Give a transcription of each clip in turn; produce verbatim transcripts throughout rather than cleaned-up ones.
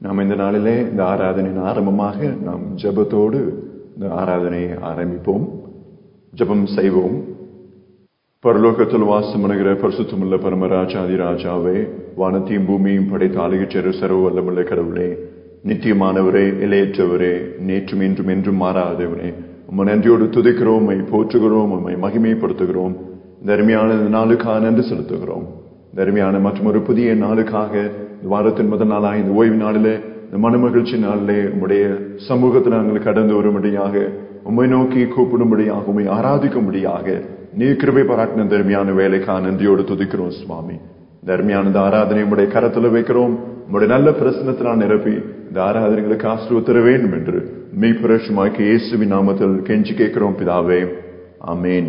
நாம் இந்த நாளிலே இந்த ஆராதனையின் ஆரம்பமாக நாம் ஜெபத்தோடு இந்த ஆராதனையை ஆரம்பிப்போம். ஜெபம் செய்வோம். பரலோகத்தில் வாசமணுகிற பரிசுத்தமுள்ள பரமராஜாதி ராஜாவே, வானத்தையும் பூமியும் படைத்த ஆளுகைச்சேர சர்வ வல்லமுள்ள கடவுளே, நித்தியமானவரே, இளையற்றவரே, நேற்றும் இன்றும் என்றும் மாறாதவரே, உம்மை நன்றியோடு துதிக்கிறோம், உம்மை போற்றுகிறோம், உம்மை மகிமைப்படுத்துகிறோம். இந்த அருமையான நாளுக்காக நன்றி செலுத்துகிறோம். இந்த அருமையான மற்றும் ஒரு புதிய நாளுக்காக இந்த வாரத்தின் முதல் நாளாக இந்த ஓய்வு நாளிலே, இந்த மனமகிழ்ச்சி நாளிலே உம்முடைய சமூகத்தில் நாங்கள் கடந்து வரும்படியாக, உம்மை நோக்கி கூப்பிடும்படியாக, உம்மை ஆராதிக்கும்படியாக நீ கிருபை பாராட்டின தர்மியான வேலைக்காக நன்றியோடு துதிக்கிறோம் சுவாமி. இந்த அருமையான இந்த ஆராதனை உடைய கரத்துல வைக்கிறோம். உங்களுடைய நல்ல பிரசனத்தினால் நிரப்பி இந்த ஆராதனைகளுக்கு ஆசீர்வதிர வேண்டும் என்று மெய்புரட்சமாக்கி இயேசுவின் நாமத்தில் கெஞ்சி கேட்கிறோம் பிதாவே, ஆமேன்.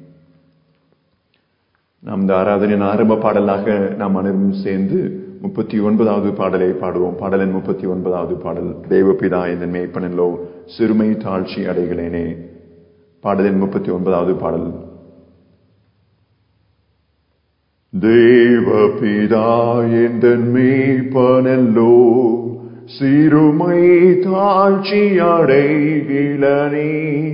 நாம் இந்த ஆராதனையின் ஆரம்ப பாடலாக நாம் அனைவரும் சேர்ந்து முப்பத்தி ஒன்பதாவது பாடலை பாடுவோம். பாடலின் முப்பத்தி ஒன்பதாவது பாடல், தேவபிதா இந்த மேய்ப்பனிலோ சிறுமை தாழ்ச்சி அடைகளேனே. பாடலின் முப்பத்தி ஒன்பதாவது பாடல். தேவபிதா எந்தன் மேய்ப்பனல்லோ சிறுமை தாழ்ச்சி அடைகிலனே.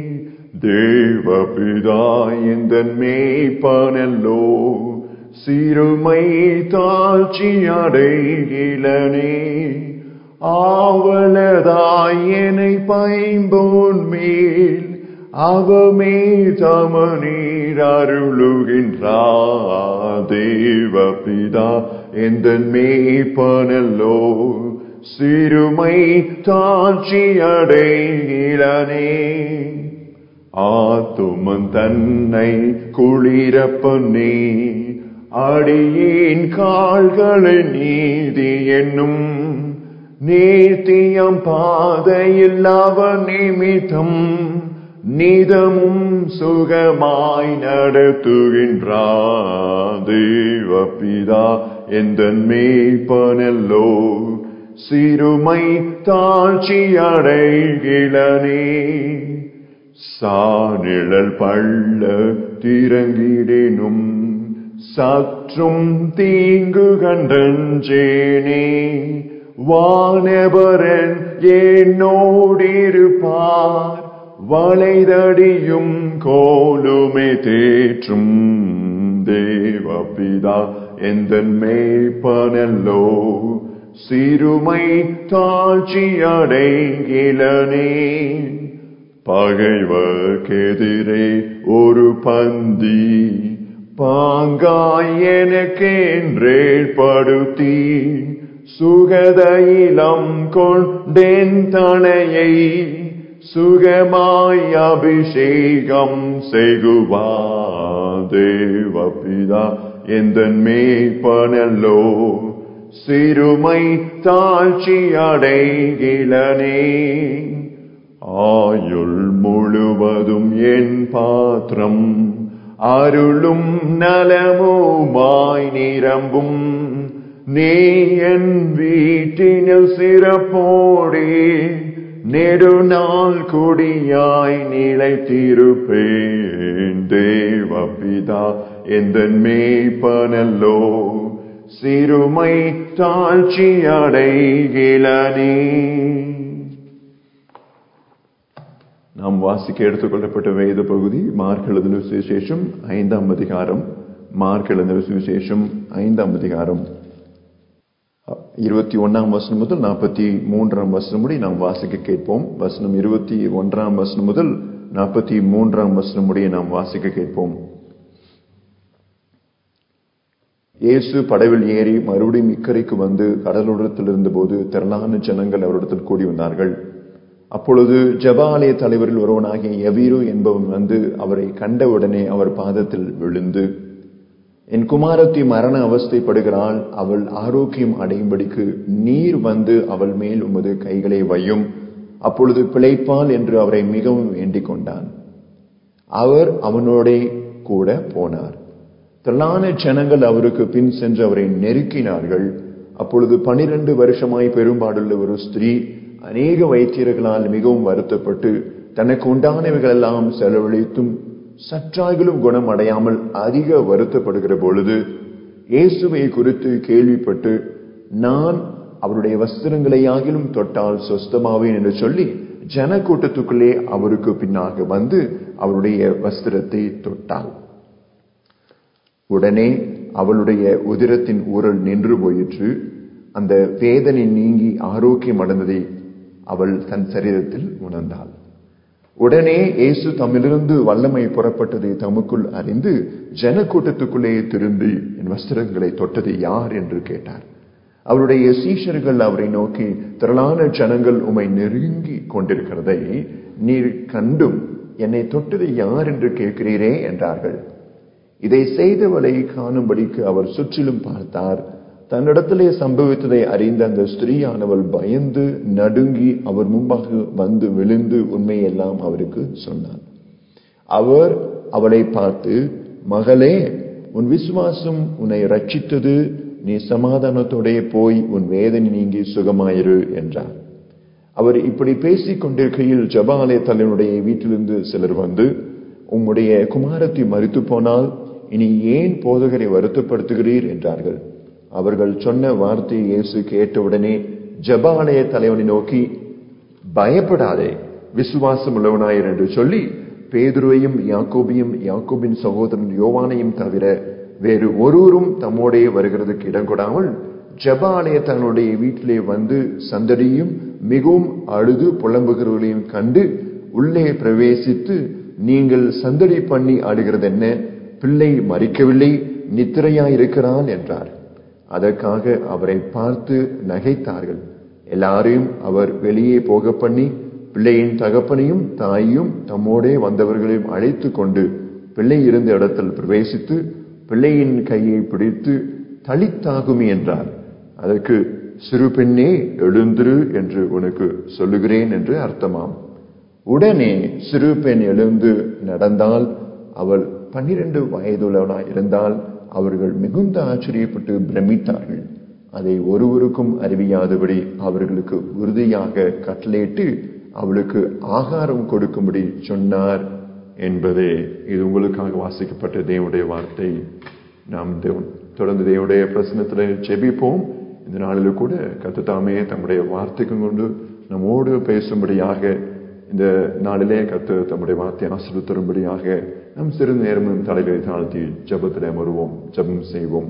தேவபிதா எந்தன் மேய்ப்பனல்லோ சிறுமை தாழ்ச்சி அடைகிலனே. ஆவலதாய் என்னை பைம்போன் மேல் அவமே தமநீர் அருளுகின்றார். தேவபிதா எந்தன் மேய்ப்பனல்லோ சிறுமை தாழ்ச்சி அடைகிலனே. ஆத்துமன் தன்னை குளிர பண்ணி அடியேன் கால்களை நீதி என்னும் நேர்த்தியம் பாதையில் அவன் நிமித்தம் நிதமும் சுகமாய் நடத்துகின்றார். தேவபிதா எந்தன் மேய்ப்பனல்லோ சிறுமை தாழ்ச்சி அடைகிலனே. சாநிழல் பள்ள திறங்கிடினும் சற்றும் தீங்கு கண்டஞ்சேனே. வானபரன் என்னோடிருப்பார், வளைதடியும் கோலுமே தேற்றும். தேவபிதா எந்தன் மேய்ப்பனல்லோ சிறுமை தாழ்ச்சி அடைகிலனே. பகைவர்க்கெதிரே ஒரு பந்தி பாங்காய் எனக்கென்றே படுத்தி சுகதையிலம் கொண்டேன் தனையை சுகமாய் அபிஷேகம் செய்குவார். தேவபிதா எந்தன் மேய்ப்பனல்லோ சிறுமை தாழ்ச்சி அடைகிலனே. ஆயுள் முழுவதும் என் பாத்திரம் அருளும் நலமுமாய் நிரம்பும். நீ என் வீட்டினில் சிறப்போடே நெடுநாள் குடியாய் நிலைத்திருப்பேன். தேவபிதா எந்தன் மேய்ப்பனல்லோ சிறுமை தாழ்ச்சி அடைகிலனே. நாம் வாசிக்க எடுத்துக்கொள்ளப்பட்ட வேத பகுதி மார்க் எழுதின சுவிசேஷம் ஐந்தாம் அதிகாரம். மார்க் எழுதின சுவிசேஷம் ஐந்தாம் அதிகாரம் இருபத்தி ஒன்னாம் வசனம் முதல் நாற்பத்தி மூன்றாம் வசனம் முடி நாம் வாசிக்க கேட்போம். வசனம் இருபத்தி ஒன்றாம் வசனம் முதல் நாற்பத்தி மூன்றாம் வசனம் முடிய நாம் வாசிக்க கேட்போம். இயேசு படவில் ஏறி மறுபடியும் இக்கரைக்கு வந்து கடலோரத்தில் இருந்த போது திரளான ஜனங்கள் அவரிடத்தில் கூடி வந்தார்கள். அப்பொழுது ஜெபாலய தலைவரில் ஒருவனாகிய எவீரு என்பவன் வந்து அவரை கண்டவுடனே அவர் பாதத்தில் விழுந்து, என் குமாரத்தி மரண அவஸ்தைப்படுகிறாள், அவள் ஆரோக்கியம் அடையும்படிக்கு நீர் வந்து அவள் மேல் உமது கைகளை வையும், அப்பொழுது பிழைப்பாள் என்று அவரை மிகவும் வேண்டிக் கொண்டான். அவர் அவனோட கூட போனார். திரளான ஜனங்கள் அவருக்கு பின் சென்று அவரை நெருக்கினார்கள். அப்பொழுது பனிரெண்டு வருஷமாய் பெரும்பாடுள்ள ஒரு ஸ்திரீ அநேக வைத்தியர்களால் மிகவும் வருத்தப்பட்டு தனக்கு உண்டானவைகள் எல்லாம் செலவழித்தும் சற்றாகிலும் குணம் அடையாமல் அதிக வருத்தப்படுகிற பொழுது இயேசுவை குறித்து கேள்விப்பட்டு, நான் அவருடைய வஸ்திரங்களை ஆகிலும் தொட்டால் சொஸ்தமாவேன் என்று சொல்லி ஜன கூட்டத்துக்குள்ளே அவருக்கு பின்னாக வந்து அவருடைய வஸ்திரத்தை தொட்டாள். உடனே அவளுடைய உதிரத்தின் ஊரல் நின்று போயிற்று. அந்த வேதனை நீங்கி ஆரோக்கியம் அடைந்ததை அவள் தன் சரீரத்தில் உணர்ந்தாள். உடனே இயேசு தம்மிலிருந்து வல்லமை புறப்பட்டதை தமக்குள் அறிந்து ஜன கூட்டத்துக்குள்ளே திரும்பி என் வஸ்திரங்களை தொட்டது யார் என்று கேட்டார். அவருடைய சீஷர்கள் அவரை நோக்கி, திரளான ஜனங்கள் உம்மை நெருங்கி கொண்டிருக்கிறதை நீர் கண்டும் என்னை தொட்டது யார் என்று கேட்கிறீரே என்றார்கள். இதை செய்தவளை காணும்படிக்கு அவர் சுற்றிலும் பார்த்தார். தன்னிடத்திலே சம்பவித்ததை அறிந்த அந்த ஸ்திரீயானவள் பயந்து நடுங்கி அவர் முன்பாக வந்து விழுந்து உண்மையெல்லாம் அவருக்கு சொன்னார். அவர் அவளை பார்த்து, மகளே, உன் விசுவாசம் உன்னை ரட்சித்தது, நீ சமாதானத்தோட போய் உன் வேதனை நீங்கி சுகமாயிரு என்றார். அவர் இப்படி பேசிக் கொண்டிருக்கையில் ஜெபாலயத்தினுடைய வீட்டிலிருந்து சிலர் வந்து, உம்முடைய குமாரத்தி மரித்து போனால் இனி ஏன் போதகரை வருத்தப்படுத்துகிறீர் என்றார்கள். அவர்கள் சொன்ன வார்த்தையை இயேசு கேட்டவுடனே ஜெபாலய தலைவனை நோக்கி, பயப்படாதே, விசுவாசம் உள்ளவனாயிரு என்று சொல்லி பேதுருவையும் யாக்கோபையும் யாக்கோபின் சகோதரன் யோவானையும் தவிர வேறு ஒருவரும் தம்மோடே வருகிறதுக்கு இடம் கொடாமல் ஜெபாலய தன்னுடைய வீட்டிலே வந்து சந்தடியும் மிகவும் அழுது புலம்புகிறவர்களையும் கண்டு உள்ளே பிரவேசித்து, நீங்கள் சந்தடி பண்ணி அழுகிறது என்ன? பிள்ளை மரிக்கவில்லை, நித்திரையாயிருக்கிறாள் என்றார். அதற்காக அவரை பார்த்து நகைத்தார்கள். எல்லாரையும் அவர் வெளியே போக பண்ணி பிள்ளையின் தகப்பனையும் தாயையும் தம்மோடே வந்தவர்களையும் அழைத்து கொண்டு பிள்ளை இருந்த இடத்தில் பிரவேசித்து பிள்ளையின் கையை பிடித்து தளித்தாகுமி என்றார். அதற்கு சிறு பெண்ணே எழுந்திரு என்று உனக்கு சொல்லுகிறேன் என்று அர்த்தமாம். உடனே சிறு பெண் எழுந்து நடந்தால் அவள் பன்னிரண்டு வயதுள்ளவனாய் இருந்தால் அவர்கள் மிகுந்த ஆச்சரியப்பட்டு பிரமித்தார்கள். அதை ஒருவருக்கும் அறிவியாதபடி அவர்களுக்கு உறுதியாக கட்டளையிட்டு அவளுக்கு ஆகாரம் கொடுக்கும்படி சொன்னார் என்பதே இது உங்களுக்காக வாசிக்கப்பட்ட தேவனுடைய வார்த்தை. நாம் தொடர்ந்து தேவனுடைய பிரசன்னத்தில் ஜெபிப்போம். இந்த நாளில் கூட கர்த்தர் தம்முடைய வார்த்தைக்கு கொண்டு நம்மோடு பேசும்படியாக இந்த நாளிலே கர்த்தர் தம்முடைய வார்த்தையை ஆசீர்வதிக்கும்படியாக நம் சிறு நேரமும் தலைகளை தாழ்த்தி ஜெபத்தில் அமருவோம், ஜெபம் செய்வோம்.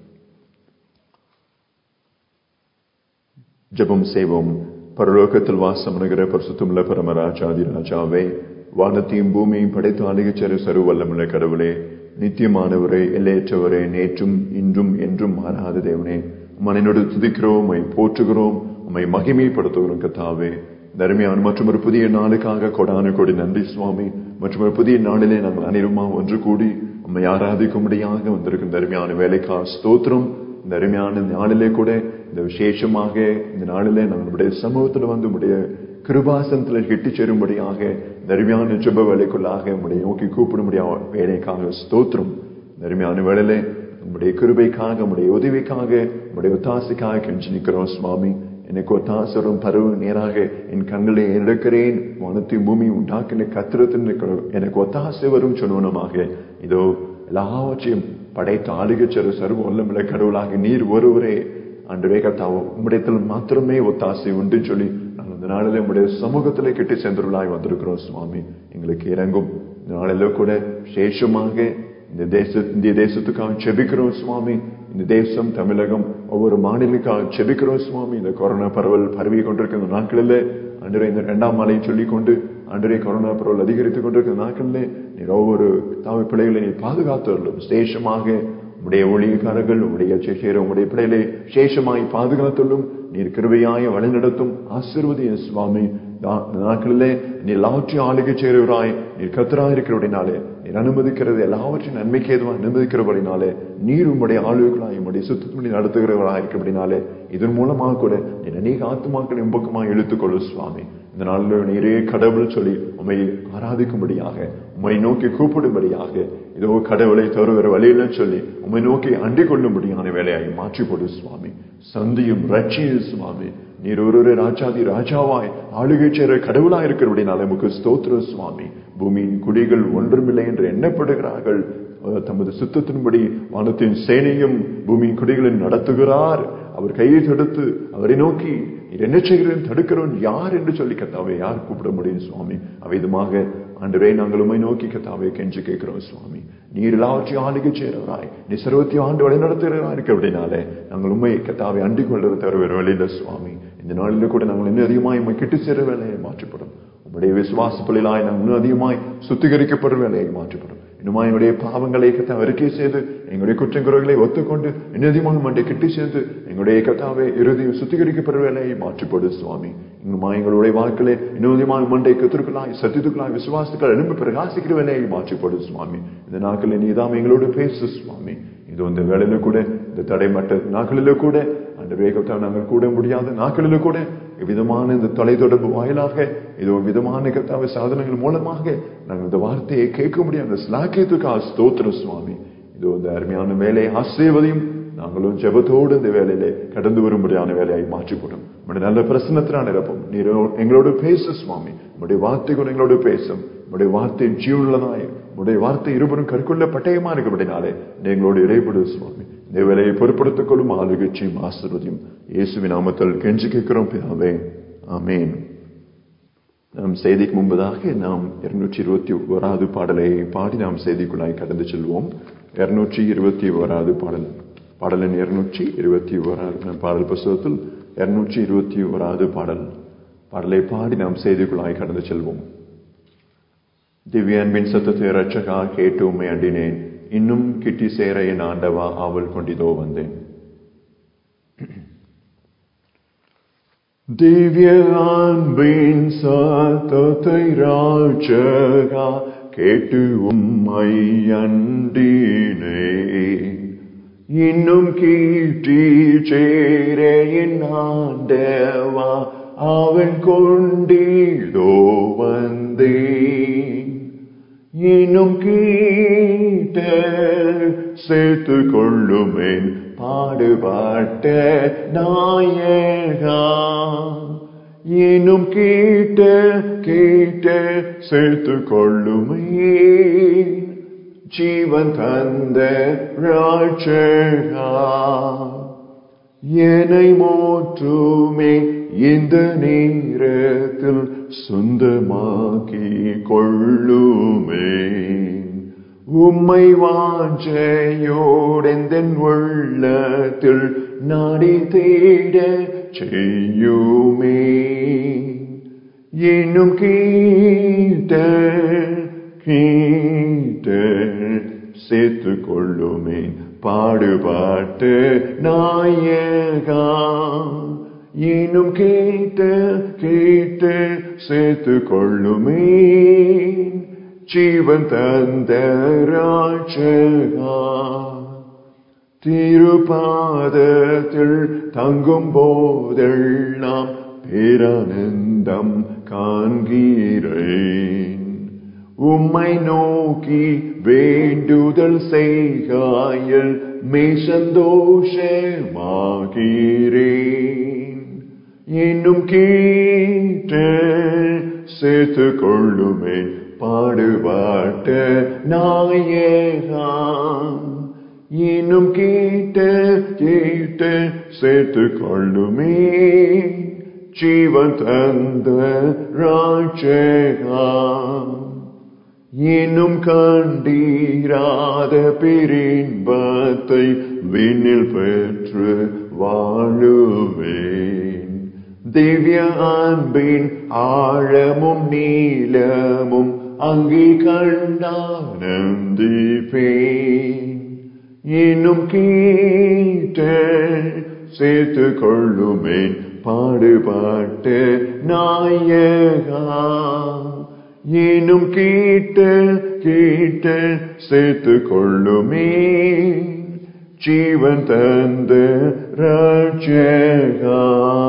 ஜெபம் செய்வோம். பரலோகத்தில் வாசமணுகிற பரிசுத்தமுள்ள பரமராஜாதி ராஜாவே, வானத்தையும் பூமியையும் படைத்து ஆளுகைச்சேர சர்வவல்லமுள்ள கடவுளே, நித்தியமானவரே, எல்லையற்றவரே, நேற்றும் இன்றும் என்றும் மாறாத தேவனே, மனிதனோடு துதிக்கிறோம், உம்மை போற்றுகிறோம், உம்மை மகிமைப்படுத்துகிறோம். கர்த்தாவே, தர்மியான மற்றும் ஒரு புதிய நாளுக்காக கொடான கொடி நன்றி சுவாமி. மற்றும் ஒரு புதிய நாளிலே நாங்கள் அனைவருமா ஒன்று கூடி உம்மை ஆராதிக்கும்படியாக வந்திருக்கும் தர்மியான வேலைக்கா ஸ்தோத்திரம். இந்த அருமையான நாளிலே கூட இந்த விசேஷமாக இந்த நாளிலே நம்முடைய சமூகத்தில் வந்து உடைய கிருபாசனத்தில் கெட்டி சேரும்படியாக தர்மியான ஜெப வேலைக்குள்ளாக உடைய நோக்கி கூப்பிடும்படியாக வேலைக்காக ஸ்தோத்திரம். தர்மியான வேலையிலே நம்முடைய கிருபைக்காக, உடைய உதவிக்காக, உடைய ஒத்தாசைக்காக கெஞ்சி நிற்கிறோம் சுவாமி. எனக்கு ஒத்தாசரும் பருவ நேராக என் கண்களை எடுக்கிறேன், வானத்தையும் பூமி உண்டாக்கின கத்திரத்தின் எனக்கு ஒத்தாசை வரும் சொன்னவனமாக இதோ எல்லாவற்றையும் படைத்த ஆளுகைச்சரு சர்வ வல்லமுள்ள கடவுளாக நீர் ஒருவரே அன்றுவே கர்த்தாவும் உம்மிடத்தில் மாத்திரமே ஒத்தாசை உண்டு சொல்லி நாங்கள் இந்த நாளில் உங்களுடைய சமூகத்திலே கெட்டி சென்றவர்களாய் வந்திருக்கிறோம் சுவாமி. எங்களுக்கு இறங்கும் இந்த நாளில் கூட விசேஷமாக இந்த தேச இந்திய தேசத்துக்காக செபிக்கிறோம் சுவாமி. இந்த தேசம் தமிழகம் ஒவ்வொரு மாநிலங்களுக்காக செபிக்கிறோம் சுவாமி. இந்த கொரோனா பரவல் பரவி கொண்டிருக்கிற நாட்களில் அன்றைய இந்த இரண்டாம் மலையை சொல்லிக் கொண்டு அன்றைய கொரோனா பரவல் அதிகரித்துக் கொண்டிருக்கிற நாட்களில் நீர் ஒவ்வொரு தாய் பிள்ளைகளை நீ பாதுகாத்துள்ளோம். விசேஷமாக உடைய ஊழியக்காரர்கள் உடைய சேஷர உடைய பிள்ளைகளை விசேஷமாய் பாதுகாத்துள்ளும். நீர் கிருபையாய் வழிநடத்தும் ஆசீர்வதிய சுவாமி. நாட்களிலே நீ எல்லாவற்றையும் ஆளுகை சேருவராய் நீர் கர்த்தராய் இருக்கிறபடினாலே நீர் அனுமதிக்கிறது எல்லாவற்றையும் நன்மைக்கு ஏதுவாக அனுமதிக்கிறபடினாலே நீர் உம்முடைய ஆளுகைகளாய் உம்முடைய சுத்தப்படி நடத்துகிறவராய் இருக்கிறபடினாலே இதன் மூலமாக கூட நீர் அநேக ஆத்துமாக்களை உம்பக்கமாக இழுத்துக்கொள்ளும் சுவாமி. இந்த நாளில் நீரே கடவுள் சொல்லி உம்மை ஆராதிக்கும்படியாக உம்மை நோக்கி கூப்பிடும்படியாக இதோ கடவுளை தருகிற வழியில சொல்லி உம்மை நோக்கி அண்டிக் கொள்ளும்படியான வேலையாக மாற்றி போடு சுவாமி. சந்தியும் ரட்சியும் சுவாமி. நீர் ஒரு ராஜாதி ராஜாவாய் ஆளுகை சேர கடவுளாய் இருக்கிறபடினால நமக்கு ஸ்தோத்திரம் சுவாமி. பூமியின் குடிகள் ஒன்றுமில்லை என்று எண்ணப்படுகிறார்கள். தமது சுத்தத்தின்படி வானத்தின் சேனையும் பூமியின் குடிகளை நடத்துகிறார். அவர் கையை தடுத்து அவரை நோக்கி நீர் என்ன செய்கிறேன் தடுக்கிறோன் யார் என்று சொல்லி கத்தாவை யார் கூப்பிட முடியும் சுவாமி? அவ்விதமாக ஆண்டவரே நாங்கள் உம்மை நோக்கி கத்தாவை கெஞ்சி கேட்கிறோம் சுவாமி. நீர் எல்லாவற்றையும் ஆளுகை செய்கிறவராய் நீ சர்வத்தையும் ஆண்டு வழி நடத்துகிறவராய் இருக்க அப்படின்னாலே நாங்கள் உண்மை கத்தாவை அண்டிக் கொள்வது தவிர வேறு வழியில சுவாமி. இந்த நாளில கூட நாங்கள் இன்னும் அதிகமாய் உண்மை கிட்டு சேர வேலையை மாற்றப்படும். உங்களுடைய விசுவாச பள்ளியிலாய் நாங்கள் இன்னும் அதிகமாய் சுத்திகரிக்கப்படும் வேலையை மாற்றப்படும். இன்னுமா எங்களுடைய பாவங்களை கத்தா அறிக்கை செய்து எங்களுடைய குற்றங்குறைகளை ஒத்துக்கொண்டு இன்னும் அதிகமாக மண்டை கிட்டி சேர்ந்து எங்களுடைய கத்தாவை இறுதியும் சுத்திகரிக்கப்படும் வேலையை மாற்றப்படும் சுவாமி. இன்னுமா எங்களுடைய வாழ்க்கையிலே இன்னும் அதிகமாக மண்டை கத்திற்குள்ளாய் சத்தியத்துக்குள்ளாய் விசுவாசத்துக்கள் எழும்பி பிரகாசிக்கிற வேலையை மாற்றப்படும் சுவாமி. இந்த நாட்களில் நீதாம் எங்களோடு பேசு சுவாமி. இது இந்த வேலையில கூட இந்த தடைமட்ட நாட்களில கூட அந்த வேகத்தை நாங்கள் கூட முடியாத நாட்களில கூட விதமான இந்த தொலைத்தொடர்பு வாயிலாக இது விதமான கத்தாவை சாதனங்கள் மூலமாக நாங்கள் இந்த வார்த்தையை கேட்க முடியாத ஸ்லாக்கியத்துக்கு ஸ்தோத்திரம் சுவாமி. இது இந்த அருமையான வேலையை ஆசீர்வதியும் நாங்களும் ஜெபத்தோடு இந்த வேலையிலே கடந்து வரும்படியான வேலையை மாற்றிக்கொடும். நம்முடைய நல்ல பிரசன்னத்தினால் நிரப்பும். நீர் எங்களோடு பேசு சுவாமி. நம்முடைய வார்த்தை கூட எங்களோடு பேசும். நம்முடைய வார்த்தை ஜீவனுள்ளதாய் நம்முடைய வார்த்தை இருவரும் கற்கொள்ள பட்டயமா இருக்கிறபடினாலே எங்களோடு இறைபடு சுவாமி. இந்த வேலையை பொறுப்படுத்திக் கொள்ளும் ஆளுகட்சியும் ஆசீர்வதியும் இயேசுவின் நாமத்தில் கெஞ்சி கேட்கிறோம் பிதாவே, ஆமேன். நாம் செய்திக்கு முன்பதாக நாம் இருநூற்றி இருபத்தி ஓராவது பாடலை பாடி நாம் செய்திக்குள்ளாய் கடந்து செல்வோம். இருநூற்றி இருபத்தி ஓராவது பாடல் பாடலின் இருநூற்றி இருபத்தி ஓராவது பாடல் புஸ்தகத்தில் இருநூற்றி இருபத்தி ஓராவது பாடல் பாடலை பாடி நாம் செய்திக்குள்ளாய் கடந்து செல்வோம். திவ்ய அன்பின் சத்தத்தை இரட்சகா கேட்டு உம்மை அண்டினேன், இன்னும் கிட்டி சேர என் ஆண்டவா ஆவல் கொண்டிதோ வந்தேன். திவ்ய அன்பின் சத்தத்தை இரட்சகா கேட்டு உம்மை அண்டினேன், இன்னும் கிட்டி சேர என் ஆண்டவா ஆவல் கொண்டிதோ வந்தேன். இன்னும் கீட்ட சேர்த்து கொள்ளுமேன் பாடுபாட்ட நாயகா, இன்னும் கீட்ட கீட்ட சேர்த்து கொள்ளுமேன் ஜீவன் தந்த ராட்சகா. என்னை மோற்றுமே இந்த நேரத்தில் சொந்தமாக்கி கொள்ளுமேன், உம்மை வாஞ்சையோடெந்தன் உள்ளத்தில் நாடி தேட செய்யுமே. இன்னும் கீட்ட கீட்ட சேர்த்து கொள்ளுமேன் பாடுபாட்டு நாயகா, இன்னும் கேட்ட கேட்ட சேர்த்து கொள்ளுமேன் ஜீவன் தந்த ராட்சகா. திருப்பாதத்தில் தங்கும் போதெல்லாம் பேரானந்தம் காண்கிறேன், உம்மை நோக்கி வேண்டுதல் செய்கையில் மே சந்தோஷமாகிறேன். இன்னும் கேட்ட சேர்த்து கொள்ளுமேன் பாடுபாட்ட நாயகா, இன்னும் கேட்ட கேட்ட சேர்த்து கொள்ளுமேன் ஜீவன் தந்த ராட்சகா. இன்னும் கண்டீராத பேரின்பத்தை விண்ணில் பெற்று வாழுவேன், திவ்ய அன்பின் ஆழமும் நீளமும் அங்கே கண்டானந்திப்பேன். இன்னும் கேட்ட சேர்த்து கொள்ளுமேன் பாடுபாட்ட நாயகா, இன்னும் கேட்ட கேட்ட சேர்த்து கொள்ளுமேன் ஜீவன் தந்த ராட்சகா.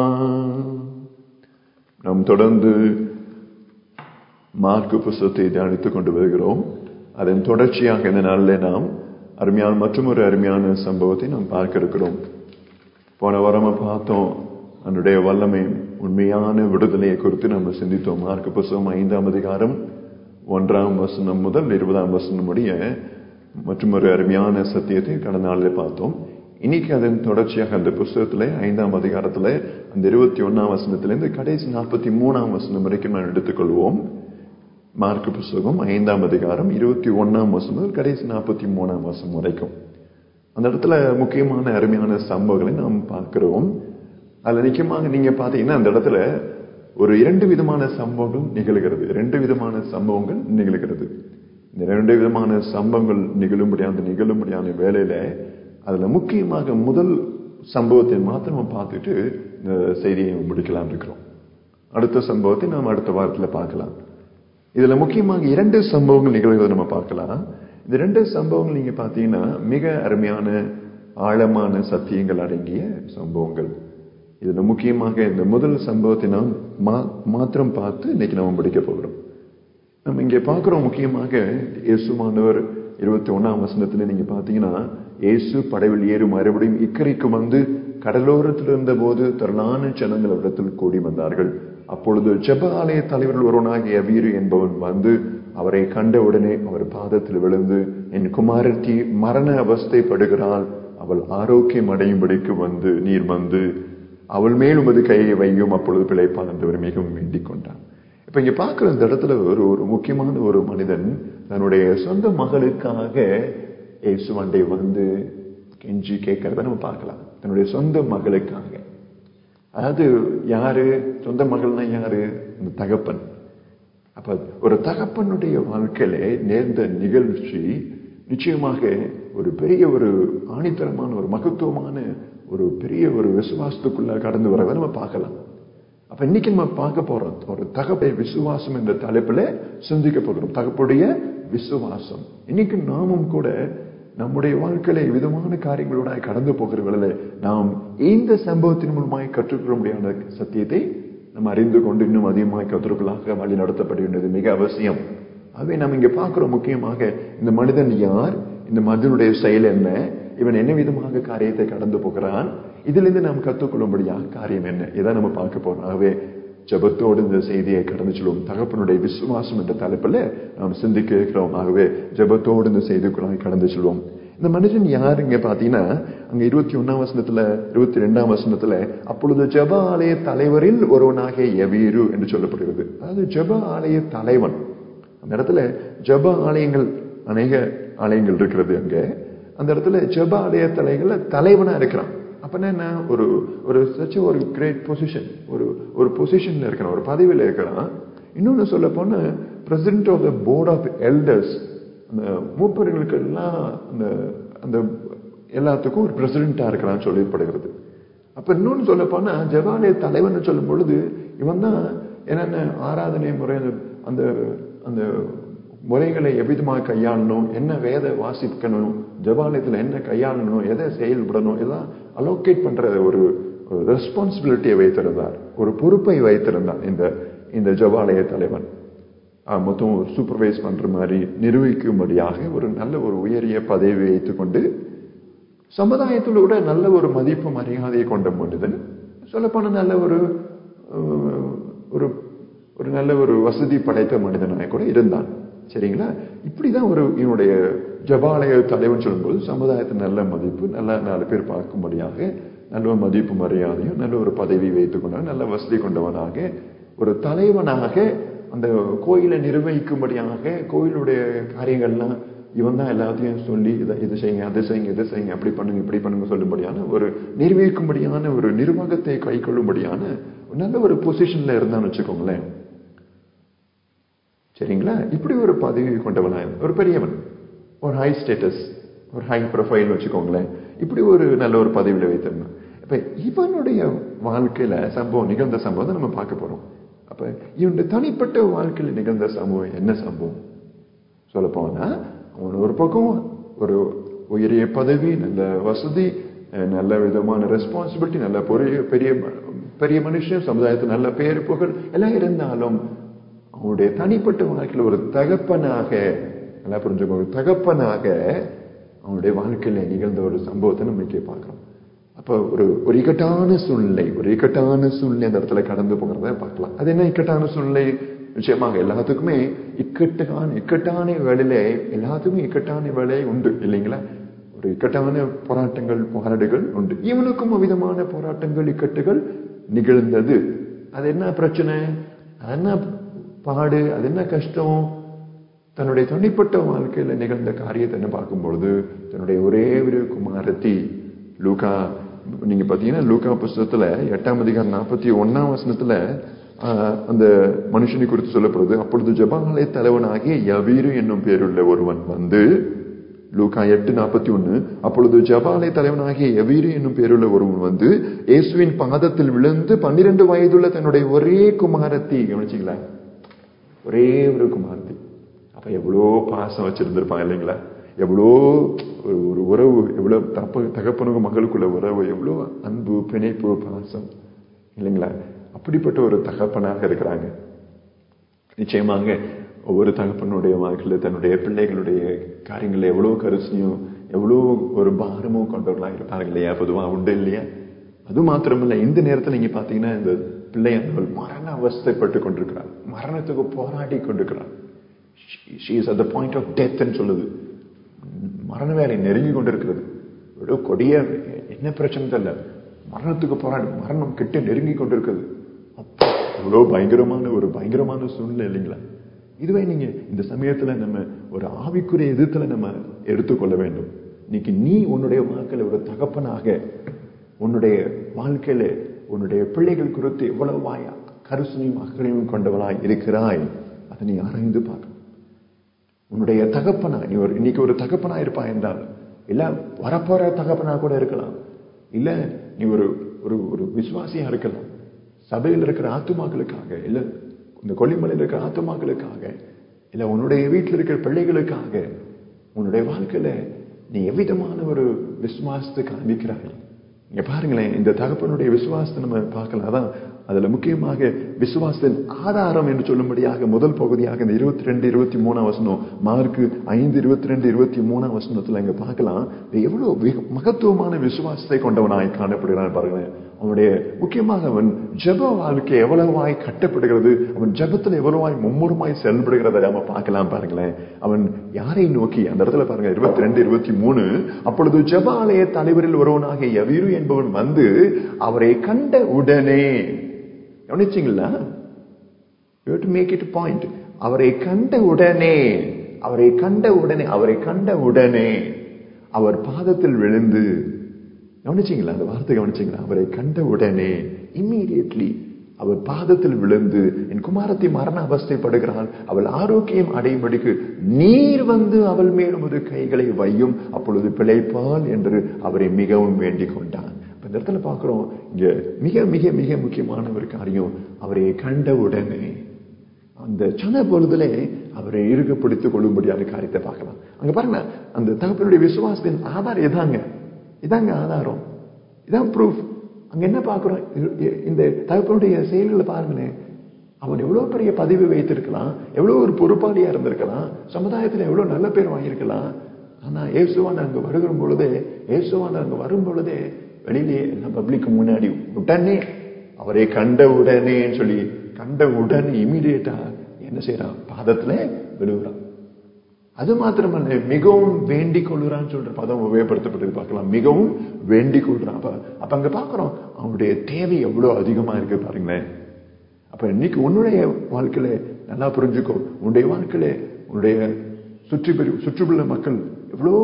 நாம் தொடர்ந்து மார்க்கு புஸ்தகத்தை தியானித்துக் கொண்டு வருகிறோம். அதன் தொடர்ச்சியாக இந்த நாளில் நாம் அருமையான மற்றும் ஒரு அருமையான சம்பவத்தை நாம் பார்க்க இருக்கிறோம். போன வாரம் பார்த்தோம், அவனுடைய வல்லமை உண்மையான விடுதலையை குறித்து நம்ம சிந்தித்தோம். மார்க்கு புஸ்தகம் ஐந்தாம் அதிகாரம் ஒன்றாம் வசனம் முதல் இருபதாம் வசனம் முடிய மற்றும் ஒரு அருமையான சத்தியத்தை கடந்த நாளில் பார்த்தோம். இன்னைக்கு அதன் தொடர்ச்சியாக அந்த புஸ்தகத்துல ஐந்தாம் அதிகாரத்துல அந்த இருபத்தி ஒன்னாம் வசனத்திலிருந்து கடைசி நாற்பத்தி மூணாம் வசனம் வரைக்கும் நான் எடுத்துக்கொள்வோம். மார்க்கு புஸ்தகம் ஐந்தாம் அதிகாரம் இருபத்தி ஒன்னாம் வசனம் கடைசி நாற்பத்தி மூணாம் வசனம் வரைக்கும் அந்த இடத்துல முக்கியமான அருமையான சம்பவங்களை நாம் பார்க்கிறோம். அதுல நிச்சயமாக நீங்க பாத்தீங்கன்னா அந்த இடத்துல ஒரு இரண்டு விதமான சம்பவங்கள் நிகழ்கிறது. இரண்டு விதமான சம்பவங்கள் நிகழ்கிறது. இந்த இரண்டு விதமான சம்பவங்கள் நிகழும்படியான நிகழும்படியான வேலையில அதுல முக்கியமாக முதல் சம்பவத்தை மாத்திரம் பார்த்துட்டு இந்த செய்தியை முடிக்கலாம் இருக்கிறோம். அடுத்த சம்பவத்தை நாம் அடுத்த வாரத்துல பார்க்கலாம். இதுல முக்கியமாக இரண்டு சம்பவங்கள் நிகழ்கிறத நம்ம பார்க்கலாம். இந்த ரெண்டு சம்பவங்கள் நீங்க பாத்தீங்கன்னா மிக அருமையான ஆழமான சத்தியங்கள் அடங்கிய சம்பவங்கள். இதுல முக்கியமாக இந்த முதல் சம்பவத்தை நாம் மாத்திரம் பார்த்து இன்னைக்கு நம்ம படிக்க போகிறோம். நம்ம இங்க பாக்குறோம் முக்கியமாக இயேசுமானவர் இருபத்தி ஒன்னாம் வசனத்துல நீங்க பாத்தீங்கன்னா இயேசு படவில் ஏறி மறுபடியும் இக்கரைக்கு வந்து கடலோரத்தில் இருந்த போது திரளான ஜனங்கள் இடத்தில் கூடி வந்தார்கள். அப்பொழுது ஜெப ஆலய தலைவர்கள் ஒருவனாகிய யவீரு என்பவன் வந்து அவரை கண்டவுடனே அவர் பாதத்தில் விழுந்து, என் குமாரத்தி மரண அவஸ்தைப்படுகிறாள், அவள் ஆரோக்கியம் அடையும்படிக்கு வந்து நீர் வந்து அவள் மேல் உமது கையை வையும், அப்பொழுது பிழைப்பான் என்று மிகவும் வேண்டிக் கொண்டான். இப்ப இங்க பாக்குற இந்த இடத்துல ஒரு ஒரு முக்கியமான ஒரு மனிதன் தன்னுடைய சொந்த மகளுக்காக இயேசுவண்டை வந்து கெஞ்சி கேட்கறத நம்ம பார்க்கலாம். தன்னுடைய சொந்த மகளுக்காக, அதாவது யாரு சொந்த மகள்னா யாரு? அந்த தகப்பன். அப்ப ஒரு தகப்பனுடைய வாழ்க்கையில நேர்ந்த நிகழ்ச்சி நிச்சயமாக ஒரு பெரிய ஒரு ஆணித்தரமான ஒரு மகத்துவமான ஒரு பெரிய ஒரு விசுவாசத்துக்குள்ள கடந்து வரதை நம்ம பார்க்கலாம். அப்ப இன்னைக்கு நம்ம பார்க்க போறோம் ஒரு தகப்பை விசுவாசம் என்ற தலைப்புல சிந்திக்க போகிறோம். தகப்புடைய விசுவாசம். இன்னைக்கு நாமும் கூட நம்முடைய வாழ்க்கையில விதமான காரியங்களோட கடந்து போகிற வேளையில நாம் இந்த சம்பவத்தின் மூலமாய் கற்றுக்கொள்ள முடியாத சத்தியத்தை நம்ம அறிந்து கொண்டு இன்னும் அதிகமாக கற்றுக்கொள்ளாக வழி நடத்தப்பட வேண்டியது மிக அவசியம். ஆகவே நம்ம இங்க பார்க்கிறோம் முக்கியமாக இந்த மனிதன் யார், இந்த மனிதனுடைய செயல் என்ன, இவன் என்ன விதமாக காரியத்தை கடந்து போகிறான், இதுல இருந்து நாம் கற்றுக்கொள்ளும்படியாக காரியம் என்ன, இதான் நம்ம பார்க்க போறோம். ஆகவே ஜெபத்தோடு இந்த செய்தியை கடந்து சொல்லுவோம். தகப்பனுடைய விசுவாசம் என்ற தலைப்புல நாம் சிந்திக்க இருக்கிறோம். ஆகவே ஜெபத்தோடு இந்த செய்திக்குள்ளாக கடந்து சொல்லுவோம். இந்த மனுஷன் யாருங்க பாத்தீங்கன்னா அங்க இருபத்தி ஒன்னாம் வசனத்துல இருபத்தி ரெண்டாம் வசனத்துல அப்பொழுது ஜெப ஆலய தலைவரில் ஒருவனாகிய யவீரு என்று சொல்லப்படுகிறது. அதாவது ஜெப ஆலய தலைவன். அந்த இடத்துல ஜெப ஆலயங்கள் அநேக ஆலயங்கள் இருக்கிறது. அங்க அந்த இடத்துல ஜெப ஆலய தலைவர்கள தலைவனா இருக்கிறான். அப்ப என்ன ஒரு ஒரு சச்ச ஒரு கிரேட் பொசிஷன், ஒரு ஒரு பொசிஷன்ல இருக்கிறான், ஒரு பதவியில இருக்கிறான். இன்னொன்னு சொல்ல போனா president of the board of elders, அந்த மூப்பர்களுக்கு எல்லாம் அந்த அந்த எல்லாத்துக்கும் ஒரு பிரசிடென்டா இருக்கிறான்னு சொல்லப்படுகிறது. அப்ப இன்னொன்னு சொல்ல போனா ஜெபாலய தலைவன் சொல்லும் பொழுது இவன் தான் என்னென்ன ஆராதனை முறை அந்த அந்த முறைகளை எவ்விதமாக கையாளணும், என்ன வேத வாசிக்கணும், ஜெபாலயத்துல என்ன கையாளணும், எதை செயல்படணும், எல்லாம் அலோகேட் பண்ற ஒரு ரெஸ்பான்சிபிலிட்டியை வைத்திருந்தார், ஒரு பொறுப்பை வைத்திருந்தான் இந்த இந்த ஜெபாலய தலைவன். மொத்தம் சூப்பர்வைஸ் பண்ற மாதிரி நிரூபிக்கும்படியாக ஒரு நல்ல ஒரு உயரிய பதவி வைத்துக் கொண்டு சமுதாயத்தில் கூட நல்ல ஒரு மதிப்பு மரியாதையை கொண்ட மனிதன். சொல்லப்போன நல்ல ஒரு ஒரு நல்ல ஒரு வசதி படைத்த மனிதனாக கூட இருந்தான். சரிங்களா? இப்படிதான் ஒரு என்னுடைய ஜெபாலய தலைவன் சொல்லும்போது சமுதாயத்தில் நல்ல மதிப்பு, நல்ல நாலு பேர் பார்க்கும்படியாக நல்ல மதிப்பு மரியாதையும் நல்ல ஒரு பதவி வைத்துக் கொண்டவன், நல்ல வசதி கொண்டவனாக ஒரு தலைவனாக அந்த கோயிலை நிர்வகிக்கும்படியாக கோயிலுடைய காரியங்கள்லாம் இவன் தான் எல்லாத்தையும் சொல்லி இதை இது செய்யுங்க, அது செய்யுங்க, இது செய்யுங்க, அப்படி பண்ணுங்க, இப்படி பண்ணுங்க சொல்லும்படியான ஒரு நிர்வகிக்கும்படியான ஒரு நிர்வாகத்தை கை கொள்ளும்படியான நல்ல ஒரு பொசிஷன்ல இருந்தான்னு வச்சுக்கோங்களேன். சரிங்களா? இப்படி ஒரு பதவி கொண்டவனா, ஒரு பெரியவன், ஒரு ஹை ஸ்டேட்டஸ், ஒரு ஹை ப்ரொஃபைல் வச்சுக்கோங்களேன். இப்படி ஒரு நல்ல ஒரு பதவியில வைத்திருந்தான். இப்ப இவனுடைய வாழ்க்கையில சம்பவம் நிகழ்ந்த சம்பவம் நம்ம பார்க்க போறோம். அப்ப இவனுடைய தனிப்பட்ட வாழ்க்கையில் நிகழ்ந்த சம்பவம் என்ன சம்பவம் சொல்ல போனா, அவன் ஒரு பக்கம் ஒரு உயரிய பதவி, நல்ல வசதி, நல்ல விதமான ரெஸ்பான்சிபிலிட்டி, நல்ல பெரிய பெரிய பெரிய மனுஷன், சமுதாயத்தில் நல்ல பேர் புகழ் எல்லாம் இருந்தாலும் அவனுடைய தனிப்பட்ட வாழ்க்கையில் ஒரு தகப்பனாக, நல்லா புரிஞ்சுக்கோங்க, தகப்பனாக அவனுடைய வாழ்க்கையில நிகழ்ந்த ஒரு சம்பவத்தை நம்ம இங்கே பார்க்கிறோம். அப்ப ஒரு ஒரு இக்கட்டான சூழ்நிலை, ஒரு இக்கட்டான சூழ்நிலை அந்த இடத்துல கடந்து போகிறத பார்க்கலாம். அது என்ன இக்கட்டான சூழ்நிலை? நிச்சயமாக எல்லாத்துக்குமே இக்கட்டான இக்கட்டான வேலையில எல்லாத்துக்குமே இக்கட்டான வேலை உண்டு இல்லைங்களா? ஒரு இக்கட்டான போராட்டங்கள் போராடுகள் உண்டு. இவனுக்கும் விதமான போராட்டங்கள் இக்கட்டுகள் நிகழ்ந்தது. அது என்ன பிரச்சனை, அது என்ன பாடு, அது என்ன கஷ்டம்? தன்னுடைய தனிப்பட்ட வாழ்க்கையில நிகழ்ந்த காரியத்தை என்ன பார்க்கும்பொழுது, தன்னுடைய ஒரே ஒரு குமாரத்தி லூக்கா, நீங்க பாத்தீங்கன்னா லூக்கா புஸ்தகத்துல எட்டாம் அதிகாரம் நாற்பத்தி ஒன்னாம் வசனத்துல அந்த மனுஷனை குறித்து சொல்லப்படுது. அப்பொழுது ஜெபாலய தலைவனாகிய யவீரு என்னும் பேருள்ள ஒருவன் வந்து, லூக்கா எட்டு நாற்பத்தி ஒன்னு, அப்பொழுது ஜெபாலய தலைவனாகிய யவீரு என்னும் பேருள்ள ஒருவன் வந்து இயேசுவின் பாதத்தில் விழுந்து பன்னிரண்டு வயதுள்ள தன்னுடைய ஒரே குமாரத்தி, கவனிச்சீங்களா, ஒரே ஒரு குமாரத்தி, அப்ப எவ்வளோ பாசம் வச்சிருந்திருப்பான் இல்லைங்களா, எவ்வளோ ஒரு உறவு, எவ்வளவு தப்ப தகப்பனுக்கும் மகளுக்குள்ள உறவு, எவ்வளோ அன்பு பிணைப்பு பாசம் இல்லைங்களா. அப்படிப்பட்ட ஒரு தகப்பனாக இருக்கிறாங்க. நிச்சயமாக ஒவ்வொரு தகப்பனுடைய வாழ்க்கையில தன்னுடைய பிள்ளைகளுடைய காரியங்கள் எவ்வளவு கரிசனையும் எவ்வளவு ஒரு பாரமும் கொண்டவர்களாக இருப்பாங்க இல்லையா, பொதுவா உண்டு இல்லையா. அது மாத்திரமில்ல, இந்த நேரத்தில் நீங்க பாத்தீங்கன்னா இந்த பிள்ளையானவள் மரண அவஸ்தைப்பட்டு கொண்டிருக்கிறார், மரணத்துக்கு போராடி கொண்டிருக்கிறார். She is at the point of death ன்னு சொல்லுது. மரண வேலை நெருங்கி கொண்டிருக்கிறது. எவ்வளவு கொடிய என்ன பிரச்சனை தெரியல, மரணத்துக்கு போராடி மரணம் கிட்ட நெருங்கி கொண்டிருக்கிறது. அப்போ எவ்வளவு பயங்கரமான ஒரு பயங்கரமான சூழ்நிலை இல்லைங்களா. இதுவே நீங்க இந்த சமயத்துல நம்ம ஒரு ஆவிக்குரிய எதிர்த்துல நம்ம எடுத்துக்கொள்ள வேண்டும். இன்னைக்கு நீ உன்னுடைய வாழ்க்கையில ஒரு தகப்பனாக உன்னுடைய வாழ்க்கையில உன்னுடைய பிள்ளைகள் குறித்து எவ்வளவு கருசனையும் அக்கறையும் கொண்டவளாய் இருக்கிறாய், அதை நீ ஆராய்ந்து பார்க்க. உன்னுடைய தகப்பனா நீ ஒரு இன்னைக்கு ஒரு தகப்பனா இருப்பா என்றால், இல்ல வரப்போற தகப்பனா கூட இருக்கலாம், இல்ல நீ ஒரு ஒரு விசுவாசியா இருக்கலாம், சபையில் இருக்கிற ஆத்துமாக்களுக்காக, இல்ல இந்த கொல்லிமலையில் இருக்கிற ஆத்துமாக்களுக்காக, இல்ல உன்னுடைய வீட்டில் இருக்கிற பிள்ளைகளுக்காக, உன்னுடைய வாழ்க்கையில நீ எவ்விதமான ஒரு விசுவாசத்தை காண்பிக்கிறாய். நீங்க பாருங்களேன், இந்த தகப்பனுடைய விசுவாசத்தை நம்ம பார்க்கலாம். அதான் அதுல முக்கியமாக விசுவாசத்தின் ஆதாரம் என்று சொல்லும்படியாக முதல் பகுதியாக இந்த இருபத்தி ரெண்டு இருபத்தி மூணாம் வசனம், மார்க்கு ஐந்து இருபத்தி ரெண்டு இருபத்தி மூணாம் வசனத்துல இங்க பார்க்கலாம் எவ்வளவு மகத்துவமான விசுவாசத்தை கொண்டவனாய் காணப்படுகிறான் பாருங்க. அவனுடைய முக்கியமாக அவன் ஜெப வாழ்க்கை எவ்வளவாய் கட்டப்படுகிறது, அவன் ஜெபத்துல எவ்வளவாய் மும்முரமாய் செயல்படுகிறத நம்ம பார்க்கலாம் பாருங்களேன். அவன் யாரை நோக்கி, அந்த இடத்துல பாருங்க இருபத்தி ரெண்டு இருபத்தி மூணு, அப்பொழுது ஜெப ஆலய தலைவரில் ஒருவனாகிய யவீரு என்பவன் வந்து அவரை கண்ட உடனே, கவனிச்சீங்களா, you have to make it a point. அவரை கண்ட உடனே அவரை கண்ட உடனே அவரை கண்ட உடனே அவர் பாதத்தில் விழுந்து, கவனிச்சீங்களா அந்த வார்த்தை, கவனிச்சீங்களா, அவரை கண்ட உடனே, இம்மீடியட்லி அவர் பாதத்தில் விழுந்து, என் குமாரத்தை மரண அவஸ்தைப்படுகிறாள், அவள் ஆரோக்கியம் அடையும்படிக்கு நீர் வந்து அவள் மேல் உமது கைகளை வையும், அப்பொழுது பிழைப்பாள் என்று அவரை மிகவும் வேண்டிக் கொண்டான். இந்த இடத்துல பார்க்கிறோம், இங்க மிக மிக மிக முக்கியமான ஒரு காரியம், அவரை கண்ட உடனே அந்த சன பொழுதுல அவரை இறுக பிடித்துக் கொள்ளும்படியான காரியத்தை பார்க்கலாம். அங்க பாருங்க, அந்த தகப்பனுடைய விசுவாசத்தின் ஆதாரம் இதாங்க, இதாங்க ஆதாரம், இதான் ப்ரூஃப். அங்க என்ன பார்க்கிறோம், இந்த தகப்பனுடைய செயல்களை பாருங்களேன். அவன் எவ்வளவு பெரிய பதிவு வைத்திருக்கலாம், எவ்வளவு ஒரு பொறுப்பாளியா இருந்திருக்கலாம், சமுதாயத்துல எவ்வளவு நல்ல பேர் வாங்கியிருக்கலாம். ஆனா இயேசுவான் அங்க வருகிற பொழுதே, இயேசுவான் அங்க வரும் பொழுதே வெளியிலேயே எல்லாம் பப்ளிக்கு முன்னாடி உடனே அவரை கண்ட உடனே சொல்லி, கண்ட உடனே இமீடியட்டா என்ன செய்யறான், பாதத்துல விழுகிறான். அது மாத்திரமல்ல, மிகவும் வேண்டிக் கொள்கிறான்னு சொல்ற பதம் உபயோகப்படுத்தப்பட்டது பார்க்கலாம். மிகவும் வேண்டிக் கொள்றான். அப்ப அப்ப அங்க பாக்குறோம் அவனுடைய தேவை எவ்வளவு அதிகமா இருக்கு பாருங்களேன். அப்ப இன்னைக்கு உன்னுடைய வாழ்க்கையில நல்லா புரிஞ்சுக்கோ, உன்னுடைய வாழ்க்கையில உன்னுடைய சுற்றி சுற்றுப்புற மக்கள் எவ்வளோ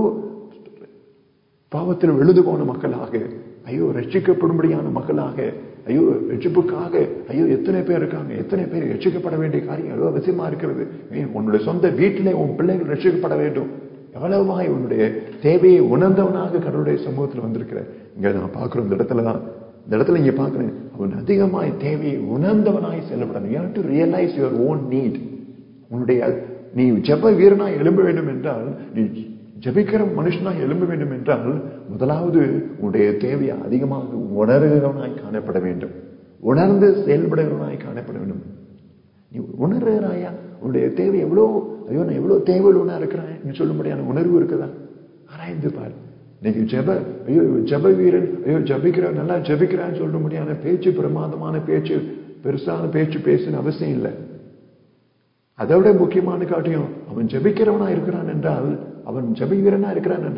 பாவத்தில் விழுந்து போன மக்களாக, ஐயோ ரட்சிக்கப்படும்படியான மக்களாக, ஐயோ ரட்சிப்புக்காக ஐயோ எத்தனை பேர் இருக்காங்க, எத்தனை பேர் ரட்சிக்கப்பட வேண்டிய காரியம் எவ்வளவு அவசியமா இருக்கிறது. உன்னுடைய சொந்த வீட்டிலே உன் பிள்ளைகள் ரட்சிக்கப்பட வேண்டும், எவ்வளவாய் உன்னுடைய தேவையை உணர்ந்தவனாக கடவுளுடைய சமூகத்தில் வந்திருக்கிற. இங்க நான் பார்க்கிறோம், இந்த இடத்துலதான் இந்த இடத்துல இங்க பாக்குறேன், அவன் அதிகமாய் தேவையை உணர்ந்தவனாய் செல்லப்படணும். You have to realize your own need. உன்னுடைய நீ ஜெப வீரனாய் எழும்ப வேண்டும் என்றால், நீ ஜெபிக்கிற மனுஷனாய் எழும்ப வேண்டும் என்றால், முதலாவது உன்னுடைய தேவையை அதிகமாக உணர்கிறவனாய் காணப்பட வேண்டும், உணர்ந்து செயல்படுகிறவனாய் காணப்பட வேண்டும். நீ உணர்கிறாயா உன்னுடைய தேவை எவ்வளோ, ஐயோ நான் எவ்வளவு தேவையில் ஒன்றா இருக்கிறேன் நீ சொல்லும்படியான உணர்வு இருக்குதா, ஆராய்ந்து பாரு. இன்னைக்கு ஜெப ஐயோ ஜெப வீரன், ஐயோ ஜபிக்கிறான் நல்லா ஜபிக்கிறான்னு சொல்ல முடியாத பேச்சு, பிரமாதமான பேச்சு, பெருசான பேச்சு பேசுன்னு அவசியம் இல்லை. அதை விட முக்கியமான காட்டியும் அவன் ஜபிக்கிறவனா இருக்கிறான் என்றால், அவன் ஜப வீரனா இருக்கிறான் என்றால்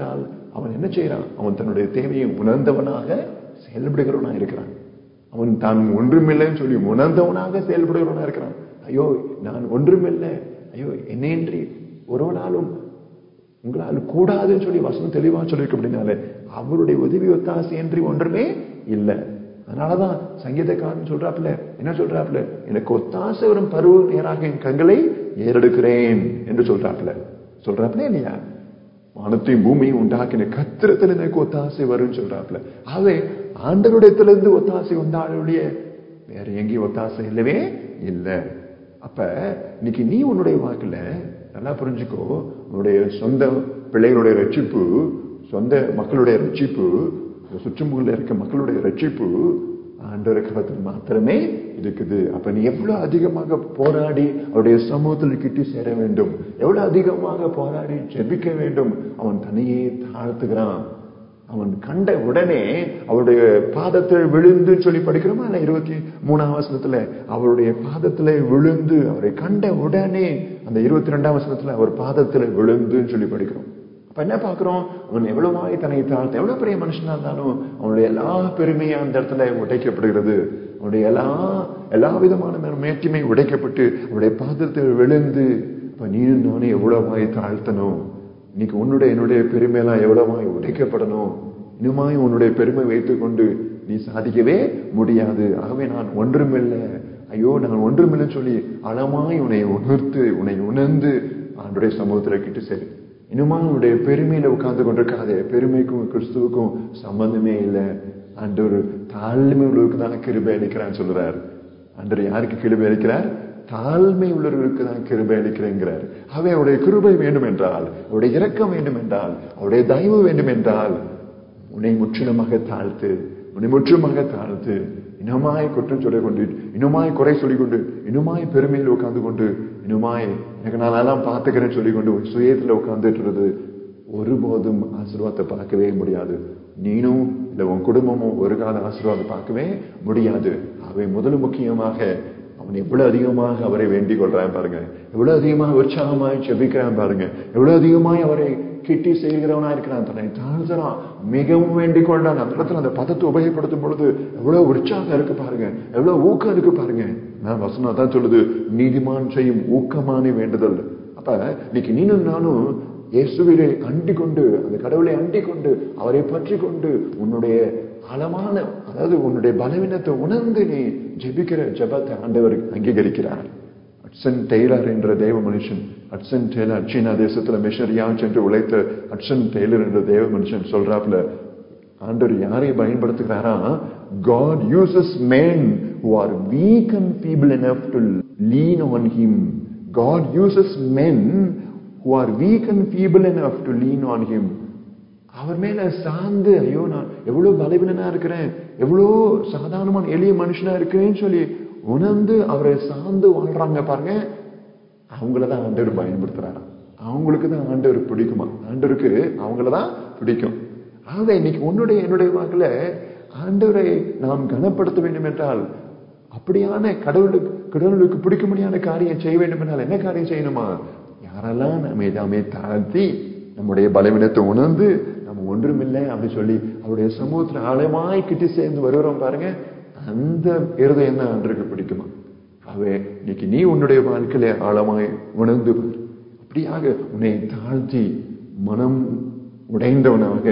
அவன் என்ன செய்யறான்? அவன் தன்னுடைய தேவையை உணர்ந்தவனாக செயல்படுகிறவனா இருக்கிறான். அவன் தான் ஒன்றுமில்லைன்னு சொல்லி உணர்ந்தவனாக செயல்படுகிறவனா இருக்கிறான். ஐயோ நான் ஒன்றுமில்லை, ஐயோ என்னையின்றி ஒருவனாலும் உங்களால் கூடாதுன்னு சொல்லி வசனம் தெளிவா சொல்லியிருக்க அப்படின்னால அவருடைய உதவி ஒத்தாசை என்று ஒன்றுமே இல்லை. அதனாலதான் சங்கீதக்காரன் சொல்றாப்புல, என்ன சொல்றாப்புல, எனக்கு ஒத்தாசை வரும் பருவ நேராக என் கண்களை ஏறெடுக்கிறேன் என்று சொல்றாப்புல சொல்றாப்புல இல்லையா? வானத்தையும் பூமியும் உண்டாக்கின கத்திரத்துல எனக்கு ஒத்தாசை வரும்னு சொல்றாப்புல. ஆகவே ஆண்டவரிடத்திலிருந்து ஒத்தாசை உண்டாளுடைய வேற எங்கேயும் ஒத்தாசை இல்லவே இல்லை. அப்ப இன்னைக்கு நீ உன்னுடைய வாக்குல நல்லா புரிஞ்சுக்கோ, உன்னுடைய சொந்த பிள்ளைகளுடைய ரட்சிப்பு, சொந்த மக்களுடைய ரட்சிப்பு, சுற்றுமுகல இருக்க மக்களுடைய ரட்சிப்பு ஆண்டவர் கரத்தில் மாத்திரமே இருக்குது. அப்ப நீ எவ்வளவு அதிகமாக போராடி அவருடைய சமூகத்தில் கிட்டி சேர வேண்டும், எவ்வளவு அதிகமாக போராடி ஜெபிக்க வேண்டும். அவன் தனியே தாழ்த்துகிறான். அவன் கண்ட உடனே அவருடைய பாதத்தில் விழுந்து சொல்லி படிக்கிறோமா இல்ல? இருபத்தி மூணாம் வசனத்துல அவருடைய பாதத்துல விழுந்து, அவரை கண்ட உடனே அந்த இருபத்தி ரெண்டாம் வசனத்துல அவர் பாதத்துல விழுந்துன்னு சொல்லி படிக்கிறோம். அப்ப என்ன பாக்குறோம்? அவன் எவ்வளவாய் தன்னை தாழ்த்த, எவ்வளவு பெரிய மனுஷனா இருந்தாலும் அவனுடைய எல்லா பெருமையும் அந்த இடத்துல உடைக்கப்படுகிறது. அவனுடைய எல்லா எல்லா விதமான மேட்டிமை உடைக்கப்பட்டு அவருடைய பாதத்தில் விழுந்து, அப்ப நீனும் நானே எவ்வளவாய் தாழ்த்தணும். இன்னைக்கு உன்னுடைய என்னுடைய பெருமையெல்லாம் எவ்வளவாய் உடைக்கப்படணும். இன்னுமாய் உன்னுடைய பெருமை வைத்துக் கொண்டு நீ சாதிக்கவே முடியாது. ஆகவே நான் ஒன்றுமில்லை, ஐயோ நான் ஒன்றுமில்லைன்னு சொல்லி அளமாய் உன்னை உணர்த்து, உன்னை உணர்ந்து ஆண்டுடைய சமூகத்துல கிட்டு சரி. இன்னுமா உன்னுடைய பெருமையில உட்கார்ந்து கொண்டிருக்காதே. பெருமைக்கும் கிறிஸ்துவுக்கும் சம்பந்தமே இல்லை. ஆண்டவர் தாழ்மை உள்ளவருக்கு தான் கிருபை அளிக்கிறான்னு சொல்றார். ஆண்டவர் யாருக்கு கிருபை அளிக்கிறார்? தாழ்மை உள்ளவர்களுக்கு தான் கிருபை அளிக்கிறேங்கிறார். அவை அவருடைய கிருபை வேண்டும் என்றால், அவருடைய இரக்கம் வேண்டும் என்றால், அவருடைய தயவு வேண்டும் என்றால் உன்னை முற்றிலுமாக தாழ்த்து, உன்னை முற்றிலுமாக தாழ்த்து. இன்னுமாய் குற்றம் சொல்லிக் கொண்டு, இன்னுமாய் குறை சொல்லிக் கொண்டு, இன்னுமாய் பெருமையில் உட்கார்ந்து கொண்டு, இன்னுமாய் எனக்கு நான் எல்லாம் பார்த்துக்கிறேன்னு சொல்லிக் கொண்டு சுயத்துல உட்கார்ந்துட்டு ஒருபோதும் ஆசீர்வாதத்தை பார்க்கவே முடியாது. நீனும் இல்ல உன் குடும்பமும் ஒரு கால ஆசீர்வாதம் பார்க்கவே முடியாது. அவை முதல் முக்கியமாக அவன் எவ்வளவு அதிகமாக அவரை வேண்டிக் கொள்றான் பாருங்க, எவ்வளவு அதிகமாக உற்சாகமாய் ஜெபிக்கிறான் பாருங்க, எவ்வளவு அதிகமாய் அவரை கிட்டி செய்கிறவனா இருக்கிறான், தன்னை தாழ்த்துறான், மிகவும் வேண்டிக் கொள்றான். அந்த இடத்துல அந்த பதத்தை உபயோகப்படுத்தும் பொழுது எவ்வளவு உற்சாகம் இருக்கு பாருங்க, எவ்வளவு ஊக்கம் இருக்கு பாருங்க. நான் வசனம் தான் சொல்லுது, நீதிமான் செய்யும் ஊக்கமான வேண்டுதல். அப்ப இன்னைக்கு நீனும் நானும் இயேசுவிலே அண்டி கொண்டு, அந்த கடவுளை அண்டி கொண்டு, அவரை பற்றி கொண்டு உன்னுடைய ஆழமான, அதாவது உன்னுடைய பலவீனத்தை உணர்ந்து நீ ஜெபிக்கிற ஜெபத்தை ஆண்டவர் அங்கீகரிக்கிறார். அட்சன் டெய்லர் என்ற தேவ மனுஷன், அட்சன் டெய்லர் சீனா தேசத்துல மிஷனரியா சென்று உழைத்த அட்சன் டெய்லர் என்ற தேவ மனுஷன் சொல்றாப்புல, ஆண்டவர் யாரை பயன்படுத்துகிறாரா? God uses men who are weak and feeble enough to lean on him. God uses men who are weak and feeble enough to lean on him. அவர் மேல சார்ந்து, ஐயோ நான் எவ்வளவு பலவீனனா இருக்கிறேன், எவ்வளவு சாதாரணமான எளிய மனுஷனா இருக்கிறேன்னு சொல்லி உணர்ந்து அவரை சார்ந்து வாழ்றாங்க பாருங்க, அவங்களதான் ஆண்டவர் பயன்படுத்துறாராம். அவங்களுக்கு தான் ஆண்டவர் பிடிக்குமா? ஆண்டவருக்கு அவங்களதான் பிடிக்கும். ஆகவே இன்னைக்கு உன்னுடைய என்னுடைய வாக்குல ஆண்டவரை நாம் கனப்படுத்த வேண்டும் என்றால், அப்படியான கடவுளுக்கு கடவுளுக்கு பிடிக்க முடியாத காரியம் செய்ய வேண்டும் என்றால் என்ன காரியம் செய்யணுமா? யாரெல்லாம் நம்ம இதாமே தாழ்த்தி நம்முடைய பலவீனத்தை உணர்ந்து நம்ம ஒன்றுமில்லை அப்படி சொல்லி அவருடைய சமூகத்துல ஆழமாய் கிட்டி சேர்ந்து வருகிறோம் பாருங்க, அந்த இருதயம் தான் ஆண்டவருக்கு பிடிக்குமா? ஆகவே இன்னைக்கு நீ உன்னுடைய வாழ்க்கையில ஆழமாய் உணர்ந்து அப்படியாக உன்னை தாழ்த்தி மனம் உடைந்தவனாக,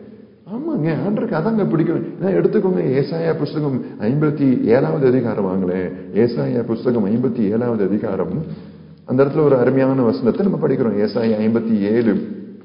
ஆமாங்க ஆண்டவருக்கு அதாங்க பிடிக்கும். எடுத்துக்கோங்க, ஏசாயா புஸ்தகம் ஐம்பத்தி ஏழாவது அதிகாரம் வாங்களேன். ஏசாயா புஸ்தகம் ஐம்பத்தி ஏழாவது அதிகாரம், அந்த இடத்துல ஒரு அருமையான வசனத்தை நம்ம படிக்கிறோம். ஏசாயா ஐம்பத்தி ஏழு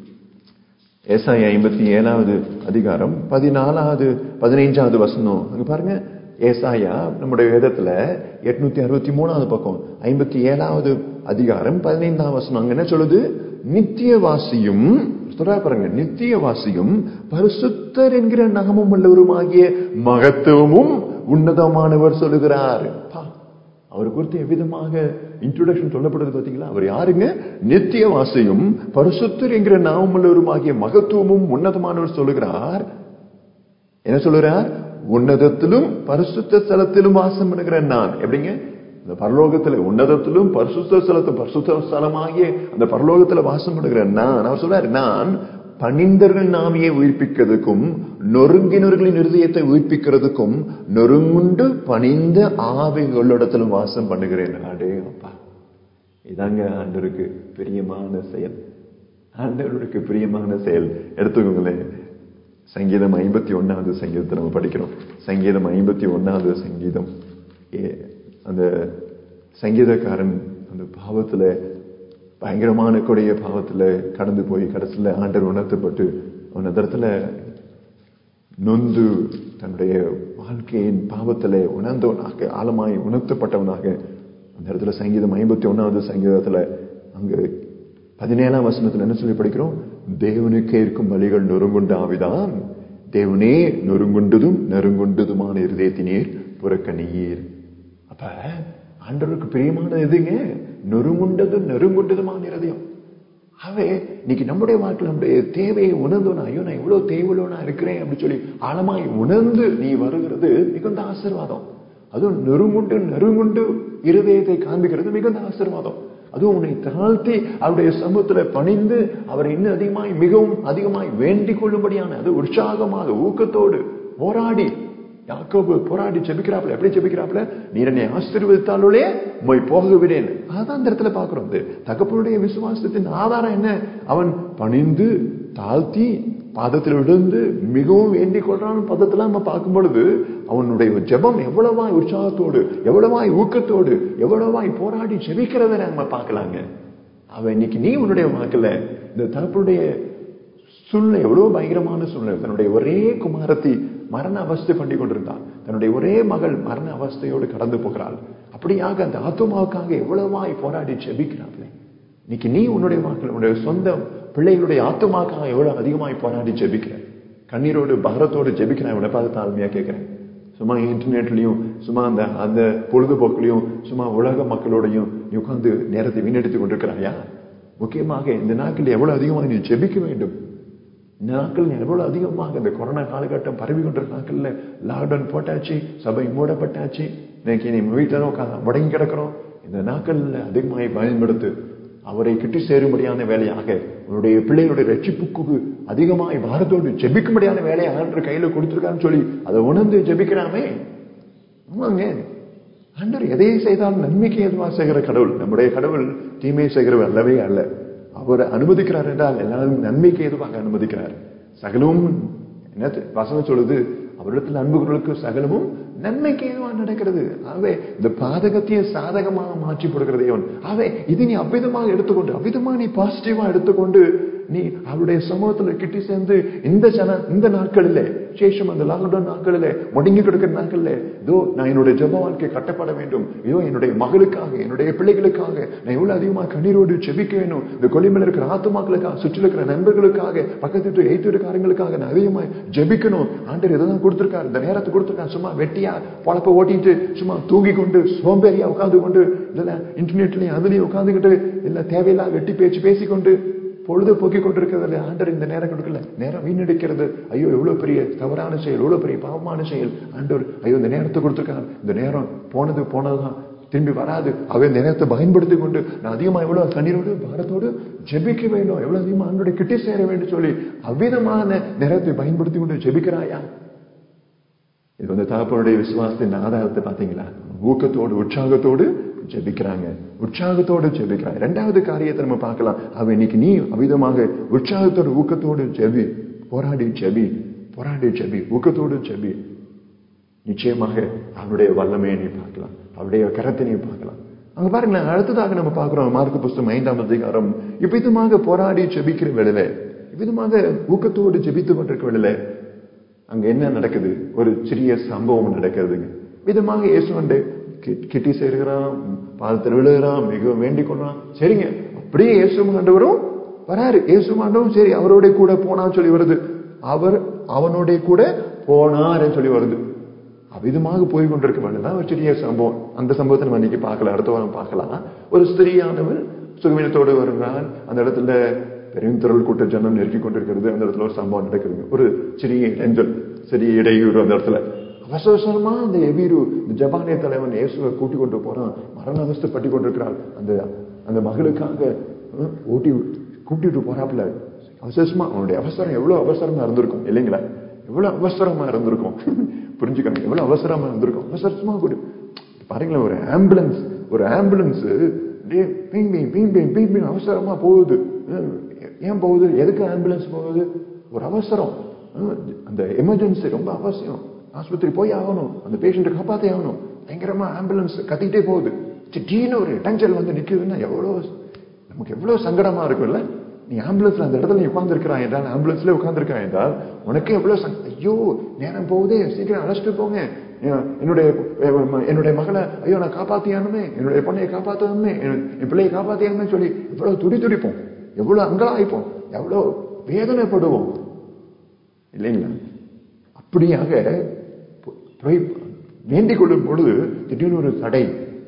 ஏசாயா ஐம்பத்தி ஏழாவது அதிகாரம் பதினாலாவது பதினைஞ்சாவது வசனம். அங்க பாருங்க, ஏசாயா நம்முடைய வேதத்துல எட்நூத்தி அறுபத்தி மூணாவது பக்கம் ஐம்பத்தி ஏழாவது அதிகாரம் பதினைந்தாம் வசனம். அங்க என்ன சொல்லுது? நித்தியவாசியும் சொல்றா பாருங்க, நித்தியவாசியும் பரிசுத்தர் என்கிற நகமும் உள்ளவருமாகிய மகத்துவமும் உன்னதமானவர் சொல்லுகிறார். அவர் குறித்து எவ்விதமாக இன்ட்ரோடக்ஷன் சொல்லப்படுது பாத்தீங்களா? அவர் யாருங்க? நித்தியவாசியும் பரிசுத்தர் என்கிற நாமம் உள்ளவருமாகிய மகத்துவமும் உன்னதமானவர் சொல்லுகிறார். என்ன சொல்லுகிறார்? உன்னதத்திலும் பரிசுத்த ஸ்தலத்திலும் வாசம் பண்ணுகிற நான். எப்படிங்க? இந்த பரலோகத்துல உன்னதத்திலும் பரிசுத்த ஸ்தலத்திலும் பரிசுத்த ஸ்தலமாகிய அந்த பரலோகத்துல வாசம் பண்ணுகிற நான். அவர் சொல்றாரு, நான் பணிந்தர்கள் நாவியை உயிர்ப்பிக்கிறதுக்கும் நொறுங்கினர்களின் இருதயத்தை உயிர்ப்பிக்கிறதுக்கும் நொறுங்குண்டு பணிந்த ஆவிகளிடத்திலும் வாசம் பண்ணுகிறேன். அடே அப்பா, இதாங்க ஆண்டவருக்கு பிரியமான செயல். ஆண்டவருக்கு பிரியமான செயல். எடுத்துக்கோங்களேன், சங்கீதம் ஐம்பத்தி ஒன்னாவது சங்கீதத்தை நம்ம படிக்கிறோம். சங்கீதம் ஐம்பத்தி ஒன்னாவது சங்கீதம். அந்த சங்கீதக்காரன் அந்த பாவத்துல, பயங்கரமான கொடிய பாவத்துல கடந்து போய் கடைசியில ஆண்டவர் உணர்த்தப்பட்டு அவன் அந்த இடத்துல நொந்து தன்னுடைய வாழ்க்கையின் பாவத்திலே உணர்ந்தவனாக, ஆழமாய் உணர்த்தப்பட்டவனாக அந்த இடத்துல சங்கீதம் ஐம்பத்தி ஒன்னாவது சங்கீதத்துல அங்கு பதினேழாம் வசனத்துல என்ன சொல்லி படிக்கிறோம்? தேவனுக்கே இருக்கும் பலிகள் நொறுங்குண்ட ஆவிதான், தேவனே நொறுங்குண்டதும் நெருங்குண்டதுமான இருதயத்தினீர் புறக்கணியீர். அப்ப ஆண்டவருக்கு பிரியமான எதுங்க? நொறுங்குண்டதும் நெருங்குண்டதுமான இருதயம். அவே இன்னைக்கு நம்முடைய வாழ்க்கையில் நம்முடைய தேவையை உணர்ந்தோனா, ஐயோ நான் இவ்வளவு தேவையில்லோனா இருக்கிறேன் அப்படின்னு சொல்லி ஆழமாய் உணர்ந்து நீ வருகிறது மிகுந்த ஆசீர்வாதம். அதுவும் நெருங்குண்டு நெருங்குண்டு இருதயத்தை காண்பிக்கிறது மிகுந்த ஆசீர்வாதம். அதுவும் உன்னை தாழ்த்தி அவருடைய சமூகத்துல பணிந்து அவர் இன்னும் அதிகமாய் மிகவும் அதிகமாய் வேண்டிக் கொள்ளும்படியான, அது உற்சாகமாக ஊக்கத்தோடு போராடி, யாக்கோபு போராடி ஜெபிக்கிறாப்ல. எப்படி ஜெபிக்கிறாப்ல? நீர் என்னை ஆசீர்வதித்தாலே உம்மை போக விடேன். அதான் இந்த இடத்துல பாக்குறோம். தகப்பனுடைய விசுவாசத்தின் ஆதாரம் என்ன? அவன் பணிந்து தாழ்த்தி பாதத்தில் விழுந்து மிகவும் வேண்டிக் கொள்றான். பதத்துல நம்ம பார்க்கும் பொழுது அவனுடைய ஜெபம் எவ்வளவாய் உற்சாகத்தோடு, எவ்வளவாய் ஊக்கத்தோடு, எவ்வளவாய் போராடி ஜெபிக்கிறத நம்ம பார்க்கலாங்க. அவன் இன்னைக்கு நீ உன்னுடைய வாக்குல இந்த தகப்பனுடைய சூழ்நிலை எவ்வளவு பயங்கரமான சூழ்நிலை. தன்னுடைய ஒரே குமாரத்தி மரண அவஸ்தை பண்ணி கொண்டிருந்தாள். தன்னுடைய ஒரே மகள் மரண அவஸ்தையோடு கடந்து போகிறாள். அப்படியாக அந்த ஆத்துமாவுக்காக எவ்வளவாய் போராடி ஜெபிக்கிறாள். இன்னைக்கு நீ உன்னுடைய வாக்குல உன்னுடைய சொந்த பிள்ளைகளுடைய ஆத்துமாக்காக எவ்வளவு அதிகமாய் போராடி ஜெபிக்கிற, கண்ணீரோடு பாரத்தோடு ஜெபிக்கிறேன். உன்னை பார்த்து தாழ்மையா கேட்கிறேன். சும்மா இன்டர்நெட்லயும் சும்மா அந்த அந்த பொழுதுபோக்குலையும் சும்மா உலக மக்களோடையும் நீ உட்கார்ந்து நேரத்தை வீணடித்துக் கொண்டிருக்கிறாயா? முக்கியமாக இந்த நாட்கள் எவ்வளவு அதிகமாக நீ ஜெபிக்க வேண்டும். இந்த நாட்கள் எவ்வளவு அதிகமாக இந்த கொரோனா காலகட்டம் பரவி கொண்டிருக்க நாட்கள்ல லாக்டவுன் போட்டாச்சு, சபை மூடப்பட்டாச்சு, இன்னைக்கு நீ வீட்டில உட்காந்து முடங்கி கிடக்கிறோம். இந்த நாட்கள்ல அதிகமாக பயன்படுத்து. அவரை கிட்டி சேரும்படியான வேலையாக உன்னுடைய பிள்ளைகளுடைய ரட்சிப்புக்கு அதிகமாய் பாரத்தோடு ஜெபிக்கும்படியான வேலையை ஆண்டவர் கையில கொடுத்திருக்கான்னு சொல்லி அதை உணர்ந்து ஜெபிக்கிறாமே. ஆமாங்க, ஆண்டவர் எதையை செய்தாலும் நன்மைக்கு எதுவா செய்கிற கடவுள். நம்முடைய கடவுள் தீமையை செய்கிறவர் அல்லவே அல்ல. அவர் அனுமதிக்கிறார் என்றால் எல்லாரும் நன்மைக்கு எதுவாக அனுமதிக்கிறார். சகலமும் என்ன வசனம் சொல்லுது? அவரிடத்தில் அன்புகளுக்கு சகலமும் நன்மைக்கு ஏதுவா நடக்கிறது. ஆகவே இந்த பாதகத்தையே சாதகமாக மாற்றி போடுகிறது அவன். ஆகவே இது நீ அவ்விதமாக எடுத்துக்கொண்டு, அவ்விதமா நீ பாசிட்டிவா எடுத்துக்கொண்டு நீ அவருடைய சமூகத்துல கிட்டி சேர்ந்து இந்த ஜன இந்த நாட்களிலே சேஷம் அந்த லாக்டவுன் நாட்களிலே முடங்கி கொடுக்கிற நாட்களிலே இதோ நான் என்னுடைய ஜெப வாழ்க்கை கட்டப்பட வேண்டும், இதோ என்னுடைய மகளுக்காக என்னுடைய பிள்ளைகளுக்காக நான் எவ்வளவு அதிகமா கண்ணீரோடு ஜெபிக்க வேண்டும், இந்த கொல்லிமலை இருக்கிற ஆத்துமாக்களுக்காக சுற்றி இருக்கிற நண்பர்களுக்காக பக்கத்து எய்த்துக்காரங்களுக்காக நான் அதிகமாக ஜெபிக்கணும். ஆண்டவர் எதான் கொடுத்திருக்காரு, இந்த நேரத்தை கொடுத்திருக்காரு. சும்மா வெட்டியா பொழப்ப ஓட்டிட்டு சும்மா தூங்கி கொண்டு சோம்பேறியா உட்கார்ந்து கொண்டு இல்ல இன்டர்நெட்லயும் அதுலயும் உட்கார்ந்துகிட்டு இல்ல தேவையில்லா வெட்டி பேச்சு பேசிக்கொண்டு பொழுது போக்கி கொண்டிருக்கிறது ஆண்டவர் இந்த நேரம் கொடுக்கல. நேரம் வீணடிக்கிறது ஐயோ எவ்வளவு பெரிய தவறான செயல், எவ்வளவு பெரிய பாவமான செயல். ஆண்டவர் ஐயோ இந்த நேரத்தை கொடுத்திருக்காரு, இந்த நேரம் போனது போனதுதான் திரும்பி வராது. அவன் நேரத்தை பயன்படுத்தி கொண்டு நான் அதிகமா எவ்வளவு கண்ணீரோடு பாரத்தோடு ஜெபிக்க வேண்டும், எவ்வளவு அதிகமா ஆண்டோட கிட்டே சேர வேண்டும் சொல்லி அவ்விதமான நேரத்தை பயன்படுத்தி கொண்டு ஜெபிக்கிறாயா? இது வந்து தகப்பனுடைய விசுவாசத்தின் ஆதாரத்தை பாத்தீங்களா? ஊக்கத்தோடு உற்சாகத்தோடு ஜெபிக்கிறாங்க, உற்சாகத்தோடு ஜெபிக்கிறாங்க. இரண்டாவது காரியத்தை நம்ம பார்க்கலாம். அவன் இன்னைக்கு நீ அவ்விதமாக உற்சாகத்தோடு ஊக்கத்தோடு ஜெபி, போராடி ஜெபி, போராடி ஜெபி, ஊக்கத்தோடு ஜெபி. நிச்சயமாக அவனுடைய வல்லமையை நீ பார்க்கலாம், அவருடைய கரத்தை நீ பார்க்கலாம். அங்க பாருங்க, அடுத்ததாக நம்ம பார்க்கிறோம் மார்க்கு புஸ்தகம் ஐந்தாம் அதிகாரம். இவ்விதமாக போராடி ஜெபிக்கிற வேளையில, இவ்விதமாக ஊக்கத்தோடு ஜெபித்துக் கொண்டிருக்க வேளையில அங்க என்ன நடக்குது? ஒரு சிறிய சம்பவம் நடக்கிறதுங்க. விதமாக இயேசுவண்டே கிட்டி சேர்கிறான், பாதத்தில் விழுகிறான், மிகவும் வேண்டிக் கொள்றான். சரிங்க, அப்படியே இயேசு ஆண்டவரும் வராரு. இயேசு ஆண்டவரும் சரி அவரோட கூட போனான்னு சொல்லி வருது. அவர் அவனோட கூட போனார் சொல்லி வருது. அவ்விதமாக போய் கொண்டிருக்க வேண்டியதான் ஒரு சிறிய சம்பவம். அந்த சம்பவத்தை நம்ம இன்னைக்கு பார்க்கலாம், அடுத்த வாரம் பார்க்கலாம். ஒரு ஸ்திரீயானவள் சுகவீனத்தோடு வருகிறாள். அந்த இடத்துல பெரும் திரள் கூட்ட ஜனம் நெருக்கி கொண்டிருக்கிறது. அந்த இடத்துல ஒரு சம்பவம் நடக்குது. ஒரு சிறிய இடைஞ்சல், சிறிய இடையூறு. அந்த இடத்துல அவசரமா அந்த எவீரு ஜப்பானிய தலைவன் இயேசுவை கூட்டிக் கொண்டு போறான். மரண அவஸ்தை பட்டி கொண்டிருக்கிறாள். அந்த அந்த மகளுக்காக ஓட்டி கூட்டிட்டு போறாப்புல அவசரமா அவனுடைய அவசரம் எவ்வளவு அவசரமா இருந்திருக்கும் இல்லைங்களா? எவ்வளவு அவசரமா இருந்திருக்கும் புரிஞ்சுக்கணும். எவ்வளவு அவசரமா இருந்திருக்கும். அவசரமா கூட பாருங்களேன், ஒரு ஆம்புலன்ஸ் ஒரு ஆம்புலன்ஸ் அவசரமா போகுது. ஏன் போகுது? எதுக்கு ஆம்புலன்ஸ் போகுது? ஒரு அவசரம். அந்த எமர்ஜென்சி ரொம்ப அவசியம். ஆஸ்பத்திரி போய் ஆகணும், அந்த பேஷண்ட்டை காப்பாற்றே ஆகணும். பயங்கரமா ஆம்புலன்ஸ் கத்திக்கிட்டே போகுது. திடீர்னு ஒரு இடைஞ்சல் வந்து நிக்குதுன்னா எவ்வளவு நமக்கு எவ்வளவு சங்கடமா இருக்கும்ல. நீ ஆம்புலன்ஸ்ல அந்த இடத்துல நீ உட்கார்ந்துருக்கிறாய் என்றால், ஆம்புலன்ஸ்ல உட்கார்ந்துருக்காய் என்றால் உனக்கு எவ்வளவு ஐயோ நேரம் போகுதே, சீக்கிரம் அழைச்சிட்டு போங்க, என்னுடைய என்னுடைய மகளை ஐயோ நான் காப்பாத்தியானுமே, என்னுடைய பொண்ணையை காப்பாத்தணுமே, என் பிள்ளையை காப்பாத்தியானுமே சொல்லி எவ்வளவு துடி துடிப்போம், எவ்வளவு அங்கலாய்ப்போம், எவ்வளவு வேதனைப்படுவோம் இல்லைங்களா? அப்படியாக வேண்டிக் கொள்ளும் பொழுது திடீர்னு ஒரு தடை,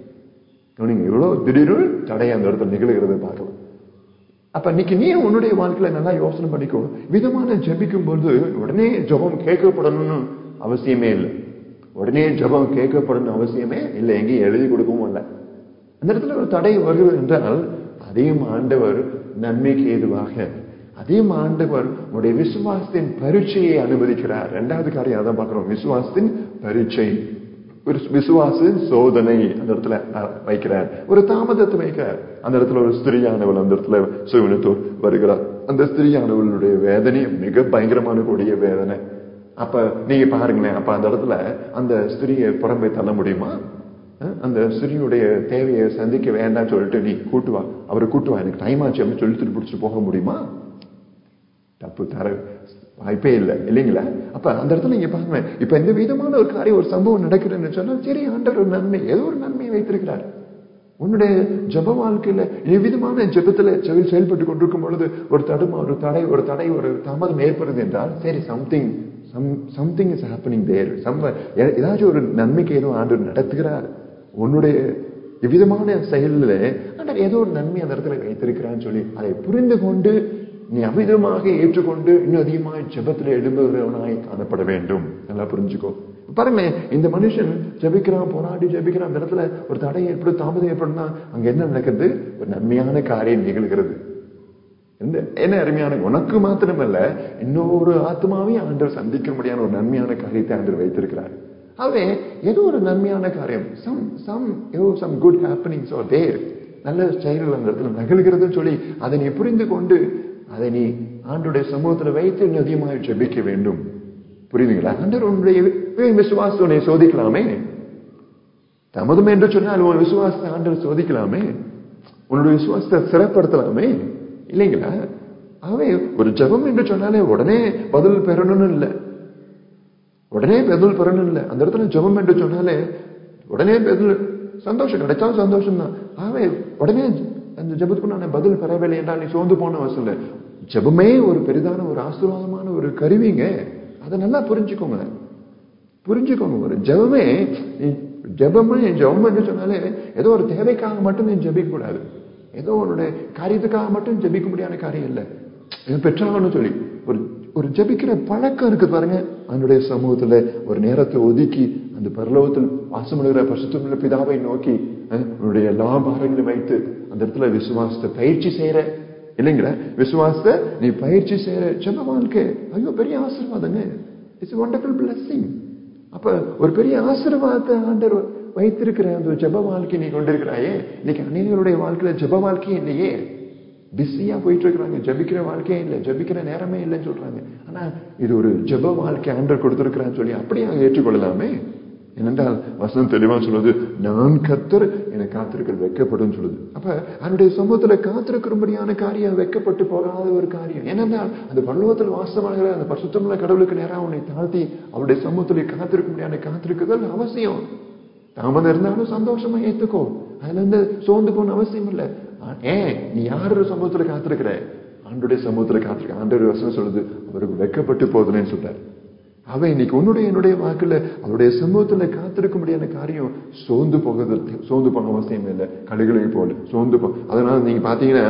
எவ்வளவு திடீர்னு தடை அந்த இடத்துல நிகழ்கிறது பார்க்கலாம். அப்ப இன்னைக்கு நீ உன்னுடைய வாழ்க்கையில நல்லா யோசனை பண்ணிக்கோ. விதமான ஜெபிக்கும் போது உடனே ஜெபம் கேட்கப்படணும்னு அவசியமே இல்லை. உடனே ஜெபம் கேட்கப்படணும் அவசியமே இல்லை, எங்கேயும் எழுதி கொடுக்கவும் இல்லை. அந்த இடத்துல ஒரு தடை வருகிறது என்றால் அதையும் ஆண்டவர் நன்மைக்கு ஏதுவாக, அதையும் ஆண்டவர் உடைய விசுவாசத்தின் பரீட்சையை அனுமதிக்கிறார். இரண்டாவது காரியம் அதான் பார்க்கிறோம், விசுவாசத்தின் பரீட்சை, ஒரு விசுவாச சோதனை அந்த இடத்துல வைக்கிறார், ஒரு தாமதத்தை வைக்கிறார். அந்த இடத்துல ஒரு ஸ்திரீயானவள் அந்த இடத்துல சுவினத்தோடு வருகிறார். அந்த ஸ்திரீயானவளுடைய வேதனை மிக பயங்கரமான கூடிய வேதனை. அப்ப நீங்க பாருங்களேன், அப்ப அந்த இடத்துல அந்த ஸ்திரியை புறம்பே தள்ள முடியுமா? அந்த ஸ்திரியுடைய தேவையை சந்திக்க வேண்டாம் சொல்லிட்டு நீ கூட்டுவா, அவரை கூட்டுவா, எனக்கு டைம் ஆச்சு அப்படின்னு சொல்லிட்டு பிடிச்சிட்டு போக முடியுமா? தப்பு தர வாய்ப்பே இல்லை இல்லைங்களா? அப்ப அந்த இடத்துல நீங்க பாருங்க, இப்ப இந்த விதமான ஒரு காரியம் ஒரு சம்பவம் நடக்குதுன்னு சொன்னா சரி, ஆண்டவர் ஒரு நன்மை, ஏதோ ஒரு நன்மையை வைத்திருக்கிறார். உன்னுடைய ஜப வாழ்க்கையில எவ்விதமான ஜபத்துல செயல்பட்டு கொண்டிருக்கும் பொழுது ஒரு தடுமா ஒரு தடை ஒரு தடை ஒரு தாமதம் ஏற்படுது என்றால் சரி, something something is happening there, ஏதாச்சும் ஒரு நன்மைக்கு ஏதோ ஆண்டவர் நடத்துகிறார். உன்னுடைய எவ்விதமான செயலில் ஆண்டவர் ஏதோ ஒரு நன்மை அந்த இடத்துல வைத்திருக்கிறான்னு சொல்லி அதை புரிந்து கொண்டு நீ அமிதமாக ஏற்றுக்கொண்டு இன்னும் அதிகமாக ஜெபத்தில் எழும்புகிறவனாய் காணப்பட வேண்டும். நல்லா புரிஞ்சுக்கோ. பாருங்க, இந்த மனுஷன் ஜெபிக்கிறான், போராடி ஜெபிக்கிறான், அந்த இடத்துல ஒரு தடை ஏற்படும், தாமதம் ஏற்படும்னா அங்க என்ன நடக்குது? ஒரு நன்மையான காரியம் நிகழ்கிறது. என்ன அருமையான, உனக்கு மாத்திரமல்ல இன்னொரு ஆத்மாவையும் ஆண்டவர் சந்திக்க முடியாத ஒரு நன்மையான காரியத்தை ஆண்டவர் வைத்திருக்கிறார். ஆகவே ஏதோ ஒரு நன்மையான காரியம், சம் சம் ஏதோ some good happenings are there, நல்ல செயல்கள் அந்த இடத்துல நிகழ்கிறதுன்னு சொல்லி அதை நீ புரிந்து கொண்டு அதை நீ ஆண்டவருடைய சமூகத்துல வைத்து அதிகமாக ஜெபிக்க வேண்டும். புரியுதுங்களா? ஆண்டவர் உன்னுடைய விசுவாசத்தை சோதிக்கலாமே. தாமதம் என்று சொன்னால் உன் விசுவாசத்தை ஆண்டவர் சோதிக்கலாமே, உன்னுடைய விசுவாசத்தை சிறப்படுத்தலாமே இல்லைங்களா? ஆகவே ஒரு ஜெபம் என்று சொன்னாலே உடனே பதில் பெறணும்னு இல்லை, உடனே பதில் பெறணும் இல்லை. அந்த இடத்துல ஜெபம் என்று சொன்னாலே உடனே பதில், சந்தோஷம் கிடைச்சா சந்தோஷம் தான். ஆகவே உடனே அந்த ஜெபத்துக்கு நான் பதில் பெறவில்லை என்றால் நீ சோர்ந்து போன அவசியம் இல்லை. ஜெபமே ஒரு பெரிதான ஒரு ஆசீர்வாதமான ஒரு கருவிங்க, அதை நல்லா புரிஞ்சுக்கோங்க புரிஞ்சுக்கோங்க ஒரு ஜெபமே ஜெபமே ஜெபம் என்று சொன்னாலே ஏதோ ஒரு தேவைக்காக மட்டும் நீ ஜெபிக்க கூடாது, ஏதோ உன்னுடைய காரியத்துக்காக மட்டும் ஜெபிக்க முடியாத காரியம் இல்லை. பெற்றாங்கன்னு சொல்லி ஒரு ஒரு ஜெபிக்கிற பழக்கம் இருக்கு பாருங்க. அதனுடைய சமூகத்துல ஒரு நேரத்தை ஒதுக்கி அந்த பரலோகத்தில் வாசமுடுகிற பரிசுத்தமுள்ள பிதாவை நோக்கி உன்னுடைய எல்லா பாரங்களையும் வைத்து அந்த இடத்துல விசுவாசத்தை பயிற்சி செய்யற இல்லைங்களா? விசுவாசத்தை நீ பயிற்சி செய்யற ஜெப வாழ்க்கை ஐயோ பெரிய ஆசீர்வாதங்க. It's a wonderful blessing. அப்ப ஒரு பெரிய ஆசீர்வாதத்தை ஆண்டவர் வைத்திருக்கிற அந்த ஜெப வாழ்க்கை நீ கொண்டிருக்கிறாயே. இன்னைக்கு அநேகருடைய வாழ்க்கையில ஜெப வாழ்க்கையே இல்லையே, பிஸியா போயிட்டு இருக்கிறாங்க, ஜபிக்கிற வாழ்க்கையே இல்லை, ஜபிக்கிற நேரமே இல்லைன்னு சொல்றாங்க. ஆனா இது ஒரு ஜெப வாழ்க்கை ஆண்டவர் கொடுத்திருக்கிறான்னு சொல்லி அப்படியே ஏற்றுக்கொள்ளலாமே. ஏனென்றால் வசனம் தெளிவா சொல்லுது, நான் கர்த்தர் எனக்கு காத்திருக்கள் வெட்கப்படும் சொல்லுது. அப்ப அவனுடைய சமூகத்துல காத்திருக்கிறபடியான காரியம் வெட்கப்பட்டு போகாத ஒரு காரியம். ஏனென்றால் அந்த பரலோகத்தில் வாசமாகிற அந்த பரிசுத்தமுள்ள கடவுளுக்கு நேராக உன்னை தாழ்த்தி அவருடைய சமூகத்துல காத்திருக்கும்படியான காத்திருக்குதல் அவசியம். தாமதம் இருந்தாலும் சந்தோஷமா ஏத்துக்கோ, அதுல இருந்து சோர்ந்து போன அவசியம் இல்லை. ஏன் நீ யாரு சமூகத்துல காத்திருக்கிற? ஆண்டோடைய சமூகத்துல காத்திருக்க. ஆண்டோடைய வசனம் சொல்லுது அவருக்கு வெட்கப்பட்டு போதுன்னு சொல்றாரு. அவன் இன்னைக்கு உன்னுடைய என்னுடைய வாக்குல அவருடைய சமூகத்துல காத்திருக்க முடியாத காரியம் சோர்ந்து போகிறது, சோர்ந்து போன அவசியம் இல்லை. கழுகளை போல சோர்ந்து போ. அதனால நீங்க பாத்தீங்கன்னா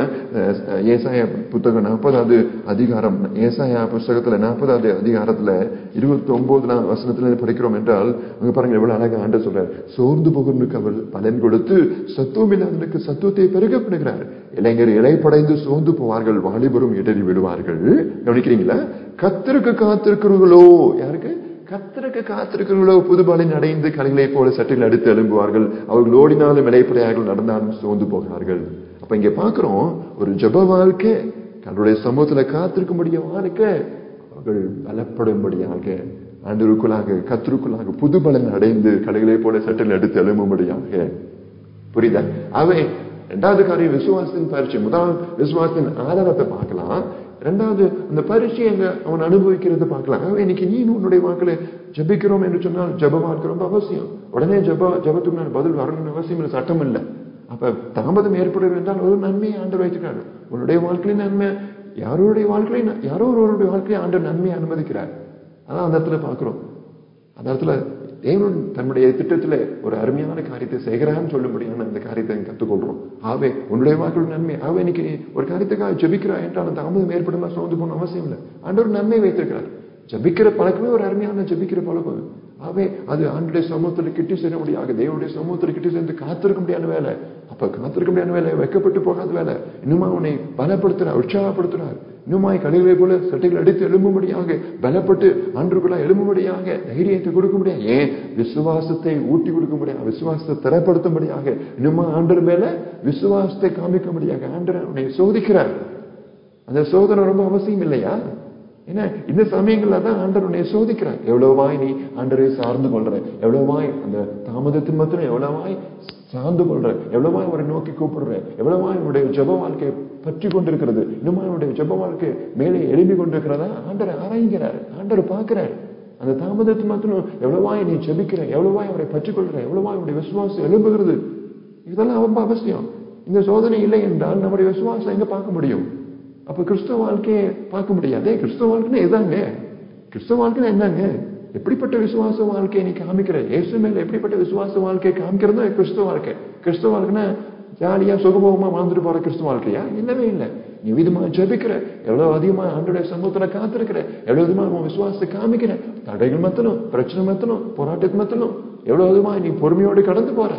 ஏசாயா புத்தகம் நாற்பதாவது அதிகாரம், ஏசாயா புஸ்தகத்துல நாற்பதாவது அதிகாரத்துல இருபத்தி ஒன்பதுலாம் வசனத்துல படிக்கிறோம் என்றால் அங்க பாருங்க எவ்வளவு அழகா ஆண்டு சொல்றாரு. சோர்ந்து போகிறவனுக்கு அவர் பலன் கொடுத்து சத்துவம் இல்லாதவனுக்கு சத்துவத்தை பெருகப்படுகிறார். இளைஞர் இலைப்படைந்து சோர்ந்து போவார்கள், வாலிபரும் இடறி விடுவார்கள். கவனிக்கிறீங்களா? கர்த்தருக்கு காத்திருக்கிறவர்களோ, யாருக்கு? கர்த்தருக்கு காத்திருக்கிறவர்களோ புதுபலன் அடைந்து கலைகளை போல சட்டில் அடுத்து எழும்புவார்கள். அவர்கள் ஓடினாலும் இலைப்படையார்கள், நடந்தாலும் சோர்ந்து போகிறார்கள். அப்ப இங்க பாக்குறோம், ஒரு ஜெப வாழ்க்கை, அவருடைய சமூகத்துல காத்திருக்க முடிய வாழ்க்கை, அவர்கள் பலப்படும்படியாக, ஆண்டவருக்குள்ளாக கர்த்தருக்குள்ளாக புதுபலன் அடைந்து கலைகளை போல சட்டில் அடுத்து எழும்பும்படியாக. புரியுதா? அவை இரண்டாவது காரியம் விசுவாசத்தின் பரீட்சை. முதல் விசுவாசத்தின் ஆதாரத்தை பார்க்கலாம். இரண்டாவது அந்த பரீட்சையை அவன் அனுபவிக்கிறது பார்க்கலாம். இன்னைக்கு நீ உன்னுடைய வாக்குல ஜபிக்கிறோம் என்று சொன்னால் ஜப வாழ்க்கை ரொம்ப அவசியம். உடனே ஜப ஜபத்துக்கு நான் பதில் வரணும்னு அவசியம் இல்லை, சட்டம் இல்லை. அப்ப தாமதம் ஏற்படுவது என்றால் ஒரு நன்மையை ஆண்டவர் வைத்துக்கிறார். உன்னுடைய வாழ்க்கையில நன்மை, யாரோடைய வாழ்க்கையில யாரோ ஒருவருடைய வாழ்க்கையை ஆண்டவர் நன்மையை அனுமதிக்கிறார். அதான் அந்த இடத்துல பாக்குறோம். அந்த இடத்துல தேவன் தன்னுடைய திட்டத்துல ஒரு அருமையான காரியத்தை செய்கிறான்னு சொல்லும்படியான அந்த காரியத்தை கத்துக்கொள்றோம். ஆவே உன்னுடைய வாக்கள் நன்மை. ஆவே இன்னைக்கு ஒரு காரியத்துக்காக ஜபிக்கிறா என்றால் தாமதம் ஏற்படுமா சோர்ந்து போன அவசியம் இல்லை. ஆண்டவர் நன்மை வைத்திருக்கிறார். ஜபிக்கிற பழக்கமே ஒரு அருமையான ஜபிக்கிற பழக்கம். ஆவே அது ஆண்டுடைய சமூகத்துல கிட்டி சேர முடியாது, தேவனுடைய சமூகத்துல கிட்டி சேர்ந்து காத்திருக்க முடியாத வேலை. அப்ப காத்திருக்க முடியாத வேலை, வைக்கப்பட்டு போகாத வேலை. இன்னுமா அவனை பலப்படுத்துறார், உற்சாகப்படுத்துறார். இன்னுமாய் கலைகளை போல சட்டைகள் அடித்து எழும்பும்படியாக, பலப்பட்டு ஆண்டுக்குள்ளா எழும்பும்படியாக தைரியத்தை கொடுக்க முடியாது. ஏன்? விசுவாசத்தை ஊட்டி கொடுக்க முடியாது, விசுவாசத்தை திறப்படுத்தும்படியாக, இன்னுமா ஆண்டர் மேல விசுவாசத்தை காமிக்க முடியாது. ஆண்டர் அவனை சோதிக்கிறார். அந்த சோதனை ரொம்ப அவசியம் இல்லையா? ஏன்னா இந்த சமயங்கள்ல தான் ஆண்டர் உன்னை சோதிக்கிறார். எவ்வளவாய் நீ ஆண்டரை சார்ந்து கொள்ற, எவ்வளவாய் அந்த தாமதத்தின் மாத்திரம் எவ்வளவாய் சார்ந்து கொள்ற, எவ்வளவாய் அவரை நோக்கி கூப்பிடுற, எவ்வளவாய் உன்னுடைய ஜெப வாழ்க்கையை பற்றி கொண்டிருக்கிறது, இன்னுமா உன்னுடைய ஜெப வாழ்க்கை மேலே எழுப்பி கொண்டிருக்கிறதா ஆண்டரை ஆராய்கிறார், ஆண்டரை பார்க்கிறார். அந்த தாமதத்தின் மாத்திரம் எவ்வளவாய் நீ ஜெபிக்கிற, எவ்வளவாய் அவரை பற்றி கொள்ற, எவ்வளவாய் உன்னுடைய விசுவாசம் எழும்புகிறது, இதெல்லாம் ரொம்ப அவசியம். இந்த சோதனை இல்லை என்றால் நம்முடைய விசுவாசம் எங்க பார்க்க முடியும்? அப்ப கிறிஸ்தவ வாழ்க்கையை பார்க்க முடியாதே. கிறிஸ்தவ வாழ்க்கைன்னா இதாங்க. கிறிஸ்தவ வாழ்க்கைன்னா என்னங்க? எப்படிப்பட்ட விசுவாச வாழ்க்கையை நீ காமிக்கிற, இயேசு மேல எப்படிப்பட்ட விசுவாச வாழ்க்கையை காமிக்கிறதோ கிறிஸ்தவ வாழ்க்கை. கிறிஸ்தவ வாழ்க்கைன்னா ஜாலியா சுகபோகமா வாழ்ந்துட்டு போற கிறிஸ்தவ வாழ்க்கையா? இல்லவே இல்லை. நீ விதமா ஜெபிக்கிற, எவ்வளவு அதிகமா ஆண்டோடைய சமூகத்துல காத்திருக்கிற, எவ்வளவு விதமா உன் விசுவாசத்தை காமிக்கிற, தடைகள் மத்தனும், பிரச்சனை மத்தனும், போராட்டத்து மத்தனும் எவ்வளவு விதமா நீ பொறுமையோடு கடந்து போற,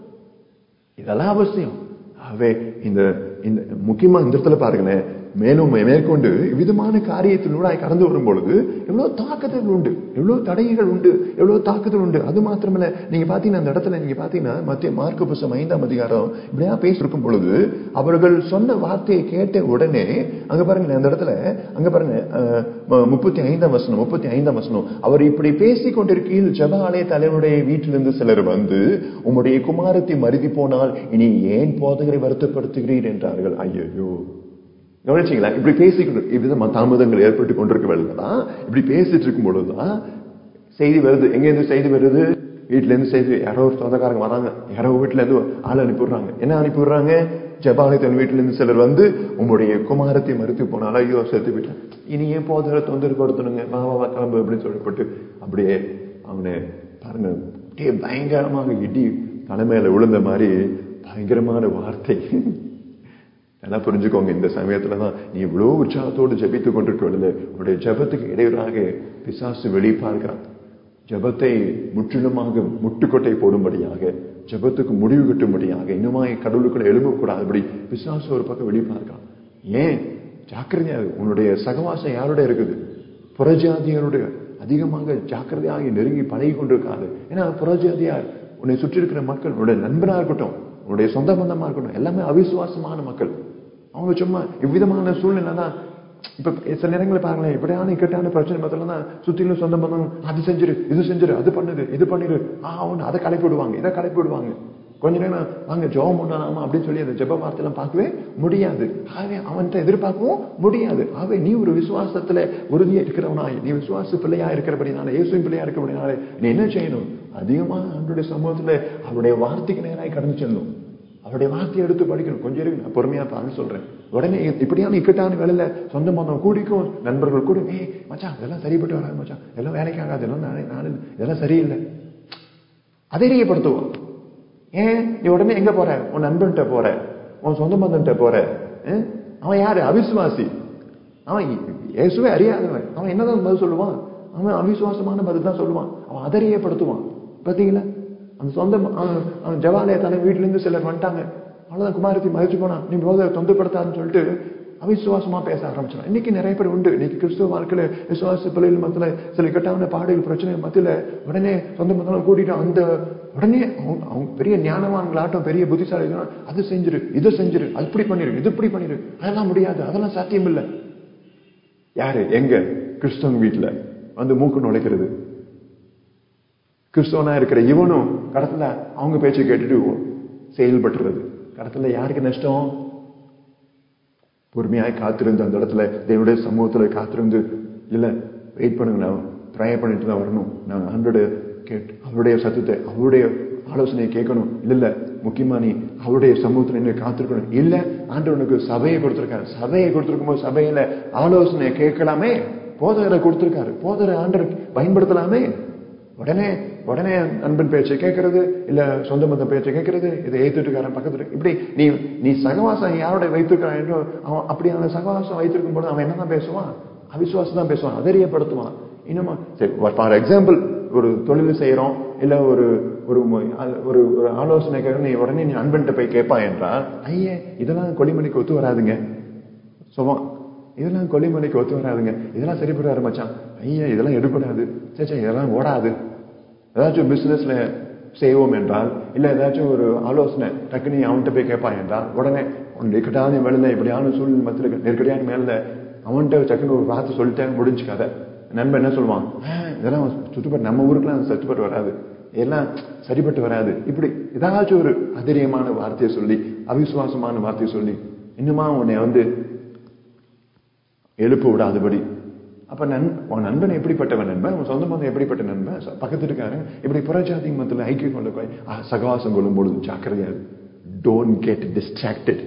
இதெல்லாம் அவசியம். ஆகவே இந்த முக்கியமா இந்த இடத்துல பாருங்களேன், மேலும் மேற்கொண்டு விதமான காரியத்தினூடாய் கடந்து வரும் பொழுது எவ்வளவு தாக்குதல் உண்டு, எவ்வளவு தடைகள் உண்டு, எவ்வளவு தாக்குதல் உண்டு. அது மாத்திரமல்ல, நீங்க பாத்தீங்கன்னா அந்த இடத்துல நீங்க பாத்தீங்கன்னா மத்திய மார்க்கு புத்தகம் ஐந்தாம் அதிகாரம் இப்படியா பேசிருக்கும் பொழுது அவர்கள் சொன்ன வார்த்தையை கேட்ட உடனே அங்க பாருங்க அந்த இடத்துல அங்க பாருங்க முப்பத்தி ஐந்தாம் வசனம் முப்பத்தி ஐந்தாம் வசனம் அவர் இப்படி பேசிக் கொண்டிருக்கையில் ஜெப ஆலய தலைவருடைய வீட்டிலிருந்து சிலர் வந்து, உம்முடைய குமாரத்தை மருதி போனால் இனி ஏன் போதகரை வருத்தப்படுத்துகிறீர் என்றார்கள். ஐயோ, கவனிச்சீங்களா? இப்படி பேசிக்கொண்டு இவ்விதமா தாமதங்கள் ஏற்பட்டு கொண்டிருக்க வேலைதான். இப்படி பேசிட்டு இருக்கும் பொழுதுதான் செய்தி வருது. எங்க இருந்து செய்தி வருது? வீட்டுல இருந்து செய்தி. யாரோ ஒரு சொந்தக்காரங்க வராங்க, யாரோ வீட்டுல இருந்து ஆள் அனுப்பிடுறாங்க. என்ன அனுப்பிடுறாங்க? ஜெபாலயத்தின் வீட்டுல இருந்து சிலர் வந்து, உங்களுடைய குமாரத்தை மறுத்து போனாலும் ஐயோ செத்து விட்டான், இனி ஏன் போதகரை தொந்தரவு படுத்தணுங்க, வா வா கிளம்பு அப்படின்னு சொல்லப்பட்டு அப்படியே அவனை பாருங்க அப்படியே பயங்கரமாக இடி தலைமையில விழுந்த மாதிரி பயங்கரமான வார்த்தை. நல்லா புரிஞ்சுக்கோங்க, இந்த சமயத்துலதான் நீ இவ்வளவு உற்சாகத்தோடு ஜபித்துக் கொண்டிருக்கவில்லை, உன்னுடைய ஜபத்துக்கு இடையூறாக பிசாசு வெளிப்பார்க்கிறான். ஜபத்தை முற்றிலுமாக முட்டுக்கொட்டை போடும்படியாக, ஜபத்துக்கு முடிவு கட்டும்படியாக, இன்னுமா கடவுளுக்குள்ள எழும்பக்கூடாதபடி பிசாசு ஒரு பக்கம் வெளிப்பார்க்கிறான். ஏன்? ஜாக்கிரதையா உன்னுடைய சகவாசம் யாரோட இருக்குது? புறஜாதியருடைய அதிகமாக ஜாக்கிரதையாக நெருங்கி பழகி கொண்டிருக்காது. ஏன்னா புறஜாதியார் உன்னை சுற்றி இருக்கிற மக்கள், உன்னுடைய நண்பனா இருக்கட்டும், உன்னுடைய சொந்த பந்தமா இருக்கட்டும், எல்லாமே அவிசுவாசமான மக்கள். அவங்க சும்மா இவ்விதமான சூழ்நிலை தான். இப்ப சில நேரங்களை பாருங்களேன், இப்படியான இக்கட்டான பிரச்சனை பார்த்தா தான் சுத்திலும் சொந்த பந்தம் அது செஞ்சிரு, இது செஞ்சிரு, அது பண்ணுது, இது பண்ணிரு, ஆஹ் அவனு அதை கலைப்பி விடுவாங்க, இதை கலைப்பி விடுவாங்க. கொஞ்ச நேரம் வாங்க ஜெபம் பண்ணலாமா அப்படின்னு சொல்லி அந்த ஜெப வார்த்தையெல்லாம் பார்க்கவே முடியாது. ஆகவே அவன்கிட்ட எதிர்பார்க்கவும் முடியாது. ஆகவே நீ ஒரு விசுவாசத்துல உறுதியா இருக்கிறவனாய், நீ விசுவாச பிள்ளையா இருக்கிறபடினால, இயேசுவின் பிள்ளையா இருக்கிறபடினால நீ என்ன செய்யணும்? அதிகமா அவனுடைய சமூகத்துல அவருடைய வார்த்தைக்கு நேராக கடந்து செல்லணும். அவருடைய வார்த்தையை எடுத்து படிக்கணும். கொஞ்சம் இருக்கு, நான் பொறுமையா பார்த்து சொல்றேன். உடனே இப்படியான இக்கட்டான வேலையில சொந்த பந்தம் கூடிக்கும், நண்பர்கள் கூட, ஏய் மச்சான் இதெல்லாம் சரிப்பட்டு வராது மச்சான், எல்லாம் வேலைக்கு ஆகாது, எல்லாம் நானே நானே இதெல்லாம் சரியில்லை அதைரியப்படுத்துவோம். ஏன் நீ உடனே எங்க போற? உன் நண்பன்கிட்ட போற, உன் சொந்த பந்தன்கிட்ட போற. அவன் யாரு? அவிசுவாசி. அவன் இயேசுவே அறியாதவன். அவன் என்னதான் பதில் சொல்லுவான்? அவன் அவிசுவாசமான பதில் தான் சொல்லுவான். அவன் அதரியப்படுத்துவான். பாத்தீங்களா? அந்த சொந்த அவன் ஜவாலய தலை வீட்டுல இருந்து சிலர் வந்துட்டாங்க, அவ்வளவுதான் குமாரத்தை மதிச்சு போனா, நீ போத தொந்தப்படுத்தாதுன்னு சொல்லிட்டு அவிசுவாசமா பேச ஆரம்பிச்சான். இன்னைக்கு நிறைய பேர் உண்டு. இன்னைக்கு கிறிஸ்துவ வாழ்க்கையில விசுவாச பிள்ளைகள் மத்தியில சில கட்டான பாடுகள் பிரச்சனை மத்தியில உடனே சொந்த மத்தம் கூட்டிட்டு அந்த உடனே அவங்க அவங்க பெரிய ஞானவான்களாட்டம் பெரிய புத்திசாலி, அது செஞ்சிரு, இதை செஞ்சிரு, அது இப்படி பண்ணிரு, இது இப்படி பண்ணிரு. அதெல்லாம் முடியாது, அதெல்லாம் சாத்தியம் இல்லை. யாரு? எங்க? கிறிஸ்தவங்க வீட்டுல வந்து மூக்கு நுழைக்கிறது. கிறிஸ்தவனா இருக்கிற இவனும் கடத்துல அவங்க பேச்சை கேட்டுட்டு செயல்பட்டுறது. கடத்துல யாருக்கு நஷ்டம்? பொறுமையாய் காத்திருந்து அந்த இடத்துல தேவனுடைய சமூகத்துல காத்திருந்து, இல்ல வெயிட் பண்ணுங்க, நான் ப்ரேயர் பண்ணிட்டு தான் வரணும், நான் ஆண்டோட கேட்டு அவருடைய சத்தத்தை அவருடைய ஆலோசனையை கேட்கணும். இல்ல இல்ல முக்கியமா நீ அவருடைய சமூகத்துல என்ன காத்திருக்கணும். இல்ல ஆண்டவனுக்கு சபையை கொடுத்திருக்காரு, சபையை கொடுத்திருக்கும் போது சபையில ஆலோசனையை கேட்கலாமே. போதகரை கொடுத்திருக்காரு, போதகரை ஆண்டவர் பயன்படுத்தலாமே. உடனே உடனே நண்பன் பேச்சை கேட்கறது, இல்ல சொந்த பந்த பேச்சை கேட்கறது, இதை ஏத்துட்டுக்காரன் பக்கத்துல இப்படி நீ நீ சகவாசம் யாரோட வைத்திருக்கிறான் என்றோ அவன் அப்படியான சகவாசம் வைத்திருக்கும் போது அவன் என்னதான் பேசுவான்? அவிசுவாசம் தான் பேசுவான், அதரியப்படுத்துவான். இன்னுமா சரி, ஃபார் எக்ஸாம்பிள் ஒரு தொழில் செய்யறோம், இல்ல ஒரு ஒரு ஒரு ஆலோசனை கேட்க நீ உடனே நீ நண்பன்கிட்ட போய் கேட்பா என்றால், ஐயே இதெல்லாம் கொல்லிமலைக்கு ஒத்து வராதுங்க சொல்லுவான். இதெல்லாம் கொல்லிமலைக்கு ஒத்து வராதுங்க, இதெல்லாம் சரிப்பட்டு வர மச்சான், ஐயா இதெல்லாம் எடுபடாது, சேச்சா இதெல்லாம் ஓடாது. ஏதாச்சும் பிசினஸ்ல செய்வோம் என்றால், இல்ல ஏதாச்சும் ஒரு ஆலோசனை டக்குனு அவன்கிட்ட போய் கேட்பான் என்றால், உடனே நெருக்கடியான வேலையில இப்படியான சூழ்நிலை மத்தியில் நெருக்கடியான மேல அவன்கிட்ட டக்குன்னு ஒரு வார்த்தை சொல்லிட்டேன், முடிஞ்சு கதை. நண்பன் என்ன சொல்லுவான்? இதெல்லாம் சுற்றுப்பட்டு நம்ம ஊருக்குலாம் சத்துப்பட்டு வராது, எல்லாம் சரிப்பட்டு வராது. இப்படி ஏதாச்சும் ஒரு அதிரியமான வார்த்தையை சொல்லி, அவிசுவாசமான வார்த்தையை சொல்லி இன்னுமா உன்னை வந்து எழுப்ப விடாதபடி. அப்ப நன் உன் நண்பன் எப்படிப்பட்டவன் நண்பன், உன் சொந்த பந்தம் எப்படிப்பட்ட நண்பன், பக்கத்து இருக்காரு இப்படி புறஜாதி மத்தியில் ஐக்கியம் கொள்ள போய் சகவாசம் கொள்ளும் பொழுது ஜாக்கிரதையா இரு. Don't get distracted.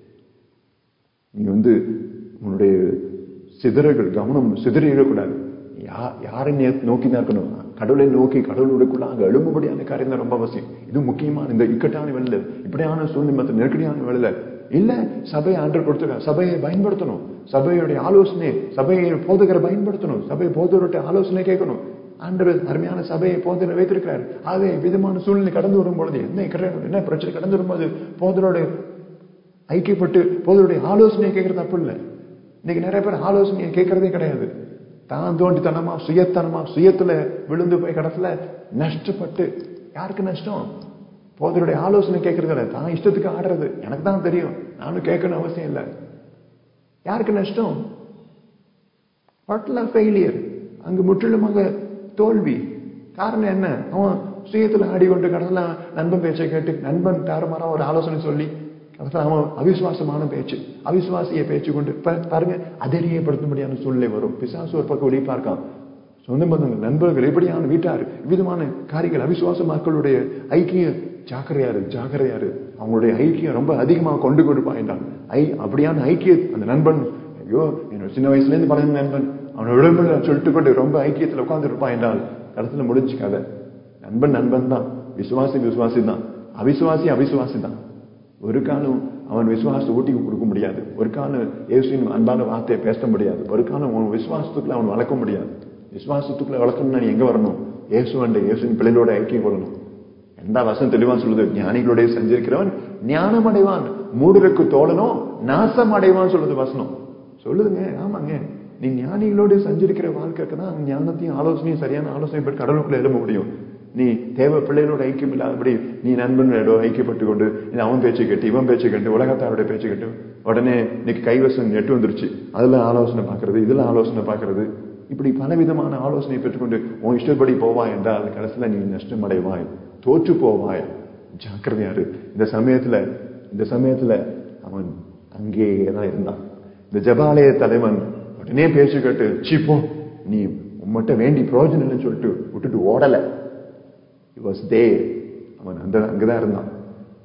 நீ வந்து உன்னுடைய சிதறல் கவனம் சிதறிடக்கூடாது. யா யாரை நோக்கிதான் இருக்கணும்? கடவுளை நோக்கி கடவுளுக்குள்ள அங்க எழும்பும்படியான காரியம் தான் ரொம்ப அவசியம். இது முக்கியமான இந்த இக்கட்டான வேலையில, இப்படியான சூழ்நிலை நெருக்கடியான வேலையில இல்ல சபையை ஆண்டவர் கொடுத்திருக்காங்க, சபையை பயன்படுத்தணும், சபையுடைய ஆலோசனை சபையை போதகரை பயன்படுத்தணும், சபை போதகருடைய ஆலோசனை கேட்கணும். ஆண்டவர் அருமையான சபையை போதகரை வைத்திருக்கிறார். அதே விதமான சூழ்நிலை கடந்து வரும் பொழுது என்ன என்ன பிரச்சனை கடந்து வரும்போது போதகரோட ஐக்கியப்பட்டு போதகருடைய ஆலோசனையை கேட்கறது தப்பு இல்லை. இன்னைக்கு நிறைய பேர் ஆலோசனையை கேட்கறதே கிடையாது. தான் தோண்டித்தனமா சுயத்தனமா சுயத்துல விழுந்து போய் கடத்துல நஷ்டப்பட்டு, யாருக்கு நஷ்டம்? போதருடைய ஆலோசனை கேட்கறது, தான் இஷ்டத்துக்கு ஆடுறது, எனக்கு தான் தெரியும் நானும் கேட்கணும் அவசியம் இல்லை. யாருக்கு நஷ்டம்? ஃபெயிலியர், அங்கு முற்றிலுமாக தோல்வி. காரணம் என்ன? அவன் சுயத்துல ஆடிக்கொண்டு கடத்துல நண்பன் பேச்சை கேட்டு நண்பன் தாறுமாறா ஒரு ஆலோசனை சொல்லி அவன் அவிசுவாசமான பேச்சு அவிசுவாசிய பேச்சு கொண்டு பாருங்க அதரியப்படுத்தும்படியான சூழ்நிலை வரும். பிசாசு ஒரு பக்கம் வெளியே பார்க்கான், சொந்த பந்தங்கள் நண்பர்கள் எப்படியான வீட்டார் விதமான காரியங்கள் அவிசுவாச மக்களுடைய ஐக்கியம் ஜாக்கிரையாரு ஜாக்கிரையாரு அவங்களுடைய ஐக்கியம் ரொம்ப அதிகமாக கொண்டு கொடுப்பாயின்றான். ஐ அப்படியான ஐக்கியம் அந்த நண்பன், ஐயோ என்னோட சின்ன வயசுல இருந்து பழகின நண்பன் அவனை விடமில்ல சொல்லிட்டு கொண்டு ரொம்ப ஐக்கியத்துல உட்கார்ந்து இருப்பான் என்றால் கடத்துல முடிஞ்சுக்காத. நண்பன் நண்பன் தான், விசுவாசி விசுவாசி தான், அவிசுவாசி அவிசுவாசி தான். ஒரு காலம் அவன் விசுவாசத்தை ஊட்டி கொடுக்க முடியாது, ஒரு காலம் இயேசுவின் அன்பான வார்த்தையை பேச முடியாது, ஒரு காலம் அவன் விசுவாசத்துக்குள்ள அவன் வளர்க்க முடியாது. விசுவாசத்துக்குள்ள வளர்க்கணும்னா நீ எங்க வரணும்? இயேசுவண்ட இயேசுவின் பிள்ளைகளோட ஐக்கியம் கொள்ளணும். ரெண்டா வசனம் தெளிவா சொல்லுது, ஞானிகளுடைய சஞ்சரிக்கிறவன் ஞானம் அடைவான், மூடருக்கு தோழனோ நாசம் அடைவான் சொல்லுது வசனம். சொல்லுதுங்க, ஆமாங்க. நீ ஞானிகளோடு சஞ்சரிக்கிற வாழ்க்கைக்கு தான் ஞானத்தையும் ஆலோசனையும் சரியான ஆலோசனை பெற்று கடவுளுக்குள்ள எழுத முடியும். நீ தேவ பிள்ளைகளோட ஐக்கியம் இல்லாதபடி நீ நண்பனோட ஐக்கியப்பட்டு கொண்டு அவன் பேச்சு கேட்டு இவன் பேச்சு கேட்டு உலகத்தாரோட பேச்சு கேட்டு உடனே இன்னைக்கு கைவசம் நெட்டு வந்துருச்சு, அதுல ஆலோசனை பாக்குறது, இதுல ஆலோசனை பாக்குறது, இப்படி பல விதமான ஆலோசனை பெற்றுக்கொண்டு உன் இஷ்டப்படி போவாய் என்றால் கடைசியில நீ நஷ்டம் அடைவாய், தோற்று போவாய். ஜாக்கிரதையாரு. இந்த சமயத்துல இந்த சமயத்துல அவன் அங்கேயேதான் இருந்தான். இந்த ஜபாலய தலைவன் உடனே பேச்சு கேட்டு சீப்போ நீ உம்மட்ட வேண்டி பிரயோஜனம் இல்லைன்னு சொல்லிட்டு விட்டுட்டு ஓடல. He was there. அவன் அந்த அங்கதான் இருந்தான்.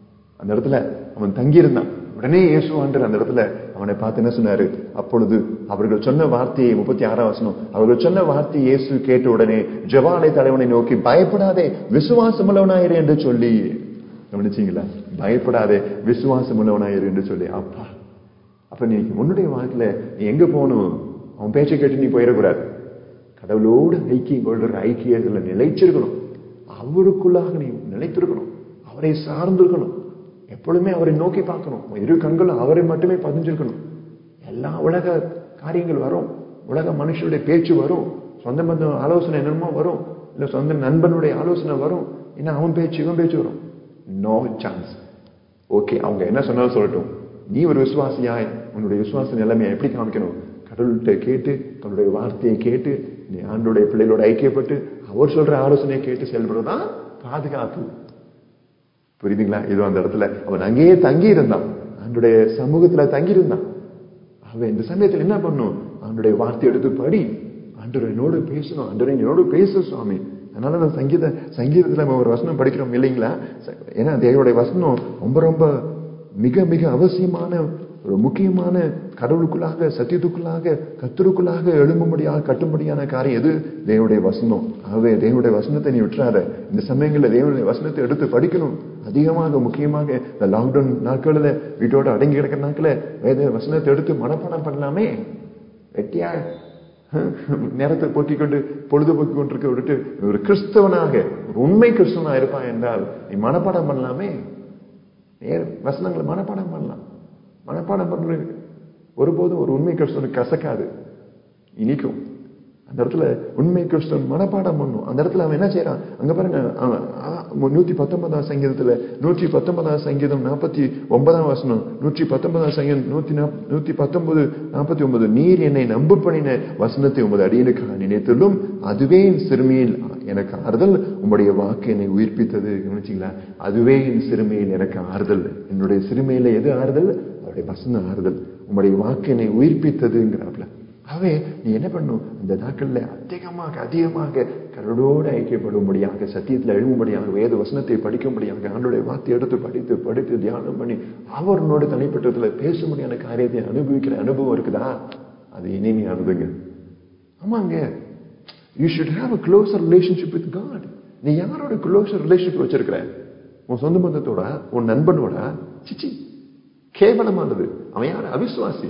அந்த இடத்துல அவன் தங்கியிருந்தான். உடனே இயேசு ஆண்டவர் அந்த இடத்துல அவனை பார்த்து என்ன சொன்னாரு? அப்பொழுது அவர்கள் சொன்ன வார்த்தையை, முப்பத்தி ஆறாம் வசனம், அவர்கள் சொன்ன வார்த்தையை இயேசு கேட்ட உடனே ஜெபாலய தலைவனை நோக்கி, பயப்படாதே, விசுவாசம் உள்ளவனாயிரு என்று சொல்லி. கவனிச்சீங்களா? பயப்படாதே, விசுவாசம் உள்ளவனாயிரு என்று சொல்லி. அப்பா, அப்ப நீ உன்னுடைய வாழ்க்கையில நீ எங்க போகணும்? அவன் பேச்சை கேட்டு நீ போயிடக்கூடாது. கடவுளோடு ஐக்கியம் கொள்ற ஐக்கியத்துல நிலைச்சிருக்கணும். அவருக்குள்ளாக நீ நிலைத்திருக்கணும். அவரை சார்ந்திருக்கணும். எப்பொழுதுமே அவரை நோக்கி பார்க்கணும். இரு கண்களும் அவரை மட்டுமே பதிஞ்சிருக்கணும். எல்லா உலக காரியங்கள் வரும், உலக மனுஷனுடைய பேச்சு வரும், சொந்த பந்த ஆலோசனை என்னமோ வரும், இல்ல சொந்த நண்பனுடைய ஆலோசனை வரும், ஏன்னா அவன் பேச்சு இவன் பேச்சு வரும். No chance. ஓகே, அவங்க என்ன சொன்னாலும் சொல்லட்டும். நீ ஒரு விசுவாசியாய் உன்னுடைய விசுவாச நிலைமையை எப்படி காமிக்கணும்? கடவுள்கிட்ட கேட்டு, தன்னுடைய வார்த்தையை கேட்டு, நீ ஆண்டோடைய பிள்ளைகளோட ஐக்கியப்பட்டு அவர் சொல்ற ஆலோசனையை கேட்டு செயல்படுறதுதான் பாதுகாப்பு. புரியுதுங்களா? இது அந்த இடத்துல அவன் அங்கேயே தங்கி இருந்தான், ஆண்டுடைய சமூகத்துல தங்கி இருந்தான். அவன் இந்த சமயத்துல என்ன பண்ணும்? ஆண்டுடைய வார்த்தை எடுத்து படி, ஆண்டவர் என்னோடு பேசணும், ஆண்டவர் என்னோடு பேசு சுவாமி. அதனால நான் சங்கீத சங்கீதத்துல நம்ம ஒரு வசனம் படிக்கிறோம் இல்லைங்களா? ஏன்னா தேவனுடைய வசனம் ரொம்ப ரொம்ப மிக மிக அவசியமான ஒரு முக்கியமான கடவுளுக்குள்ளாக, சத்தியத்துக்குள்ளாக, கர்த்தருக்குள்ளாக எழும்பும்படியாக கட்டும்படியான காரியம் எது? தேவனுடைய வசனம். ஆகவே தேவனுடைய வசனத்தை நீ விட்டுறாத. இந்த சமயங்கள்ல தேவனுடைய வசனத்தை எடுத்து படிக்கணும். அதிகமாக முக்கியமாக இந்த லாக்டவுன் நாட்களில் வீட்டோட அடங்கி கிடக்கிற நாட்கள வேத வசனத்தை எடுத்து மனப்பாடம் பண்ணலாமே. வெட்டியா நேரத்தை போக்கிக் கொண்டு பொழுதுபோக்கி கொண்டிருக்க விட்டுட்டு ஒரு கிறிஸ்தவனாக, ஒரு உண்மை கிறிஸ்தவனாக இருப்பான் என்றால் நீ மனப்பாடம் பண்ணலாமே. வசனங்களை மனப்பாடம் பண்ணலாம். மனப்பாடம் பண்ற ஒருபோதும் ஒரு உண்மை கிறிஸ்தவனுக்கு கசக்காது, இனிக்கும். அந்த இடத்துல உண்மை கிறிஸ்தவன் மனப்பாடம் பண்ணும். அந்த இடத்துல அவன் என்ன செய்யறான்? அங்க பாருங்க, நூத்தி பத்தொன்பதாம் சங்கீதத்துல நூற்றி பத்தொன்பதாம் சங்கீதம் நாற்பத்தி ஒன்பதாம் வசனம், நூற்றி பத்தொன்பதாம் சங்கீதம் நூத்தி நூத்தி பத்தொன்பது நாற்பத்தி ஒன்பது நீர் என்னை நம்பு பண்ணின வசனத்தை உமது அடியனுக்காக நினைத்தலும் அதுவே என் சிறுமியில் எனக்கு ஆறுதல், உங்களுடைய வாக்கு என்னை உயிர்ப்பித்தது. கவனிச்சீங்களா? அதுவே என் சிறுமையில் எனக்கு ஆறுதல். என்னுடைய சிறுமையில எது ஆறுதல்? அவருடைய வசனம் ஆறுதல். உங்களுடைய வாக்கு என்னை உயிர்ப்பித்ததுங்கிறாப்ல. ஆகவே நீ என்ன பண்ணும்? அந்த நாட்கள்ல அதிகமாக அதிகமாக கடவுளோடு ஐக்கியப்படும்படியாக, சத்தியத்தில் எழும்படியாக, வேத வசனத்தை படிக்கும்படியாக, ஆண்டோடைய வார்த்தை எடுத்து படித்து படித்து தியானம் பண்ணி அவரோட தனிப்பட்டத்துல பேசும்படியான காரியத்தை அனுபவிக்கிற அனுபவம் இருக்குதா? அது இனிமையானதுங்க. ஆமாங்க. You should have a closer relationship with God. நீ யாரோட closer relationship வச்சிருக்கிற? உன் சொந்த பந்தத்தோட, உன் நண்பனோட? சிச்சி, கேவலமானது. அவன் யார்? அவிசுவாசி.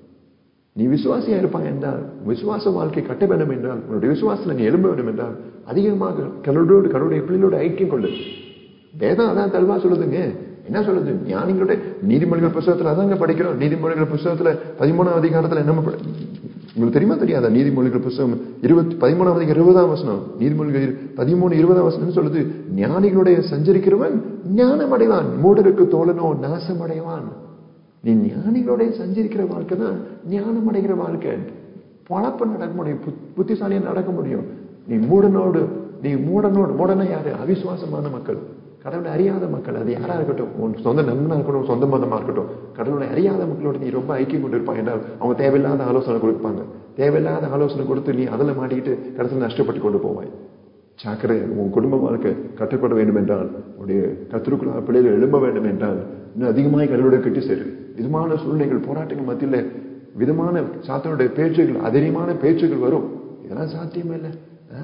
நீ விசுவாசியா இருப்பான் என்றால், விசுவாச வாழ்க்கை கட்ட வேண்டும் என்றால், உன்னுடைய விசுவாசத்துல நீ எழும்ப வேண்டும் என்றால் அதிகமாக கடவுளோடு, கடவுளுடைய பிள்ளைகளோட ஐக்கியம் கொள்ளு. வேதம் அதான் தெளிவா சொல்லுதுங்க. என்ன சொல்லுது? ஞானிகளுடைய நீதிமொழிகள் புத்தகத்துல அதாங்க படிக்கிறோம். நீதிமொழிகள் புத்தகத்துல பதிமூணாம் அதிகாரத்துல என்ன உங்களுக்கு தெரியுமா தெரியாதா? நீதிமொழிகள் புத்தகம் இருபத்தி பதிமூணாம் அதிகாரம் இருபதாம் வசனம், நீதிமொழிகள் பதிமூணு இருபதாம் வசனம் சொல்லுது, ஞானிகளுடைய சஞ்சரிக்கிறவன் ஞானம் அடைவான், மூடருக்கு தோழனோ நாசம் அடைவான். நீ ஞானிகளுடைய சஞ்சரிக்கிற வாழ்க்கை தான் ஞானம் அடைகிற வாழ்க்கை. பழப்ப நடக்க முடியும், புத்திசாலியா நடக்க முடியும். நீ மூடனோடு நீ மூடனோடு மூடனா யாரு? அவிசுவாசமான மக்கள், கடவுளை அறியாத மக்கள். அது யாரா இருக்கட்டும், உன் சொந்த நண்பனா இருக்கட்டும், சொந்த பந்தமா இருக்கட்டும், கடவுளை அறியாத மக்களோட நீ ரொம்ப ஐக்கியம் கொண்டு இருப்பாங்க என்றால் அவங்க தேவையில்லாத ஆலோசனை கொடுப்பாங்க. தேவையில்லாத ஆலோசனை கொடுத்து நீ அதில் மாட்டிக்கிட்டு கடைசியில் நஷ்டப்பட்டு கொண்டு போவாய். சாக்கரை. உன் குடும்ப வாழ்க்கை கட்டப்பட வேண்டும் என்றால், உடைய கத்திற்குள்ள பிள்ளைகள் எழும்ப வேண்டும் என்றால் இன்னும் அதிகமாக கடவுளோட கட்டி சேரு. விதமான சூழ்நிலைகள், போராட்டங்கள் மத்தியில் விதமான சாத்தனுடைய பேச்சுகள், அதிகமான பேச்சுகள் வரும். இதெல்லாம் சாத்தியமே இல்லை.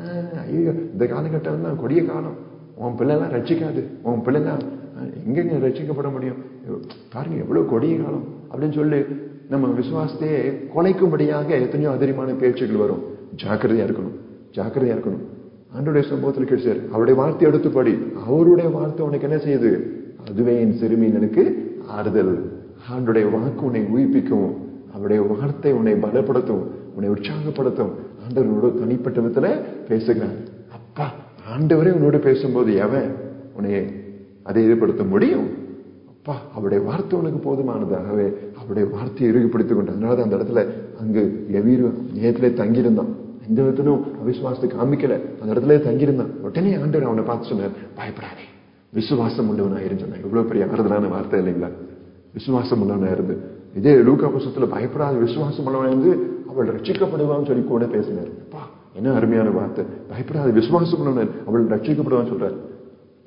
ஐயோ, இந்த காலகட்டம் தான் கொடிய காலம், உன் பிள்ளைலாம் ரட்சிக்காது, உன் பிள்ளைலாம் எங்கெங்க ரட்சிக்கப்பட முடியும், பாருங்க எவ்வளவு கொடிய காலம் அப்படின்னு சொல்லி நம்ம விசுவாசத்தையே குலைக்கும்படியாக எத்தனையோ அதிகமான பேச்சுகள் வரும். ஜாக்கிரதையா இருக்கணும், ஜாக்கிரதையா இருக்கணும். ஆண்டோடைய சம்பவத்தில் கிடைச்சாரு, அவருடைய வார்த்தை எடுத்து படி. அவருடைய வார்த்தை உனக்கு என்ன செய்யுது? அதுவே என் சிறுமியின் எனக்கு ஆறுதல். ஆண்டுடைய வாக்கு உன்னை உயிர்ப்பிக்கும், அவருடைய வார்த்தை உன்னை பலப்படுத்தும், உன்னை உற்சாகப்படுத்தும். ஆண்டவரோட தனிப்பட்ட விதத்துல பேசுகிறார். அப்பா, ஆண்டவரே உன்னோடு பேசும்போது எவன் உன்னை அதை ஈடுபடுத்த முடியும்? அப்பா, அவருடைய வார்த்தை உனக்கு போதுமானதாகவே அவருடைய வார்த்தையை இறுதிப்படுத்திக் கொண்டு, அதனால அந்த இடத்துல அங்கு எவீரு நேரத்திலே தங்கியிருந்தான். எந்த விதத்திலும் அவிசுவாசத்தை காமிக்கல, அந்த இடத்துல தங்கியிருந்தான். உடனே ஆண்டவர் அவனை பார்த்து சொன்னார், பயப்படாதே, விசுவாசம் உள்ளவனா இருந்தான். எவ்வளவு பெரிய ஆறுதலான வார்த்தை இல்லைங்களா? விசுவாசம் உள்ளவனா இருந்து. இதே லூக்கா புத்தகத்துல பயப்படாத விசுவாசம் உள்ளவனா இருந்து அவள் ரட்சிக்கப்படுவான்னு சொல்லி கூட பேசினார். அப்பா, என்ன அருமையான வார்த்தை! பயப்படாத விசுவாசம் உள்ளவன் அவள் ரட்சிக்கப்படுவான்னு சொல்றாரு.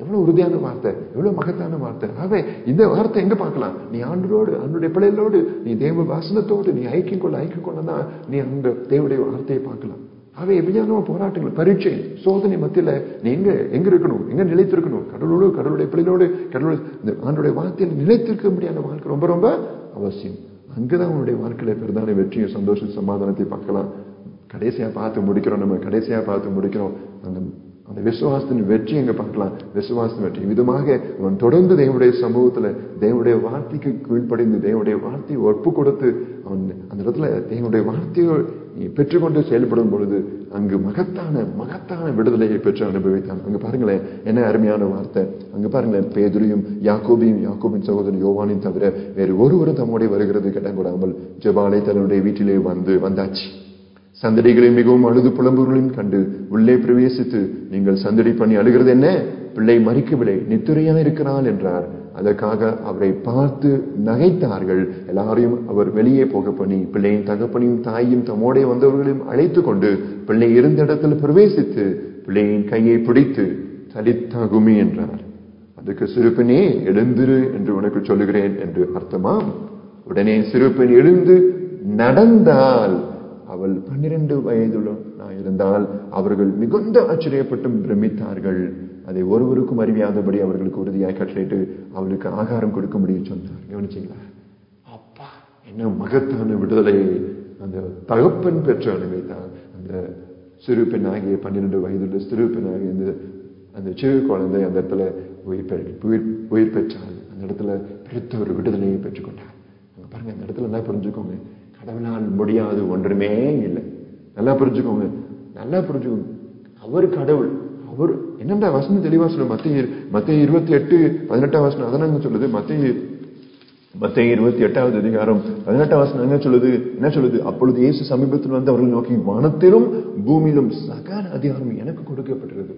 எவ்வளவு உறுதியான வார்த்தை, எவ்வளவு மகத்தான வார்த்தை. ஆகவே இந்த வார்த்தை எங்க பார்க்கலாம்? நீ ஆண்டோடு, ஆண்டுடைய பிள்ளைகளோடு, நீ தேவ வாசனத்தோடு நீ ஐக்கியம் கொள்ள ஐக்கியம் கொள்ளதான் நீ அந்த தேவனுடைய வார்த்தையை பார்க்கலாம். ஆகவே எப்படியான போராட்டங்கள், பரீட்சை, சோதனை மத்தியில நீ எங்க எங்க இருக்கணும், எங்க நிலைத்திருக்கணும்? கடவுளோடு, கடவுளுடைய பிள்ளைகளோடு, கடவுள் இந்த ஆண்டுடைய வார்த்தையில் நிலைத்திருக்க முடியாத வாழ்க்கை ரொம்ப ரொம்ப அவசியம். அங்கதான் உன்னுடைய வாழ்க்கையில பெரிதான வெற்றியும் சந்தோஷம் சமாதானத்தை பார்க்கலாம். கடைசியா பார்த்து முடிக்கிறோம், நம்ம கடைசியா பார்த்து முடிக்கிறோம் அந்த அந்த விசுவாசத்தின் வெற்றி எங்க பார்க்கலாம்? விசுவாசத்தின் வெற்றி விதமாக அவன் தொடர்ந்து தேவனுடைய சமூகத்துல தேவனுடைய வார்த்தைக்கு கீழ்ப்படிந்து தேவனுடைய வார்த்தையை ஒப்பு கொடுத்து அவன் அந்த இடத்துல தேவனுடைய வார்த்தையை பெற்றுக்கொண்டு செயல்படும் பொழுது அங்கு மகத்தான மகத்தான விடுதலையை பெற்று அனுபவித்தான். அங்க பாருங்களேன், என்ன அருமையான வார்த்தை. அங்க பாருங்களேன், பேதுருவையும் யாக்கோபையும் யாக்கோபின் சகோதரன் யோவானையும் தவிர வேறு ஒருவரும் தம்மோட வருகிறது கேட்டால் ஜெபாலை தன்னுடைய வீட்டிலே வந்து வந்தாச்சு. சந்தடிகளை மிகவும் அழுது புலம்புகளையும் கண்டு உள்ளே பிரவேசித்து, நீங்கள் சந்தடி பண்ணி அழுகிறது என்ன? பிள்ளை மறிக்கவில்லை, நித்திரையா இருக்கிறாள் என்றார். அதற்காக அவரை பார்த்து நகைத்தார்கள். எல்லாரையும் அவர் வெளியே போக பண்ணி பிள்ளையின் தகப்பனையும் தாயையும் தம்மோடைய வந்தவர்களையும் அழைத்து கொண்டு பிள்ளை இருந்த இடத்துல பிரவேசித்து பிள்ளையின் கையை பிடித்து தலித்தாகுமி என்றார். அதுக்கு சிறுப்பனே எழுந்திரு என்று உனக்கு சொல்லுகிறேன் என்று அர்த்தமாம். உடனே சிறுப்பன் எழுந்து நடந்தால் அவள் பன்னிரண்டு வயதுள்ள இருந்தால் அவர்கள் மிகுந்த ஆச்சரியப்பட்டும் பிரமித்தார்கள். அதை ஒருவருக்கும் அறிவியாதபடி அவர்களுக்கு உறுதியாய் கட்டளையிட்டு அவளுக்கு ஆகாரம் கொடுக்க முடியும் சொன்னார். கவனிச்சீங்களா? அப்பா, என்ன மகத்தான விடுதலையை அந்த தகப்பன் பெற்று அனுபவித்தார். அந்த சிறு பெண் ஆகிய பன்னிரண்டு வயதுள்ள சிறு பெண் ஆகிய அந்த அந்த சிறு குழந்தை அந்த இடத்துல உயிர் உயிர் பெற்றாள். அந்த இடத்துல பெருத்த ஒரு விடுதலையை பெற்றுக்கொண்டார். பாருங்க, அந்த இடத்துல என்ன புரிஞ்சுக்கோங்க, கடவுளால் முடியாது ஒன்றுமே இல்லை. நல்லா புரிஞ்சுக்கோங்க, நல்லா புரிஞ்சுக்கோங்க. அவர் கடவுள். அவர் என்னென்ன வசனம் தெளிவா சொல்ல, மத்திய மத்திய இருபத்தி எட்டு பதினெட்டாம் வசனம் அதனாங்க சொல்லுது. மத்திய மத்திய இருபத்தி எட்டாவது அதிகாரம் பதினெட்டாம் வசனம் என்ன சொல்லுது? என்ன சொல்லுது? அப்பொழுது இயேசு சமீபத்தில் வந்து அவர்கள் நோக்கி, வானத்திலும் பூமியிலும் சகல அதிகாரம் எனக்கு கொடுக்கப்பட்டிருக்கிறது.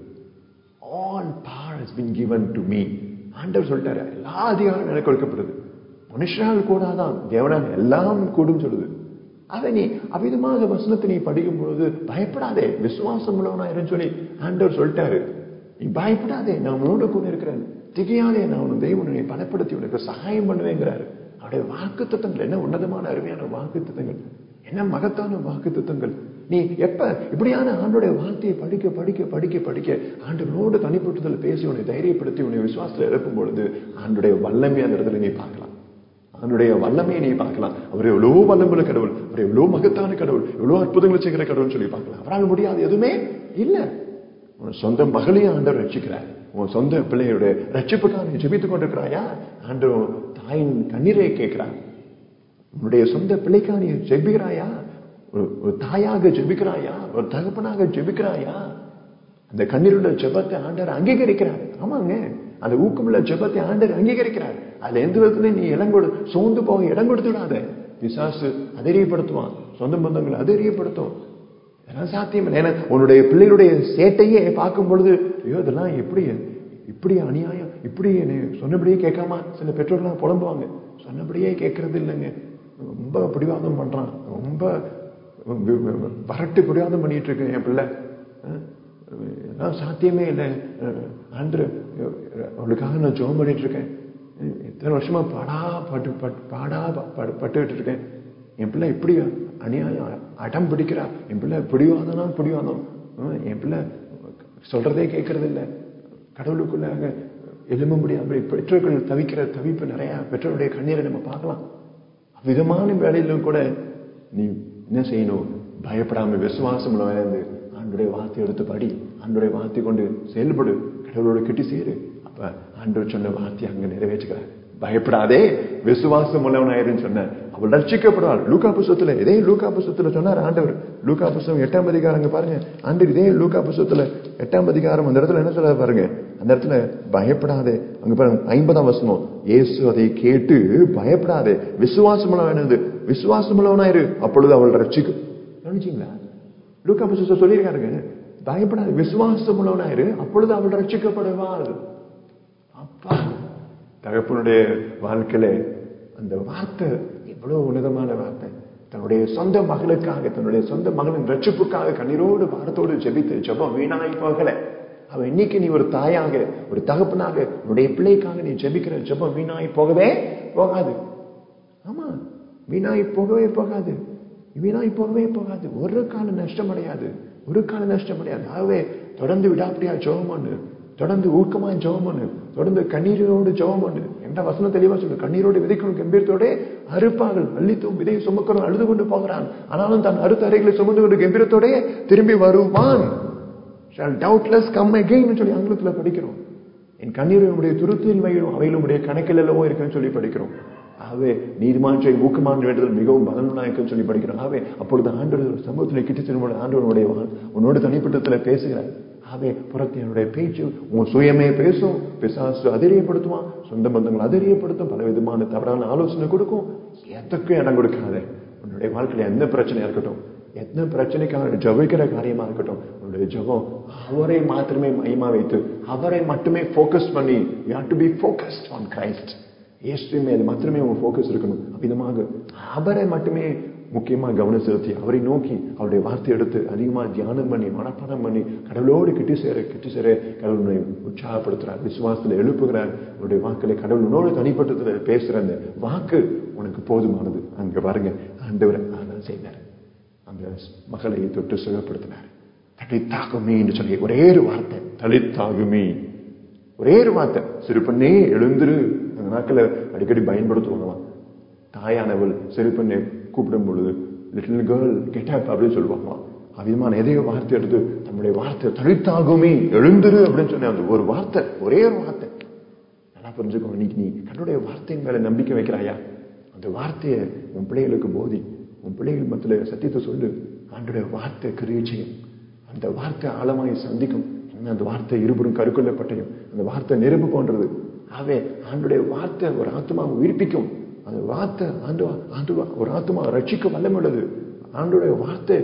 All power has been given to me. ஆண்டவர் சொல்லிட்டாரு, எல்லா அதிகாரம் எனக்கு கொடுக்கப்படுது. மனுஷனால் கூடாதான், தேவனால் எல்லாம் கூடும் சொல்லுது. அதை நீ அவிதமாக வசனத்தை நீ படிக்கும் பொழுது பயப்படாதே, விசுவாசம் உள்ளவனா சொல்லி ஆண்டவர் சொல்லிட்டாரு. நீ பயப்படாதே, நான் உன்னோட கூட இருக்கிறேன், திகையாதே, நான் உன் தெய்வனை பலப்படுத்தி உனக்கு சகாயம் பண்ணுவேங்கிறாரு. அவருடைய வாக்கு தத்தங்கள் என்ன உன்னதமான அருமையான வாக்கு தத்தங்கள், என்ன மகத்தான வாக்கு தத்தங்கள். நீ எப்ப இப்படியான ஆண்டோடைய வார்த்தையை படிக்க படிக்க படிக்க படிக்க ஆண்டவனோடு தனிப்பட்டதில் பேசி உன்னை தைரியப்படுத்தி உன்னை விசுவாசத்தில் எழுப்பும் பொழுது ஆண்டுடைய வல்லமை அந்த இடத்துல நீ பார்க்கலாம். அவனுடைய வல்லமையை நீ பார்க்கலாம். அவர் எவ்வளவு வல்லமுள்ள கடவுள், அவர் எவ்வளவு மகத்தான கடவுள், எவ்வளவு அற்புதங்களை செய்கிற கடவுள் சொல்லி பார்க்கலாம். அவரால் முடியாது எதுவுமே இல்ல. உன் சொந்த மகளையும் ஆண்டவர் ரட்சிக்கிறார். உன் சொந்த பிள்ளையுடைய ரட்சிப்புக்காக நீ ஜெபித்துக் கொண்டிருக்கிறாயா? ஆண்டவர் தாயின் கண்ணீரை கேட்கிறார். உன்னுடைய சொந்த பிள்ளைக்காக நீ ஜெபிக்கிறாயா? ஒரு தாயாக ஜெபிக்கிறாயா? ஒரு தகப்பனாக ஜெபிக்கிறாயா? அந்த கண்ணீருள்ள ஜெபத்தை ஆண்டவர் அங்கீகரிக்கிறார். ஆமாங்க, அந்த ஊக்கமுள்ள ஜெபத்தை ஆண்டவர் அங்கீகரிக்கிறார். அதுல எந்த விதத்துல நீ இடம் கொடு சோர்ந்து போக இடம் கொடுத்துடாத. பிசாசு அதிரியப்படுத்துவான், சொந்த பந்தங்களை அதிரியப்படுத்தும். இதெல்லாம் சாத்தியம் இல்லை. ஏன்னா உன்னுடைய பிள்ளைகளுடைய சேட்டையே பார்க்கும் பொழுது, ஐயோ இதெல்லாம் எப்படி இப்படி அநியாயம், இப்படி சொன்னபடியே கேட்காம சில பெற்றோர்லாம் புலம்புவாங்க. சொன்னபடியே கேட்கறது இல்லைங்க, ரொம்ப பிடிவாதம் பண்றான், ரொம்ப வரட்டு பிடிவாதம் பண்ணிட்டு இருக்கு என் பிள்ளை, எல்லாம் சாத்தியமே இல்லை. ஆண்டு அவளுக்காக நான் ஜெபம் பண்ணிட்டு இருக்கேன், எத்தனை வருஷமா பாடா பட்டு பாடா பட்டுக்கிட்டு இருக்கேன். என் பிள்ளை இப்படி அநியாயம் அடம் பிடிக்கிறா, என் பிள்ளை பிடிவாதம்னா பிடிவாதம், என் பிள்ளை சொல்றதே கேட்கறது இல்லை, கடவுளுக்குள்ளாக எழும்ப முடியாது. பெற்றோர்கள் தவிக்கிற தவிப்பு நிறைய பெற்றோருடைய கண்ணீரை நம்ம பார்க்கலாம். விதமான வேலையிலும் கூட நீ என்ன செய்யணும்? பயப்படாம விசுவாசம் வாழ்ந்து ஆண்டுடைய வார்த்தை எடுத்து படி, ஆண்டுடைய வார்த்தை கொண்டு செயல்படு, கடவுளோட கிட்டி சேரு. அப்ப ஆண்டவர் சொன்ன வார்த்தை அங்க நிறைவேற்றுகிறார். பயப்படாதே, விசுவாசம் உள்ளவனாயிருன்னு சொன்ன அவள் ரட்சிக்கப்படுவாள். லூக்கா புத்தகத்துல இதே லூக்கா புத்தகத்துல சொன்னார் ஆண்டவர். லூக்கா புத்தகம் எட்டாம் அதிகாரம் பாருங்க, ஆண்டவர் இதே லூக்கா புத்தகத்துல எட்டாம் அதிகாரம் அந்த இடத்துல என்ன சொல்ல பாருங்க. அந்த இடத்துல பயப்படாதே, அங்க பாருங்க ஐம்பதாம் வசனம், இயேசு அதை கேட்டு பயப்படாதே, விசுவாசம் உள்ளவனாயிரு, விசுவாசம் உள்ளவனாயிரு, அப்பொழுது அவள் ரட்சிக்கும். கவனிச்சீங்களா? லூக்கா புத்தகத்துல சொல்லியிருக்காருங்க, பயப்படாது, விசுவாசம் உள்ளவனாயிரு, அப்பொழுது அவள் ரட்சிக்கப்படுவாள். அப்பா, தகப்பனுடைய வாழ்க்கையில அந்த வார்த்தை எவ்வளவு உன்னதமான வார்த்தை. தன்னுடைய சொந்த மகளுக்காக, தன்னுடைய சொந்த மகளின் ரட்சிப்புக்காக கண்ணீரோடு பாரத்தோடு ஜெபித்து ஜெபம் வீணாய் போகல. அவன் இன்னைக்கு நீ ஒரு தாயாக ஒரு தகப்பனாக உன்னுடைய பிள்ளைக்காக நீ ஜெபிக்கிற ஜெபம் வீணாய் போகவே போகாது. ஆமா, வீணாய் போகவே போகாது. வீணாய் போகவே போகாது. ஒரு காலம் நஷ்டம் அடையாது. ஒரு காலம் நஷ்டம் அடையாது. ஆகவே தொடர்ந்து விடாப்படியா ஜெபம் பண்ணு. தொடர்ந்து ஊக்கமா ஜெபம் பண்ணு. தொடர்ந்து கண்ணீரோடு ஜெபம் பண்ணு. என்ற வசனம் தெளிவா சொல்லு. கண்ணீரோடு விதைக்கணும் கம்பீரத்தோட அறுப்பார்கள். அள்ளித்தும் விதையை சுமக்கிறோம் அழுது கொண்டு போகிறான். ஆனாலும் தன் அறுத்த அறைகளை சுமந்து கொண்டு கம்பீரத்தோட திரும்பி வருவான். shall doubtless come again சொல்லி ஆங்கிலத்துல படிக்கிறோம். என் கண்ணீர் உடைய துருத்தில் வையும் அவையில் உடைய கணக்கில் எல்லாம் இருக்குன்னு சொல்லி படிக்கிறோம். ஆகவே நீதிமான் செய் ஊக்கமான வேண்டுதல் மிகவும் பலனுள்ள சொல்லி படிக்கிறோம். ஆகவே அப்பொழுது ஆண்டவர் சமூகத்தில் கிட்ட செல்லும் ஆண்டவனுடைய உன்னோடு தனிப்பட்டத்துல பேசுகிறார். ஆகவே புறத்தினுடைய பேச்சு உன் சுயமே பேசும். பிசாசு அதிரியப்படுத்துவான். சொந்த பந்தங்கள் அதிரியப்படுத்தும். பல விதமான தவறான ஆலோசனை கொடுக்கும். எதற்கும் இடம் கொடுக்காத. உன்னுடைய வாழ்க்கையில எந்த பிரச்சனையா இருக்கட்டும், எந்த பிரச்சனைக்காக ஜபிக்கிற காரியமா இருக்கட்டும், உன்னுடைய ஜபம் அவரை மாத்திரமே மையமா வைத்து அவரை மட்டுமே போக்கஸ் பண்ணி, you have to be focused on Christ. இயேசு மேல் மாத்திரமே உங்க போக்கஸ் இருக்கணும். விதமாக அவரை மட்டுமே முக்கியமா கவனம் செலுத்தி அவரை நோக்கி அவருடைய வார்த்தை எடுத்து அதிகமா தியானம் பண்ணி மனப்பாடம் பண்ணி கடவுளோடு கிட்டி சேர கிட்டி சேர கடவுளை உற்சாகப்படுத்துறார். விசுவாசத்துல எழுப்புகிறார். அவருடைய வாக்களை கடவுளோடு தனிப்பட்டத்துல பேசுற அந்த வாக்கு உனக்கு போதுமானது. அங்க பாருங்க, ஆண்டவர் அதான் செய்தார். அந்த மகளை தொட்டு சுகப்படுத்தினார். தளித்தாகுமே என்று சொல்லி ஒரே ஒரு வார்த்தை, தளித்தாகுமே, ஒரே ஒரு வார்த்தை. சிறு பெண்ணே எழுந்திரு. அந்த நாட்களை அடிக்கடி பயன்படுத்துவாங்களாம். தாயானவள் சிறு பெண்ணை கூப்பிடும் பொழுது லிட்டில் கேர்ள் கெட் அப் அப்படின்னு சொல்லுவாங்களாம். அதிகமான எதையோ வார்த்தை எடுத்து தன்னுடைய வார்த்தை தளித்தாகுமே எழுந்திரு அப்படின்னு சொன்ன அந்த ஒரு வார்த்தை, ஒரே ஒரு வார்த்தை. நல்லா புரிஞ்சுக்கோ. இன்னைக்கு நீ கண்ணுடைய வார்த்தையின் மேல நம்பிக்கை வைக்கிறாயா? அந்த வார்த்தையை உன் பிள்ளைகளுக்கு போதி. உன் பிள்ளைகள் மத்தியில சத்தியத்தை சொல்லு. ஆண்டுடைய வார்த்தை கிரியை செய்யும். அந்த வார்த்தை ஆழமாய் சந்திக்கும். அந்த வார்த்தை இருபுறம் கருக்கொள்ளப்பட்டையும் அந்த வார்த்தை நெருப்பு போன்றது. ஆகவே ஆண்டுடைய வார்த்தை ஒரு ஆத்மாவை உயிர்ப்பிக்கும். அந்த வார்த்தை ஆண்டு ஆண்டு ஒரு ஆத்மா ரட்சிக்க வல்லமுள்ளது. ஆண்டுடைய வார்த்தை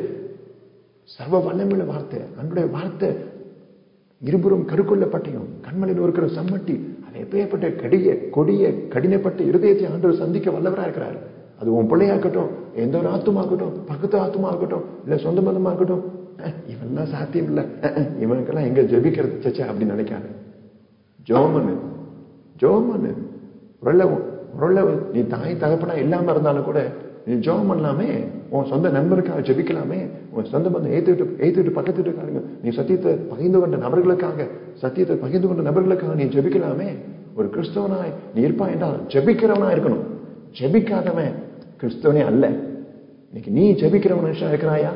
சர்வ வல்லமுள்ள வார்த்தை. ஆண்டுடைய வார்த்தை இருபுறம் கருக்கொள்ளப்பட்டையும் கண்மலையில் இருக்கிற சம்மட்டி அதை எப்பேற்பட்ட கடிய கொடிய கடினப்பட்ட இருதயத்தை ஆண்டவர் சந்திக்க வல்லவரா இருக்கிறார். அது உன் பிள்ளையாக்கட்டும், எந்த ஒரு ஆத்துமா ஆகட்டும், பக்கத்து ஆத்துமா ஆகட்டும், இல்ல சொந்த மதமா இருக்கட்டும், இவெல்லாம் சாத்தியம் இல்ல, இவனுக்கெல்லாம் எங்க ஜெபிக்கிறது சச்சா அப்படின்னு நினைக்காத. ஜோமனு ஜோமனு உருள நீ தாய் தகப்பனா இல்லாம இருந்தாலும் கூட நீ ஜோம் பண்ணலாமே. உன் சொந்த நண்பருக்காக ஜெபிக்கலாமே. உன் சொந்த பந்தம் ஏத்துட்டு ஏத்துட்டு பக்கத்து இருக்காருங்க. நீ சத்தியத்தை பகிர்ந்து கொண்ட நபர்களுக்காக சத்தியத்தை பகிர்ந்து கொண்ட நபர்களுக்காக நீ ஜெபிக்கலாமே. ஒரு கிறிஸ்தவனாய் நீ இருப்பா என்றால் ஜெபிக்கிறவனா இருக்கணும். ஜெபிக்காதவன் கிறிஸ்தவனே அல்ல. இன்னைக்கு நீ ஜெபிக்கிறவன் மனுஷன் இருக்கிறாயா?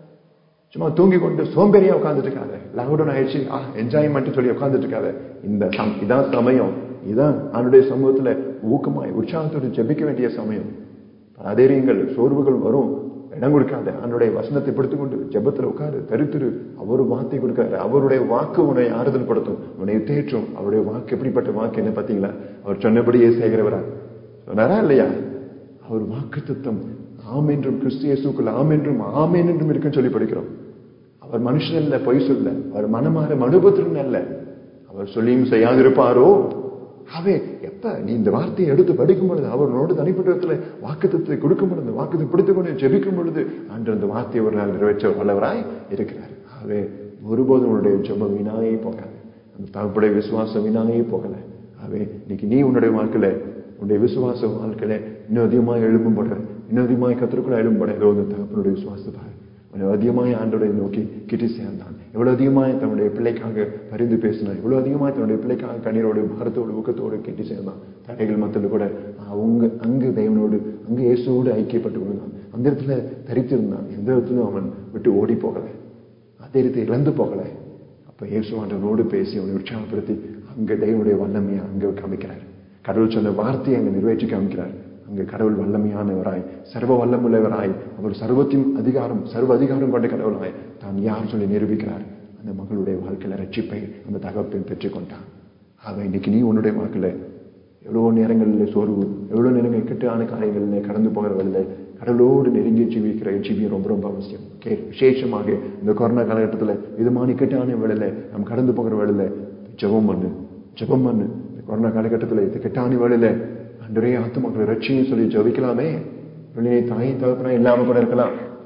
சும்மா தூங்கி கொண்டு சோம்பேறியா உட்கார்ந்துட்டு இருக்காத. லாக்டவுன் ஆயிடுச்சு என்ஜாய்மெண்ட் சொல்லி உட்கார்ந்துட்டு இருக்காத. இந்த இதான் சமயம். இதான் அவனுடைய சமூகத்துல ஊக்கமாய் உற்சாகத்தோடு ஜெபிக்க வேண்டிய சமயம். அதேரியங்கள் சோர்வுகள் வரும், இடம் கொடுக்காத. அவனுடைய வசனத்தை பிடித்துக் கொண்டு ஜெபத்துல உட்காரு, தரித்திரு. அவரு வார்த்தை கொடுக்கிறாரு. அவருடைய வாக்கு உன்னை ஆறுதல் படுத்தும், உன்னை தேற்றும். அவருடைய வாக்கு எப்படிப்பட்ட வாக்கு என்ன பாத்தீங்களா? அவர் சொன்னபடியே செய்கிறவரா சொன்னாரா இல்லையா? அவர் வாக்கு தத்துவம் ஆம் என்றும் கிறிஸ்து இயேசுக்குள் ஆம் என்றும் ஆமேன் என்றும் இருக்குன்னு சொல்லி படிக்கிறோம். அவர் மனுஷன் அல்ல, பொய் சொல்ல. அவர் மனமாற மனுபத்திரன் அல்ல. அவர் சொல்லியும் செய்யாதிருப்பாரோ? அவே எப்ப நீ இந்த வார்த்தையை எடுத்து படிக்கும் பொழுது, அவரோடு தனிப்பட்ட வாக்கு தத்துவத்தை கொடுக்கும் பொழுது, வாக்குத்தை பிடித்துக் கொண்டு ஜெபிக்கும் பொழுது அன்று அந்த வார்த்தையை ஒரு நாள் நிறைவேற்ற வல்லவராய் இருக்கிறார். ஆகவே ஒருபோதும் உன்னுடைய ஜெபம் வீணாயே போகாது. அந்த தகப்புடைய விசுவாசம் வீணாயே போகல. ஆகவே இன்னைக்கு நீ உன்னுடைய வாழ்க்கையில உன்னுடைய விசுவாச வாழ்க்கையில இன்னும் அதிகமாக எழுப்பும் போடுற, இன்னும் அதிகமாக கத்திற்குள்ள எழுப்பும் போட ஏதோ அந்த தகப்பனுடைய விசுவாசத்தை அதிகமாய் ஆண்டோரை நோக்கி கிட்டி சேர்ந்தான். எவ்வளவு அதிகமாய் தன்னுடைய பிள்ளைக்காக பரிந்து பேசினான். எவ்வளவு அதிகமாய் தன்னுடைய பிள்ளைக்காக கண்ணீரோடு பாரத்தோடு ஊக்கத்தோடு கிட்டி சேர்ந்தான். தடைகள் மத்தியில் கூட அவங்க அங்கு தேவனோடு அங்கு இயேசுவோடு ஐக்கியப்பட்டு கொண்டான். அந்த இடத்துல தரித்திருந்தான். எந்த இடத்துலையும் அவன் விட்டு ஓடி போகல, அதே இடத்தை இழந்து போகல. அப்ப இயேசு ஆண்டவனோடு பேசி அவனை உற்சாகப்படுத்தி அங்க தேவனுடைய வல்லமையை அங்க காமிக்கிறார். கடவுள் சொன்ன வார்த்தையை அங்க நிறைவேற்றி காமிக்கிறார். அங்கு கடவுள் வல்லமையானவராய் சர்வ வல்லமுள்ளவராய் அவர் சர்வத்தின் அதிகாரம் சர்வ அதிகாரம் கொண்ட கடவுளாய் தான் யார் சொல்லி நிரூபிக்கிறார். அந்த மகளுடைய வாழ்க்கையில ரட்சிப்பை அந்த தகப்பன் பெற்றுக் கொண்டான். ஆக இன்னைக்கு நீ உன்னுடைய வாழ்க்கையில எவ்வளவு நேரங்களில் சோர்வு, எவ்வளவு நேரங்கள் கெட்டான காரியங்களில் கடந்து போகிறவர்கள கடவுளோடு நெருங்கி ஜீவிக்கிற ஜீவியம் ரொம்ப ரொம்ப அவசியம். கே விசேஷமாக இந்த கொரோனா காலகட்டத்தில் விதமான கெட்டான வேளையில நம்ம கடந்து போகிற வேளையில ஜெபம் பண்ணு, ஜெபம் பண்ணு. இந்த கொரோனா காலகட்டத்தில் இது கெட்டான வேளையில அன்றைய ஆத்துமக்களை ரட்சியும் சொல்லி ஜெபிக்கலாமே. வெளியே தாய் தகப்பனா இல்லாம கூட இருக்கலாம்.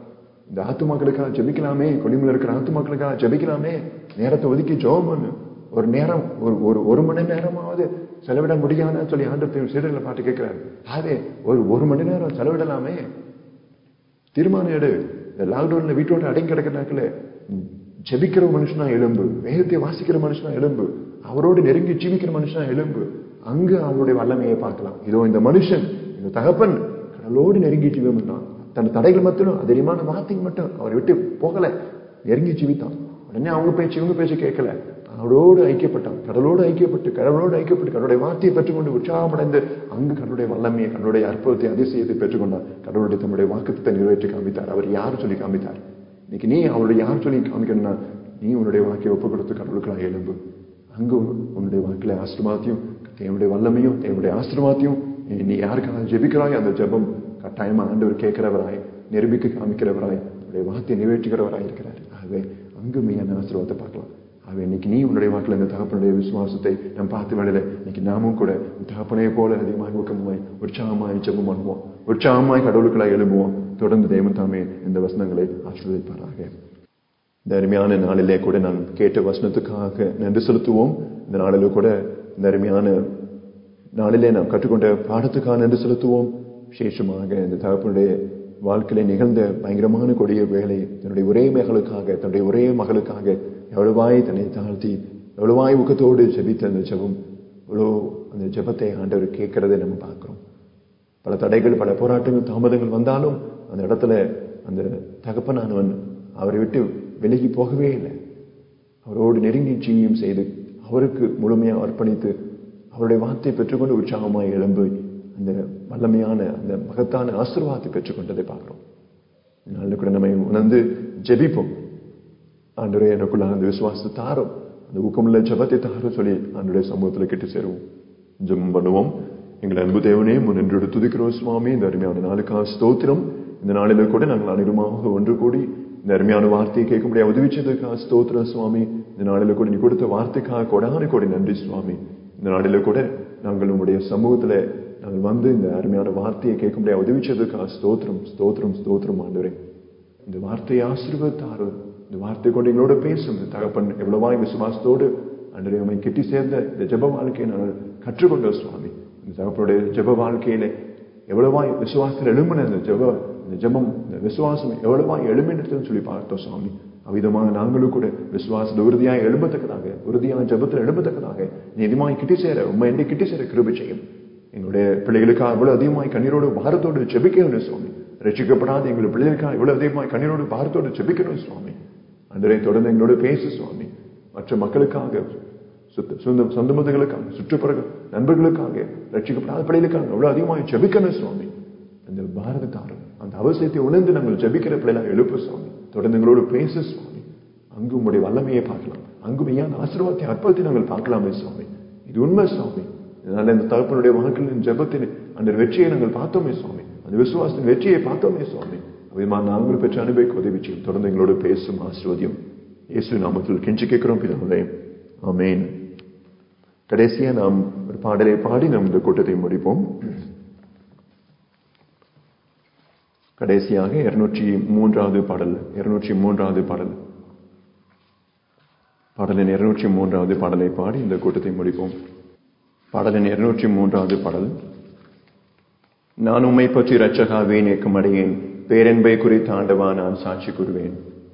இந்த ஆத்துமாக்களுக்காக ஜெபிக்கலாமே, கொடிமலை இருக்கிற ஆத்துமாக்களுக்காக ஜெபிக்கலாமே, நேரத்தை ஒதுக்கி ஜெபம் பண்ணு. ஒரு நேரம் ஒரு ஒரு மணி நேரமாவது செலவிட முடியாதுன்னு சொல்லி ஆண்டவர் சீடர்களை பாட்டு கேட்கிறாரு. ஆகவே ஒரு ஒரு மணி நேரம் செலவிடலாமே. தீர்மானம் எடு. இந்த லாக்டவுன்ல வீட்டோட அடங்கி கிடக்கிற நாட்கள ஜெபிக்கிற மனுஷனா எலும்பு, வேதத்தை வாசிக்கிற மனுஷனா எலும்பு, அவரோடு நெருங்கி ஜீவிக்கிற மனுஷனா எலும்பு. அங்கு அவருடைய வல்லமையை பார்க்கலாம். இதோ இந்த மனுஷன், இந்த தகப்பன் கடலோடு நெருங்கி ஜீவம் தான். தன் தடைகள் மத்திலும் அதிகமான வார்த்தைகள் மட்டும் அவரை விட்டு போகல, நெருங்கி ஜீவித்தான். உடனே அவங்க பேச்சு இவங்க பேச்சு கேட்கல, அவரோடு ஐக்கியப்பட்டான். கடலோடு ஐக்கியப்பட்டு கடலோடு ஐக்கியப்பட்டு கடவுளுடைய வார்த்தையை பெற்றுக்கொண்டு உற்சாகமடைந்து அங்கு கடவுளுடைய வல்லமையை, கடவுளுடைய அற்புதத்தை, அதிசயத்தை பெற்றுக்கொண்டார். கடவுளுடைய தம்முடைய வாக்குத்தத்தை நிறைவேற்றி காமித்தார். அவர் யார் சொல்லி காமித்தார். இன்னைக்கு நீ அவருடைய யார் சொல்லி காமிக்கணும்னா, நீ உன்னுடைய வாக்கை ஒப்பு கொடுத்து கடவுளுக்குள்ளாக எழும்பு. அங்கு உன்னுடைய வாக்கில ஆசீர்வாதத்தையும் தேவனுடைய வல்லமையும் தேவனுடைய ஆசீர்வாதத்தையும் நீ யாருக்காக ஜெபிக்கிறாய் அந்த ஜெபம் கட்டாயமா ஆண்டவர் கேட்கிறவராய், நிரூபிக்க காமிக்கிறவராய், உன்னுடைய வார்த்தையை நிறைவேற்றுகிறவராய் இருக்கிறார். ஆகவே அங்கு மெய்யான ஆசீர்வாதத்தை பார்க்கலாம். ஆகவே இன்னைக்கு நீ உன்னுடைய வாக்கில் இந்த தகப்பனுடைய விசுவாசத்தை நாம் பார்த்து வேலையில இன்னைக்கு நாமும் கூட தகப்பனையை போல அதிகமாக ஊக்கமாய் உற்சாகமாய் ஜெபம் பண்ணுவோம், உற்சாகமாய் கடவுளுக்குள்ளாக எழும்புவோம். தொடர்ந்து தேவன் தாமே இந்த வசனங்களை ஆசீர்வதிப்பாராக. இந்த அருமையான நாளிலே கூட நான் கேட்ட வசனத்துக்காக நன்றி செலுத்துவோம். இந்த நாளில கூட இந்த அருமையான நாளிலே நாம் கற்றுக்கொண்ட பாடத்துக்காக நன்றி செலுத்துவோம். விசேஷமாக இந்த தகப்பனுடைய வாழ்க்கையில நிகழ்ந்த பயங்கரமான கொடிய வேலை, தன்னுடைய ஒரே மகளுக்காக, தன்னுடைய ஒரே மகளுக்காக எவ்வளவாய் தன்னை தாழ்த்தி எவ்வளவாய் ஊக்கத்தோடு ஜெபித்த அந்த ஜெபம், எவ்வளோ அந்த ஜெபத்தை ஆண்டவர் கேட்கிறதை நம்ம பார்க்கிறோம். பல தடைகள், பல போராட்டங்கள், தாமதங்கள் வந்தாலும் அந்த இடத்துல அந்த தகப்பனானவன் அவரை விட்டு விலகி போகவே இல்லை. அவரோடு நெருங்கி ஜீவியம் செய்து அவருக்கு முழுமையாக அர்ப்பணித்து அவருடைய வார்த்தையை பெற்றுக்கொண்டு உற்சாகமாய் எழும்பு அந்த வல்லமையான அந்த மகத்தான ஆசீர்வாதத்தை பெற்றுக்கொண்டதை பார்க்கிறோம். இதனால கூட நம்ம உணர்ந்து ஜெபிப்போம். ஆண்டவரே எனக்குள்ள அந்த விசுவாசத்தை தாரும், அந்த ஊக்கமுள்ள ஜெபத்தை தாரும் சொல்லி ஆண்டவருடைய சமூகத்துல கிட்டு சேருவோம். ஜெபம் பண்ணுவோம். எங்கள் அன்பு தேவனே, முன்னென்று துதிக்கிறோம் சுவாமி. இந்த அருமையான நாளுக்காக ஸ்தோத்திரம். இந்த நாளில கூட நாங்கள் அனைவருமாக ஒன்று கூடி இந்த அருமையான வார்த்தையை கேட்க முடியாது உதவிச்சதுக்காக ஸ்தோத்திரம் சுவாமி. இந்த நாளில கூட நீ கொடுத்த வார்த்தைக்காக கொடான கோடி நன்றி சுவாமி. இந்த நாளில கூட நாங்கள் உங்களுடைய சமூகத்துல நாங்கள் வந்து இந்த அருமையான வார்த்தையை கேட்க முடியாது உதவிச்சதுக்காக ஸ்தோத்திரம் ஸ்தோத்திரம் ஸ்தோத்திரம் ஆண்டவரே. இந்த வார்த்தையை ஆசீர்வதித்தாரு. இந்த வார்த்தை கொண்டு எங்களோட பேசும் இந்த தகப்பன் எவ்வளவாய் விசுவாசத்தோடு ஆண்டவரே உம்மை கிட்டி சேர்ந்த இந்த ஜெப வாழ்க்கையை நாங்கள் கற்றுக்கொண்டோம் சுவாமி. இந்த தகப்பனுடைய ஜெப வாழ்க்கையில எவ்வளவாய் விசுவாசத்தில் எழும்பின இந்த ஜெப இந்த ஜெபம் இந்த விசுவாசம் எவ்வளவாய் எழும்பினதுன்னு சொல்லி பார்த்தோம் சுவாமி. அவ்விதமாக நாங்களும் கூட விசுவாசத்தை உறுதியாக எழும்பத்தக்கதாக, உறுதியாக ஜெபத்தில் எழும்பத்தக்கதாக நீதிமாய் கிட்டி சேர உண்மை என்று கிட்டி சேர கிருபை செய்யும். எங்களுடைய பிள்ளைகளுக்காக இவ்வளவு அதிகமாய் கண்ணீரோடு பாரத்தோடு ஜெபிக்கணும் சுவாமி. ரட்சிக்கப்படாத எங்களுடைய பிள்ளைகளுக்காக இவ்வளவு அதிகமாய் கண்ணீரோடு பாரத்தோடு ஜெபிக்கணும் சுவாமி. அன்றே தொடர்ந்து எங்களோடு பேசு சுவாமி. மற்ற மக்களுக்காக, சொந்த சொந்த மதங்களுக்காக, சுற்றுப்புற நண்பர்களுக்காக, ரட்சிக்கப்படாத பிள்ளைகளுக்காக எவ்வளவு அதிகமாக ஜெபிக்கணும் சுவாமி. அந்த பாரதத்தாரும் அந்த அவசியத்தை உணர்ந்து நாங்கள் ஜெபிக்கிற பிள்ளைகளாக எழுப்பு சுவாமி. தொடர்ந்து எங்களோடு பேசு சுவாமி. அங்கு உங்களுடைய வல்லமையை பார்க்கலாம், அங்கு மெய்யான ஆசீர்வாதத்தை அற்புதத்தை நாங்கள் பார்க்கலாமே சுவாமி. இது உண்மை சுவாமி. அதனால இந்த தகப்பனுடைய வாழ்க்கையின் ஜெபத்தின் அந்த வெற்றியை நாங்கள் பார்த்தோமே சுவாமி. அந்த விசுவாசத்தின் வெற்றியை பார்த்தோமே சுவாமி. அவ்விதமாக நாங்களும் பெற்ற அனுபவிக்க உதவி செய்யும். தொடர்ந்து எங்களோடு பேசும் ஆசீர்வாதியும் இயேசு நாமத்தில் கெஞ்சி கேட்கிறோம் பிதாவே, ஆமென். கடைசியா நாம் ஒரு பாடலை பாடி நாம் இந்த கூட்டத்தை முடிப்போம். கடைசியாக இருநூற்றி மூன்றாவது பாடல் இருநூற்றி மூன்றாவது பாடல் பாடலின் இருநூற்றி மூன்றாவது பாடலை பாடி இந்த கூட்டத்தை முடிப்போம். பாடலின் இருநூற்றி மூன்றாவது பாடல். நான் உம்மை பற்றி இரட்சகாவே நேக்கம் அடையேன், பேரன்பை குறித்து ஆண்டவா நான் சாட்சி கூறுவேன்.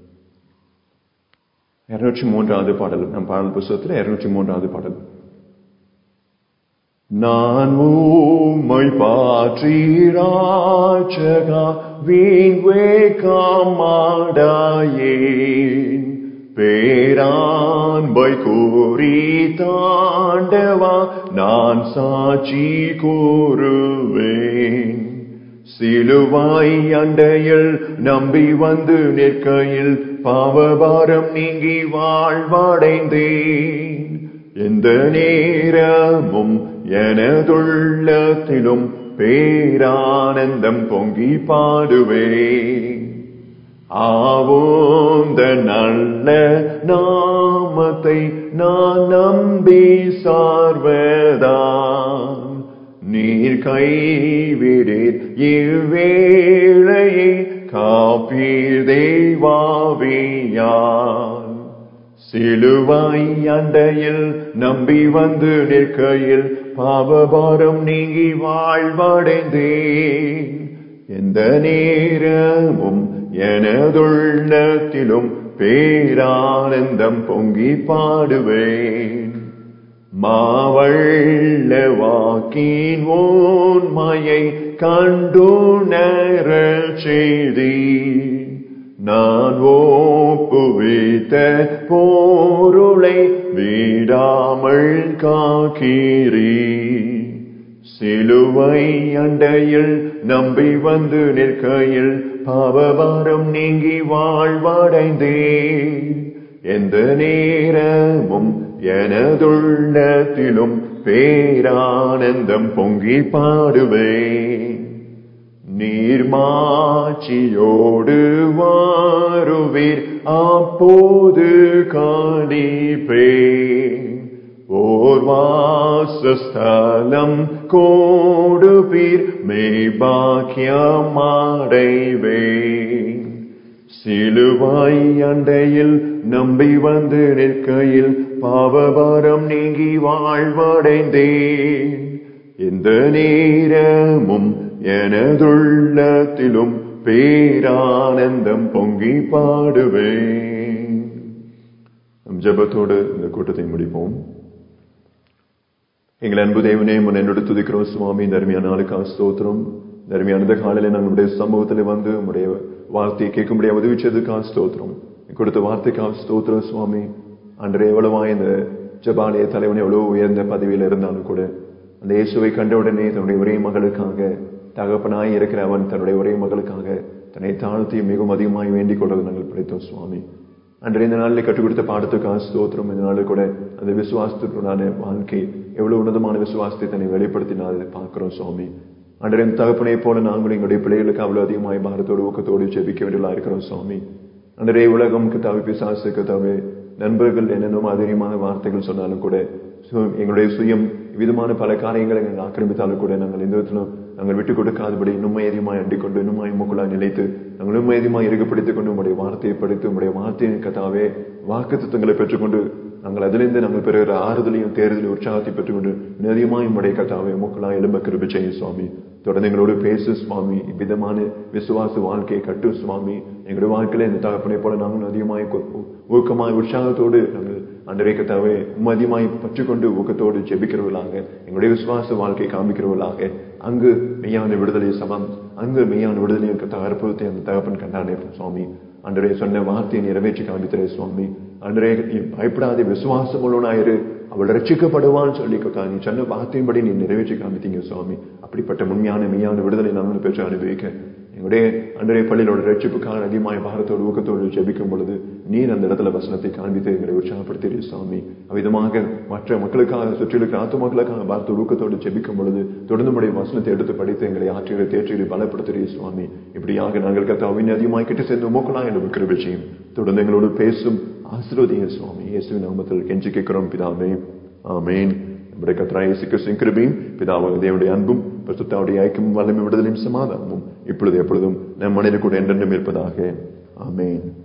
இருநூற்றி மூன்றாவது பாடல் நம் பாடல் புத்தகத்தில் இருநூற்றி மூன்றாவது பாடல். நான் உம்மை பற்றி இரட்சகாவே நேக்கம் அடையேன், பேரன்பை குறித்து ஆண்டவா நான் சாட்சி கூறுவேன். சிலுவாய் அண்டையில் நம்பி வந்து நிற்கையில் பாவபாரம் நீங்கி வாழ்வடைந்தேன். எந்த நேரமும் எனதுள்ளத்திலும் பேரானந்தம் பொங்கி பாடுவேன். ஆவோந்த நல்ல நாமத்தை நான் நம்பி சார்வதான், நீர் கைவிடீர் இவ்வேளையை காப்பீர் தேவனே சிலுவாய் அண்டையில் நம்பி வந்து நிற்கையில் பாவபாரம் நீங்கி வாழ்வடைந்தேன். எந்த நேரமும் எனதுள்ளத்திலும் பேரானந்தம் பொங்கி பாடுவேன். மாவள்ள வாக்கின் ஓன்மையை கண்டுணர செய்தி நான் ஒப்புவித்த பொருளை விடாமல் காக்கிறீ. சிலுவை அண்டையில் நம்பி வந்து நிற்கையில் பாவபாரம் நீங்கி வாழ்வடைந்தேன். எந்த நேரமும் எனதுள்ளத்திலும் பேரானந்தம் பொங்கி பாடுவேன். நீர்மாட்சியோடு வாருவீர் அப்போது காணிப்பேன். ஓர் வாசஸ்தலம் கொடுப்பீர் மெய்பாக்கியமடைவேன். சிலுவாய் அண்டையில் நம்பி வந்து நிற்கையில் பாவபாரம் நீங்கி வாழ்வடைந்தேன். எந்த நேரமும் எனதுள்ளத்திலும் பேரானந்தம் பொங்கி பாடுவேன். நம் ஜெபத்தோடு இந்த கூட்டத்தை முடிப்போம். எங்கள் அன்பு தேவனே, முன் என்னோடு துதிக்கிறோம் சுவாமி. தர்மியான நாளுக்காக ஸ்தோத்திரம். தர்மியான காலையில நாங்களுடைய சமூகத்தில் வந்து உடைய வார்த்தையை கேட்க முடியாது உதவிச்சதுக்காக ஸ்தோத்திரம். கொடுத்த வார்த்தைக்காக ஸ்தோத்திரம் சுவாமி. அன்றே எவ்வளவா இந்த ஜபாலய தலைவன் எவ்வளவு உயர்ந்த பதவியில் இருந்தாலும் கூட அந்த இயேசுவை கண்டவுடனே தன்னுடைய ஒரே மகளுக்காக, தகப்பனாய் இருக்கிற அவன் தன்னுடைய ஒரே மகளுக்காக தன்னை தாழ்த்தி மிகவும் அதிகமாய் வேண்டிக் கொள்வதை நாங்கள் படித்தோம் சுவாமி. அன்றைய இந்த நாளில் கற்றுக் கொடுத்த பாடத்துக்காக ஸ்தோத்திரம். இந்த நாளில் கூட அந்த விசுவாசத்துக்குள்ளான வாழ்க்கை எவ்வளவு உன்னதமான விசுவாசத்தை தன்னை வெளிப்படுத்தினால் பார்க்கிறோம் சுவாமி. அன்றைய தகப்பனை போல நாங்களும் எங்களுடைய பிள்ளைகளுக்கு அவ்வளவு அதிகமாய் பாரத்தோடு ஊக்கத்தோடு ஜெபிக்க வேண்டியதா இருக்கிறோம் சுவாமி. அன்றைய உலகம் கத்தாவை, பிசாசு கத்தாவை, நண்பர்கள் என்னென்னும் அதிகமான வார்த்தைகள் சொன்னாலும் கூட, எங்களுடைய சுயம் விதமான பல காரியங்களை நாங்கள் ஆக்கிரமித்தாலும் கூட நாங்கள் இந்த விதத்திலும் நாங்கள் விட்டுக் கொடுக்காதபடி இன்னும் அதிகமாக அண்டிக்கொண்டு இன்னும் முக்குள்ளாய் நிலைத்து நாங்கள் இன்னும் அதிகமாக இறுகப்படுத்திக் கொண்டு உங்களுடைய வார்த்தையை படித்து உங்களுடைய வார்த்தையின் கத்தாவே வாக்குத்தத்தங்களை பெற்றுக்கொண்டு நாங்கள் அதிலிருந்து நாங்கள் பெறுகிற ஆறுதலையும் தேர்தலையும் உற்சாகத்தை பெற்றுக்கொண்டு அதிகமாக உங்களுடைய கத்தாவே முக்குள்ளாய் எழும்ப கிருபை செய்யும் சுவாமி. தொடர்ந்து எங்களோடு பேசு சுவாமி. இவ்விதமான விசுவாச வாழ்க்கையை கட்டு சுவாமி. எங்களுடைய வாழ்க்கையில இந்த தகப்பனை போல நாங்கள் அதிகமாய் ஊக்கமாய் உற்சாகத்தோடு நாங்கள் அன்றைய கத்தாவே அதிகமாய் பற்றிக்கொண்டு ஊக்கத்தோடு ஜெபிக்கிறவர்களாக எங்களுடைய விசுவாச வாழ்க்கையை காமிக்கிறவர்களாக அங்கு மெய்யான விடுதலை சமம், அங்கு மெய்யான விடுதலையும் கத்த அற்புதத்தை அந்த தகப்பன் கண்டானே சுவாமி. அன்றைய சொன்ன வார்த்தையை நிறைவேற்றி காமித்தரே சுவாமி. அன்றைய பயப்படாத விசுவாசம் உள்ளவனாயிரு, அவள் ரட்சிக்கப்படுவான்னு சொல்லி நீ சொன்ன வார்த்தையின்படி நீ நிறைவேற்றி காமித்தீங்க சுவாமி. அப்படிப்பட்ட உண்மையான மெய்யான விடுதலை நாங்கள் பெற்று அனுபவிக்க எங்களுடைய அன்றைய பள்ளியோட ரட்சிப்புக்காக அதிகமாக பாரத்தோடு ஊக்கத்தோடு ஜெபிக்கும் பொழுது நீர் அந்த இடத்துல வசனத்தை காண்பித்து எங்களை உற்சாகப்படுத்தி சுவாமி. அவ்விதமாக மற்ற மக்களுக்காக சுற்றிலுக்கு ஆத்து மக்களுக்காக பாரத்தோடு ஊக்கத்தோடு ஜெபிக்கும் பொழுது தொடர்ந்து உடைய வசனத்தை எடுத்து படித்து எங்களை ஆற்றுகிற தேற்றிகளை பலப்படுத்துகிற சுவாமி. இப்படியாக நாங்கள் கத்தாவின் அதிகமாக கிட்ட சேர்ந்து மூக்கலாம் என்று கிருபை செய்யும். தொடர்ந்து எங்களோடு பேசும் ஆசீர்வதிங்க சுவாமி. இயேசுவின் நாமத்தில் கெஞ்சி கேட்கிறோம் பிதாவே, ஆமேன். நம்முடைய கர்த்தராகிய இயேசு கிறிஸ்துவின் கிருபையும் பிதாவாகிய தேவனுடைய அன்பும் பரிசுத்தருடைய ஐக்கியமும் வல்லமையும் விடுதலையும் சமாதானமும் இப்பொழுது எப்பொழுதும் நம் மனதில் கூட என்றென்றும் இருப்பதாக. ஆமேன்.